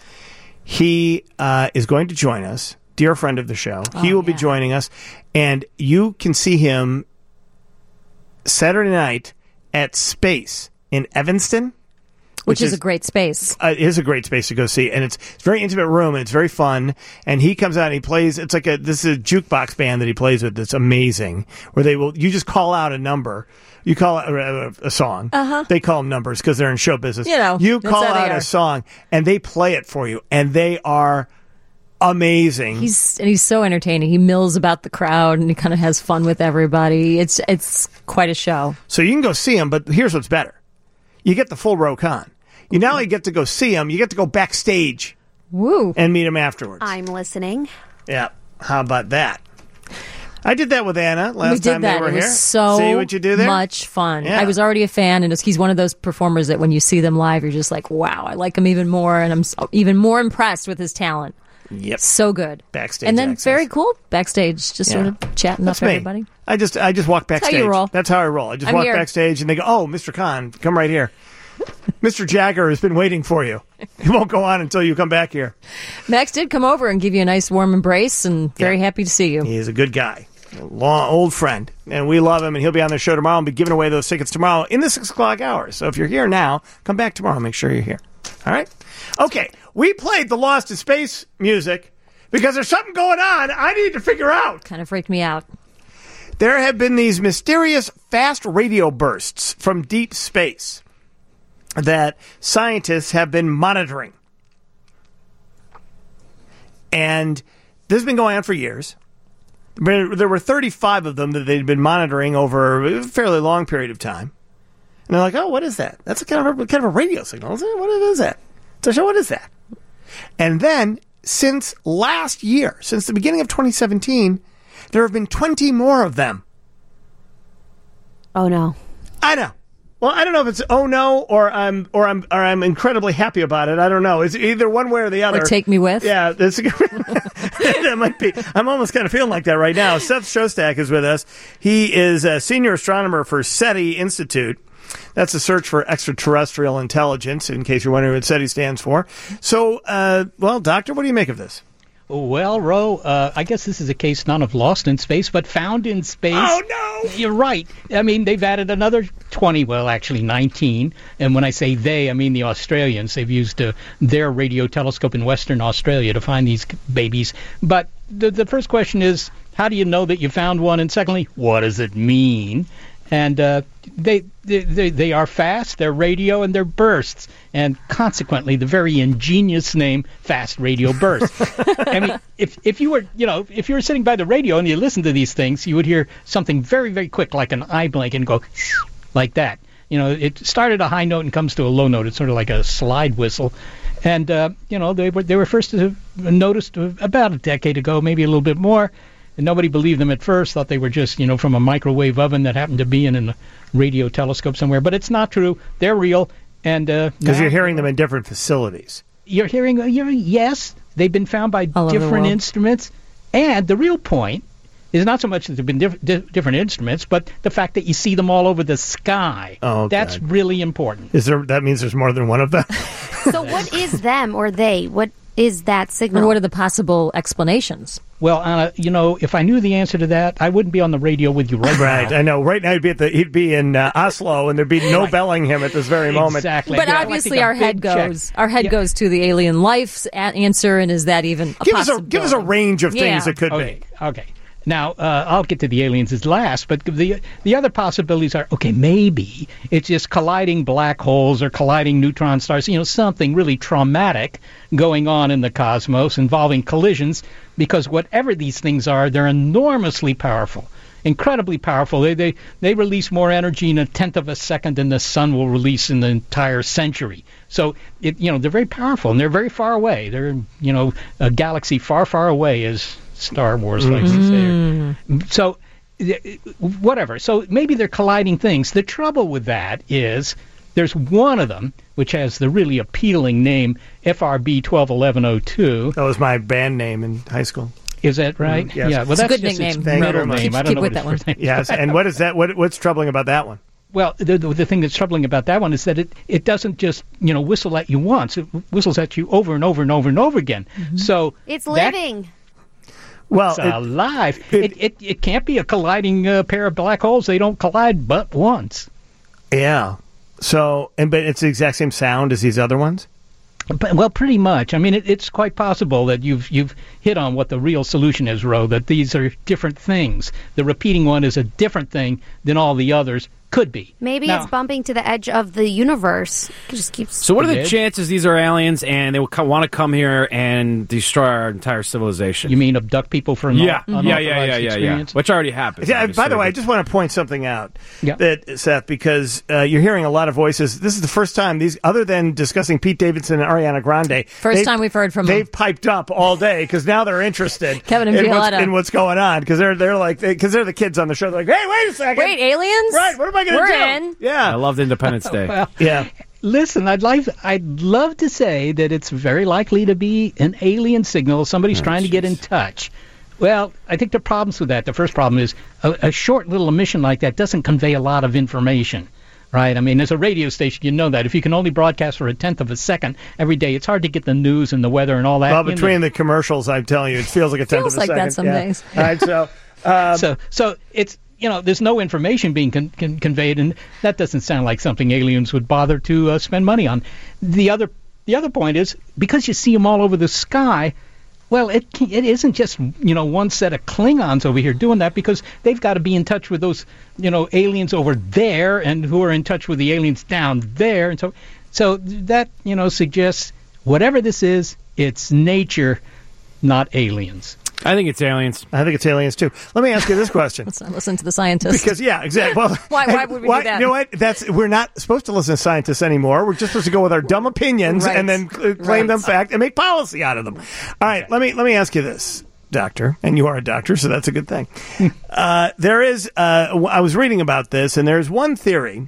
He uh, is going to join us. Dear friend of the show. Oh, he will yeah. be joining us, and you can see him Saturday night at Space in Evanston. Which, which is, is a great space. Uh, it is a great space to go see, and it's, it's a very intimate room, and it's very fun, and he comes out and he plays, it's like a, this is a jukebox band that he plays with that's amazing, where they will, you just call out a number. You call out a, a song. Uh-huh. They call them numbers because they're in show business. You know, you call out a song, and they play it for you, and they are amazing. He's and he's so entertaining. He mills about the crowd and he kind of has fun with everybody. It's it's quite a show. So you can go see him, but here's what's better: you get the full Rokon. You not only get to go see him, you get to go backstage. Woo! And meet him afterwards. I'm listening. Yeah, how about that? I did that with Anna last we did time that. they were it here. Was so see what you do there? Much fun. Yeah. I was already a fan, and he's one of those performers that when you see them live, you're just like, wow, I like him even more, and I'm so, even more impressed with his talent. Yep. So good. Backstage And then access. very cool backstage, just Yeah. sort of chatting That's up me. everybody. I just I just walk backstage. That's how you roll. That's how I roll. I just I'm walk here. backstage and they go, "Oh, Mister Khan, come right here. Mister Jagger has been waiting for you. He won't go on until you come back here." Max did come over and give you a nice warm embrace, and very yeah. happy to see you. He is a good guy. A long, old friend, and we love him, and he'll be on the show tomorrow and be giving away those tickets tomorrow in the six o'clock hour. So if you're here now, come back tomorrow. Make sure you're here. All right? Okay, we played the Lost in Space music because there's something going on I need to figure out. Kind of freaked me out. There have been these mysterious fast radio bursts from deep space that scientists have been monitoring. And this has been going on for years. There were thirty-five of them that they'd been monitoring over a fairly long period of time. And they're like, oh, what is that? That's a kind of a, kind of a radio signal, isn't it? What is that? So what is that? And then, since last year, since the beginning of twenty seventeen, there have been twenty more of them. Oh, no. I know. Well, I don't know if it's oh no or I'm or I'm or I'm incredibly happy about it. I don't know. It's either one way or the other. Or take me with. Yeah, that's that might be. I'm almost kind of feeling like that right now. Seth Shostak is with us. He is a senior astronomer for SETI Institute. That's a search for extraterrestrial intelligence. In case you're wondering what SETI stands for. So, uh, well, Doctor, what do you make of this? Well, Ro, uh, I guess this is a case not of lost in space, but found in space. Oh, no! You're right. I mean, they've added another twenty, well, actually nineteen. And when I say they, I mean the Australians. They've used uh, their radio telescope in Western Australia to find these babies. But the, the first question is, how do you know that you found one? And secondly, what does it mean? And uh, they, they they are fast, they're radio, and they're bursts. And consequently, the very ingenious name, fast radio burst. I mean, if if you were, you know, if you were sitting by the radio and you listened to these things, you would hear something very, very quick, like an eye blink, and go like that. You know, it started a high note and comes to a low note. It's sort of like a slide whistle. And, uh, you know, they were, they were first noticed about a decade ago, maybe a little bit more. And nobody believed them at first, thought they were just, you know, from a microwave oven that happened to be in a radio telescope somewhere. But it's not true. They're real. And uh, because you're hearing them in different facilities. You're hearing, uh, you're, yes, they've been found by All over the different world. instruments. And the real point is not so much that they've been diff- di- different instruments, but the fact that you see them all over the sky. Oh, okay. That's really important. Is there? That means there's more than one of them? So what is them or they? What is that signal? Or what are the possible explanations? Well, Anna, you know, if I knew the answer to that, I wouldn't be on the radio with you right, Right, now. I know. Right now, he'd be at the he'd be in uh, Oslo, and there'd be no Bellingham at this very moment. Exactly. But Yeah, obviously, like our a head big check. goes. Our head Yeah. goes to the alien life's a- answer, and is that even a Give us a possibility? give us a range of things Yeah. it could Okay, be. okay. Now, uh, I'll get to the aliens as last, but the the other possibilities are, okay, maybe it's just colliding black holes or colliding neutron stars, you know, something really traumatic going on in the cosmos involving collisions, because whatever these things are, they're enormously powerful, incredibly powerful. They, they, they release more energy in a tenth of a second than the sun will release in the entire century. So, it, you know, they're very powerful, and they're very far away. They're, you know, a galaxy far, far away, as Star Wars likes to say. So, th- whatever. So maybe they're colliding things. The trouble with that is there's one of them, which has the really appealing name F R B twelve eleven oh two. That was my band name in high school. Is that right? Mm, yes. Yeah. Well, It's a that's good just nickname. its Thank you middle very much. name. Keep- I don't keep know with what its that one. first name is. Yes, and what is that? What what's troubling about that one? Well, the, the the thing that's troubling about that one is that it, it doesn't just, you know, whistle at you once. It whistles at you over and over and over and over again. So It's that- living. Well, It's it- alive. It, it, it can't be a colliding uh, pair of black holes. They don't collide but once. yeah. So, and but it's the exact same sound as these other ones. But, well, pretty much. I mean, it, it's quite possible that you've you've hit on what the real solution is, Ro, that these are different things. The repeating one is a different thing than all the others could be. Maybe Now- it's bumping to the edge of the universe. It just keeps. So what are the Did? chances these are aliens and they will co- want to come here and destroy our entire civilization? You mean abduct people for an yeah, un- yeah, yeah, yeah, unauthorized yeah, yeah, experience? which already happened. Yeah, by obviously, the way, I but- just want to point something out Yeah. that Seth, because uh, you're hearing a lot of voices. This is the first time these, other than discussing Pete Davidson and Ariana Grande, First they've- time we've heard from them. They've piped up all day because now they're interested. Kevin and in what's, Violetta. in what's going on because they're they're like because they, are the kids on the show. They're like, hey, wait a second, Wait, aliens? right? What am I going to We're do? in. Yeah, I loved Independence Day. Well, yeah. listen, I'd like I'd love to say that it's very likely to be an alien signal. Somebody's Oh, trying to get in touch. Well, I think there are problems with that. The first problem is a, a short little emission like that doesn't convey a lot of information. Right? I mean, as a radio station, you know that. If you can only broadcast for a tenth of a second every day, it's hard to get the news and the weather and all that. Well, in between there. the commercials, I'm telling you, it feels like a tenth Feels of a like second. that some Yeah. days. All right, so. Um, so, so it's, you know, there's no information being con- con- conveyed, and that doesn't sound like something aliens would bother to uh, spend money on. The other, the other point is, because you see them all over the sky, well, it can, it isn't just, you know, one set of Klingons over here doing that, because they've got to be in touch with those, you know, aliens over there, and who are in touch with the aliens down there, and so, so that, you know, suggests whatever this is, it's nature, not aliens. I think it's aliens. I think it's aliens too. Let me ask you this question. Let's not listen to the scientists. Because yeah, exactly. Well, Why- why would we do that? You know what? That's we're not supposed to listen to scientists anymore. We're just supposed to go with our dumb opinions Right. and then cl- claim Right. them fact and make policy out of them. All right, let me let me ask you this, doctor, and you are a doctor, so that's a good thing. uh, there is. Uh, I was reading about this, and there's one theory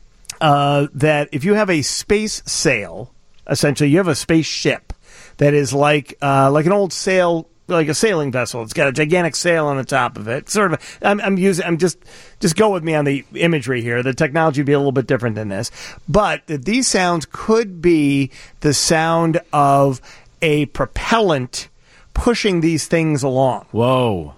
uh, that if you have a space sail, essentially, you have a spaceship that is like uh, like an old sail. Like a sailing vessel. It's got a gigantic sail on the top of it. Sort of. I'm, I'm using. I'm just. Just go with me on the imagery here. The technology would be a little bit different than this, but these sounds could be the sound of a propellant pushing these things along. Whoa.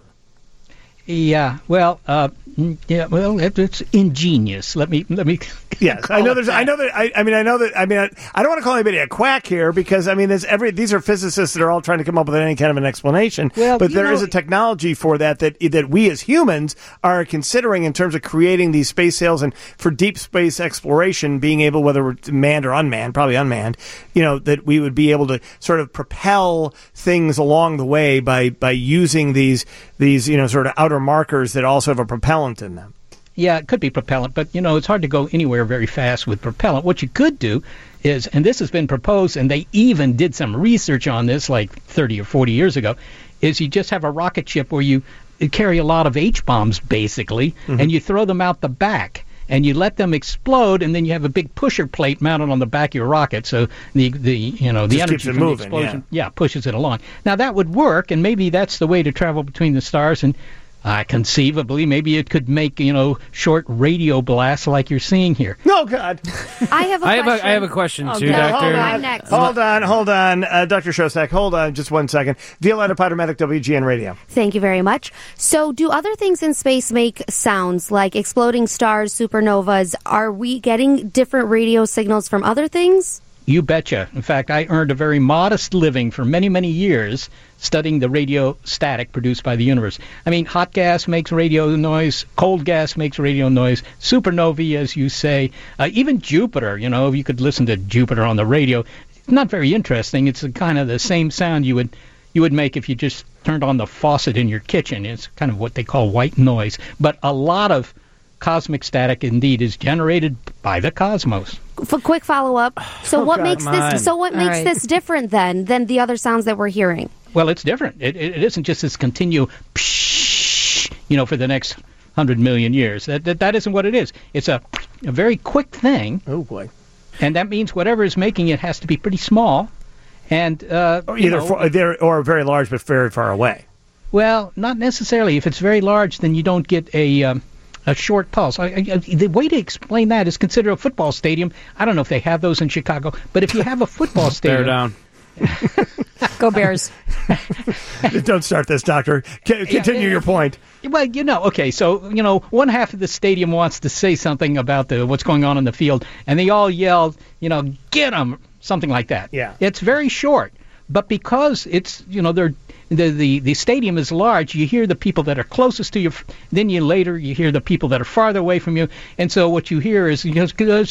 Yeah, well, uh, yeah, well, it, it's ingenious. Let me, let me. Yes, I know. There's. I know that. I, I mean, I know that. I mean, I, I don't want to call anybody a quack here because I mean, there's every. These are physicists that are all trying to come up with any kind of an explanation. Well, but you there know, is a technology for that that that we as humans are considering in terms of creating these space sails and for deep space exploration, being able, whether we're manned or unmanned, probably unmanned, you know, that we would be able to sort of propel things along the way by by using these these you know sort of outer markers that also have a propellant in them. Yeah, it could be propellant, but, you know, it's hard to go anywhere very fast with propellant. What you could do is, and this has been proposed, and they even did some research on this like thirty or forty years ago, is you just have a rocket ship where you carry a lot of H-bombs, basically, mm-hmm. and you throw them out the back. And you let them explode, and then you have a big pusher plate mounted on the back of your rocket, so the the you know the Just energy keeps it from moving, the explosion, yeah. yeah, pushes it along. Now that would work, and maybe that's the way to travel between the stars. And uh, conceivably, maybe it could make you know short radio blasts like you're seeing here. No, God. I have a I have question. a, I have a question, Oh, too, no, Doctor. Hold on, I'm next. hold on, hold on. Uh, Doctor Shostak, hold on just one second. Violetta Podomatic, W G N Radio. Thank you very much. So, do other things in space make sounds like exploding stars, supernovas? Are we getting different radio signals from other things? You betcha. In fact, I earned a very modest living for many, many years studying the radio static produced by the universe. I mean, hot gas makes radio noise, cold gas makes radio noise, supernovae, as you say, uh, even Jupiter, you know, you could listen to Jupiter on the radio. It's not very interesting. It's kind of the same sound you would you would make if you just turned on the faucet in your kitchen. It's kind of what they call white noise. But a lot of cosmic static, indeed, is generated by the cosmos. For quick follow up. So Oh, what God, makes mine. this? So what All makes right. this different then than the other sounds that we're hearing? Well, it's different. It, it, it isn't just this continual, psh, you know, for the next hundred million years. That, that that isn't what it is. It's a a very quick thing. Oh boy! And that means whatever is making it has to be pretty small, and uh, Or you either know, for, they're, or very large but very far away. well, not necessarily. If it's very large, then you don't get a um, a short pulse. I, I, the way to explain that is consider a football stadium. I don't know if they have those in Chicago, but if you have a football stadium, Bear down. Go Bears. Don't start this, Doctor. C- continue yeah. your point. Well, you know, okay, so, you know, one half of the stadium wants to say something about the what's going on in the field, and they all yell, you know, get 'em, something like that. Yeah. It's very short, but because it's, you know, they're, the, the, the stadium is large, you hear the people that are closest to you, then you later you hear the people that are farther away from you, and so what you hear is, you know,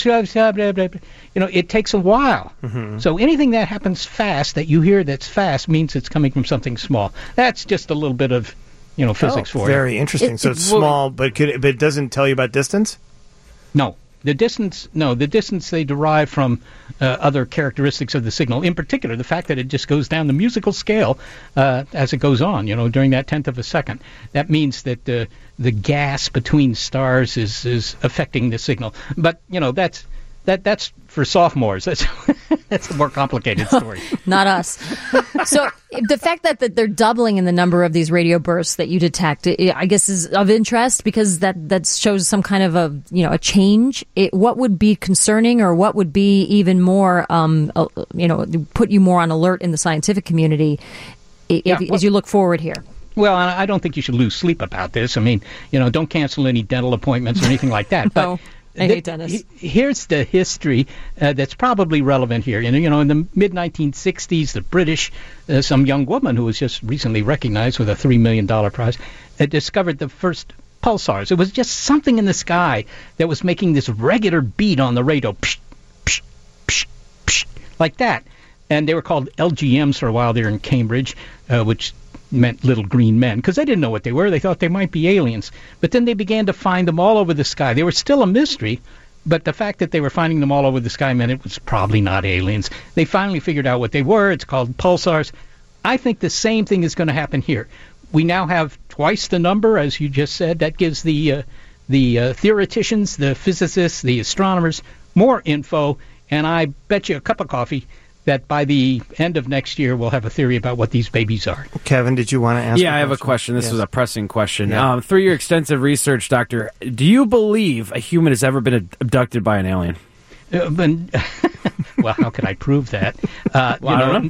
it takes a while. Mm-hmm. So anything that happens fast, that you hear that's fast, means it's coming from something small. That's just a little bit of, you know, physics Oh, for very you. interesting. It- so it- it's well, small, but could it, but it doesn't tell you about distance? No. The distance, no, the distance they derive from uh, other characteristics of the signal. In particular, the fact that it just goes down the musical scale uh, as it goes on, you know, during that tenth of a second. That means that uh, the gas between stars is, is affecting the signal. But, you know, that's that that's for sophomores. That's that's a more complicated story. Not us. So the fact that, that they're doubling in the number of these radio bursts that you detect, it, I guess, is of interest because that, that shows some kind of a you know a change. It, what would be concerning, or what would be even more, um, uh, you know, put you more on alert in the scientific community if, Yeah, well- as you look forward here? Well, I I don't think you should lose sleep about this. I mean, you know, don't cancel any dental appointments or anything like that. But No, I hate dentists. he- Here's the history uh, that's probably relevant here. You know, you know, in the mid nineteen sixties, the British, uh, some young woman who was just recently recognized with a three million dollars prize, uh, discovered the first pulsars. It was just something in the sky that was making this regular beat on the radio, psh, psh, psh, psh, like that. And they were called L G Ms for a while there in Cambridge, uh, which meant little green men, because they didn't know what they were. They thought they might be aliens. But then they began to find them all over the sky. They were still a mystery, but the fact that they were finding them all over the sky meant it was probably not aliens. They finally figured out what they were. It's called pulsars. I think the same thing is going to happen here. We now have twice the number, as you just said. That gives the uh, the uh, theoreticians, the physicists, the astronomers more info, and I bet you a cup of coffee that by the end of next year, we'll have a theory about what these babies are. Kevin, did you want to ask? Yeah, a I have a question. This Yes. was a pressing question. Yeah. Um, through your extensive research, Doctor, do you believe a human has ever been ad- abducted by an alien? Uh, but, well, how can I prove that? Uh, Well, you I know, don't know.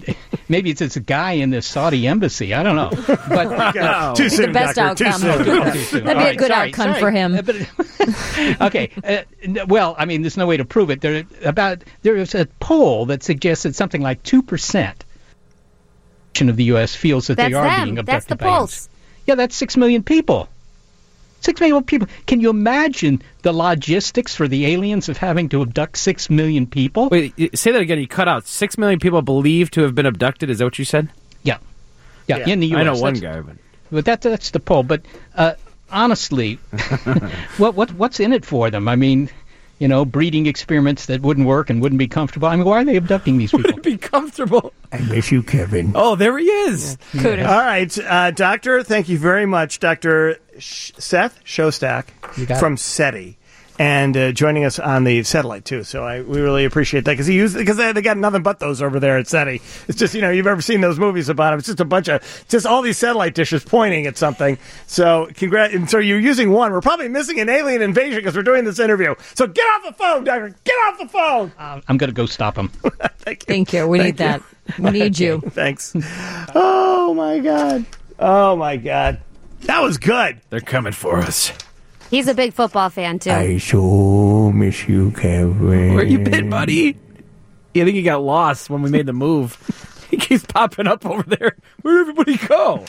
maybe it's, it's a guy in the Saudi embassy. I don't know. But no. Too soon, the best doctor. outcome. Too soon. Too soon. That'd All be right, a good sorry, outcome sorry. for him. Uh, but- okay. Uh, well, I mean, there's no way to prove it. There about there is a poll that suggests that something like two percent of the U S feels that That's they are them. being abducted That's the by aliens. pulse. Yeah, that's six million people. Six million people. Can you imagine the logistics for the aliens of having to abduct six million people? Wait, y- say that again. You cut out. Six million people believed to have been abducted. Is that what you said? Yeah. Yeah, Yeah. in the U S. I know one That's- guy, but But that, that's the poll. But uh, honestly, what what what's in it for them? I mean, you know, breeding experiments that wouldn't work and wouldn't be comfortable. I mean, why are they abducting these people? be comfortable. I miss you, Kevin. Oh, there he is. Kudos. All right, uh, Doctor, thank you very much, Doctor Sh- Seth Shostak You got from it. SETI, and uh, joining us on the satellite too. So I we really appreciate that because he used because they, they got nothing but those over there at SETI. It's just you know you've ever seen those movies about them. It's just a bunch of just all these satellite dishes pointing at something. So congrats. And so you're using one. We're probably missing an alien invasion because we're doing this interview. So get off the phone, Doctor. Get off the phone. Uh, I'm going to go stop them. Thank you. Thank you. We Thank need that. We need you. Thanks. Oh my God. Oh my God. That was good. They're coming for us. He's a big football fan, too. I so miss you, Kevin. Where you been, buddy? I think he got lost when we made the move. He keeps popping up over there. Where'd everybody go?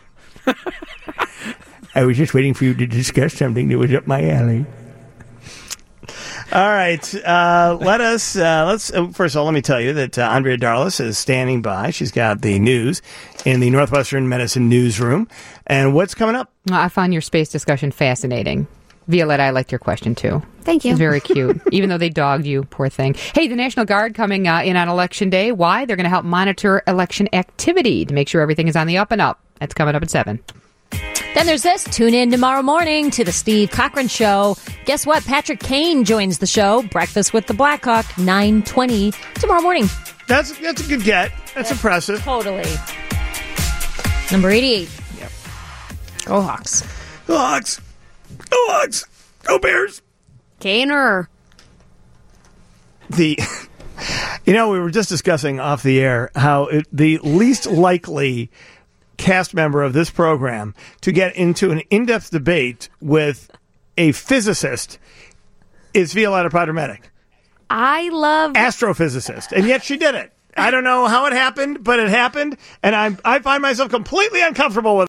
I was just waiting for you to discuss something that was up my alley. All right. Uh, let us, uh, let's, uh, first of all, let me tell you that uh, Andrea Darlis is standing by. She's got the news in the Northwestern Medicine newsroom. And what's coming up? Well, I found your space discussion fascinating. Violetta, I liked your question, too. Thank you. It's very cute, even though they dogged you, poor thing. Hey, the National Guard coming uh, in on Election Day. Why? They're going to help monitor election activity to make sure everything is on the up and up. That's coming up at seven. Then there's this. Tune in tomorrow morning to the Steve Cochran Show. Guess what? Patrick Kane joins the show. Breakfast with the Blackhawk, nine twenty tomorrow morning. That's that's a good get. That's impressive. Totally. Number eighty-eight. Yep. Go Hawks. Go Hawks. Go Hawks. Go Bears. Kaner. The, you know, we were just discussing off the air how it, the least likely cast member of this program to get into an in-depth debate with a physicist is Violetta Prodramedic. I love astrophysicist, and yet she did it. I don't know how it happened, but it happened, and I I find myself completely uncomfortable with it.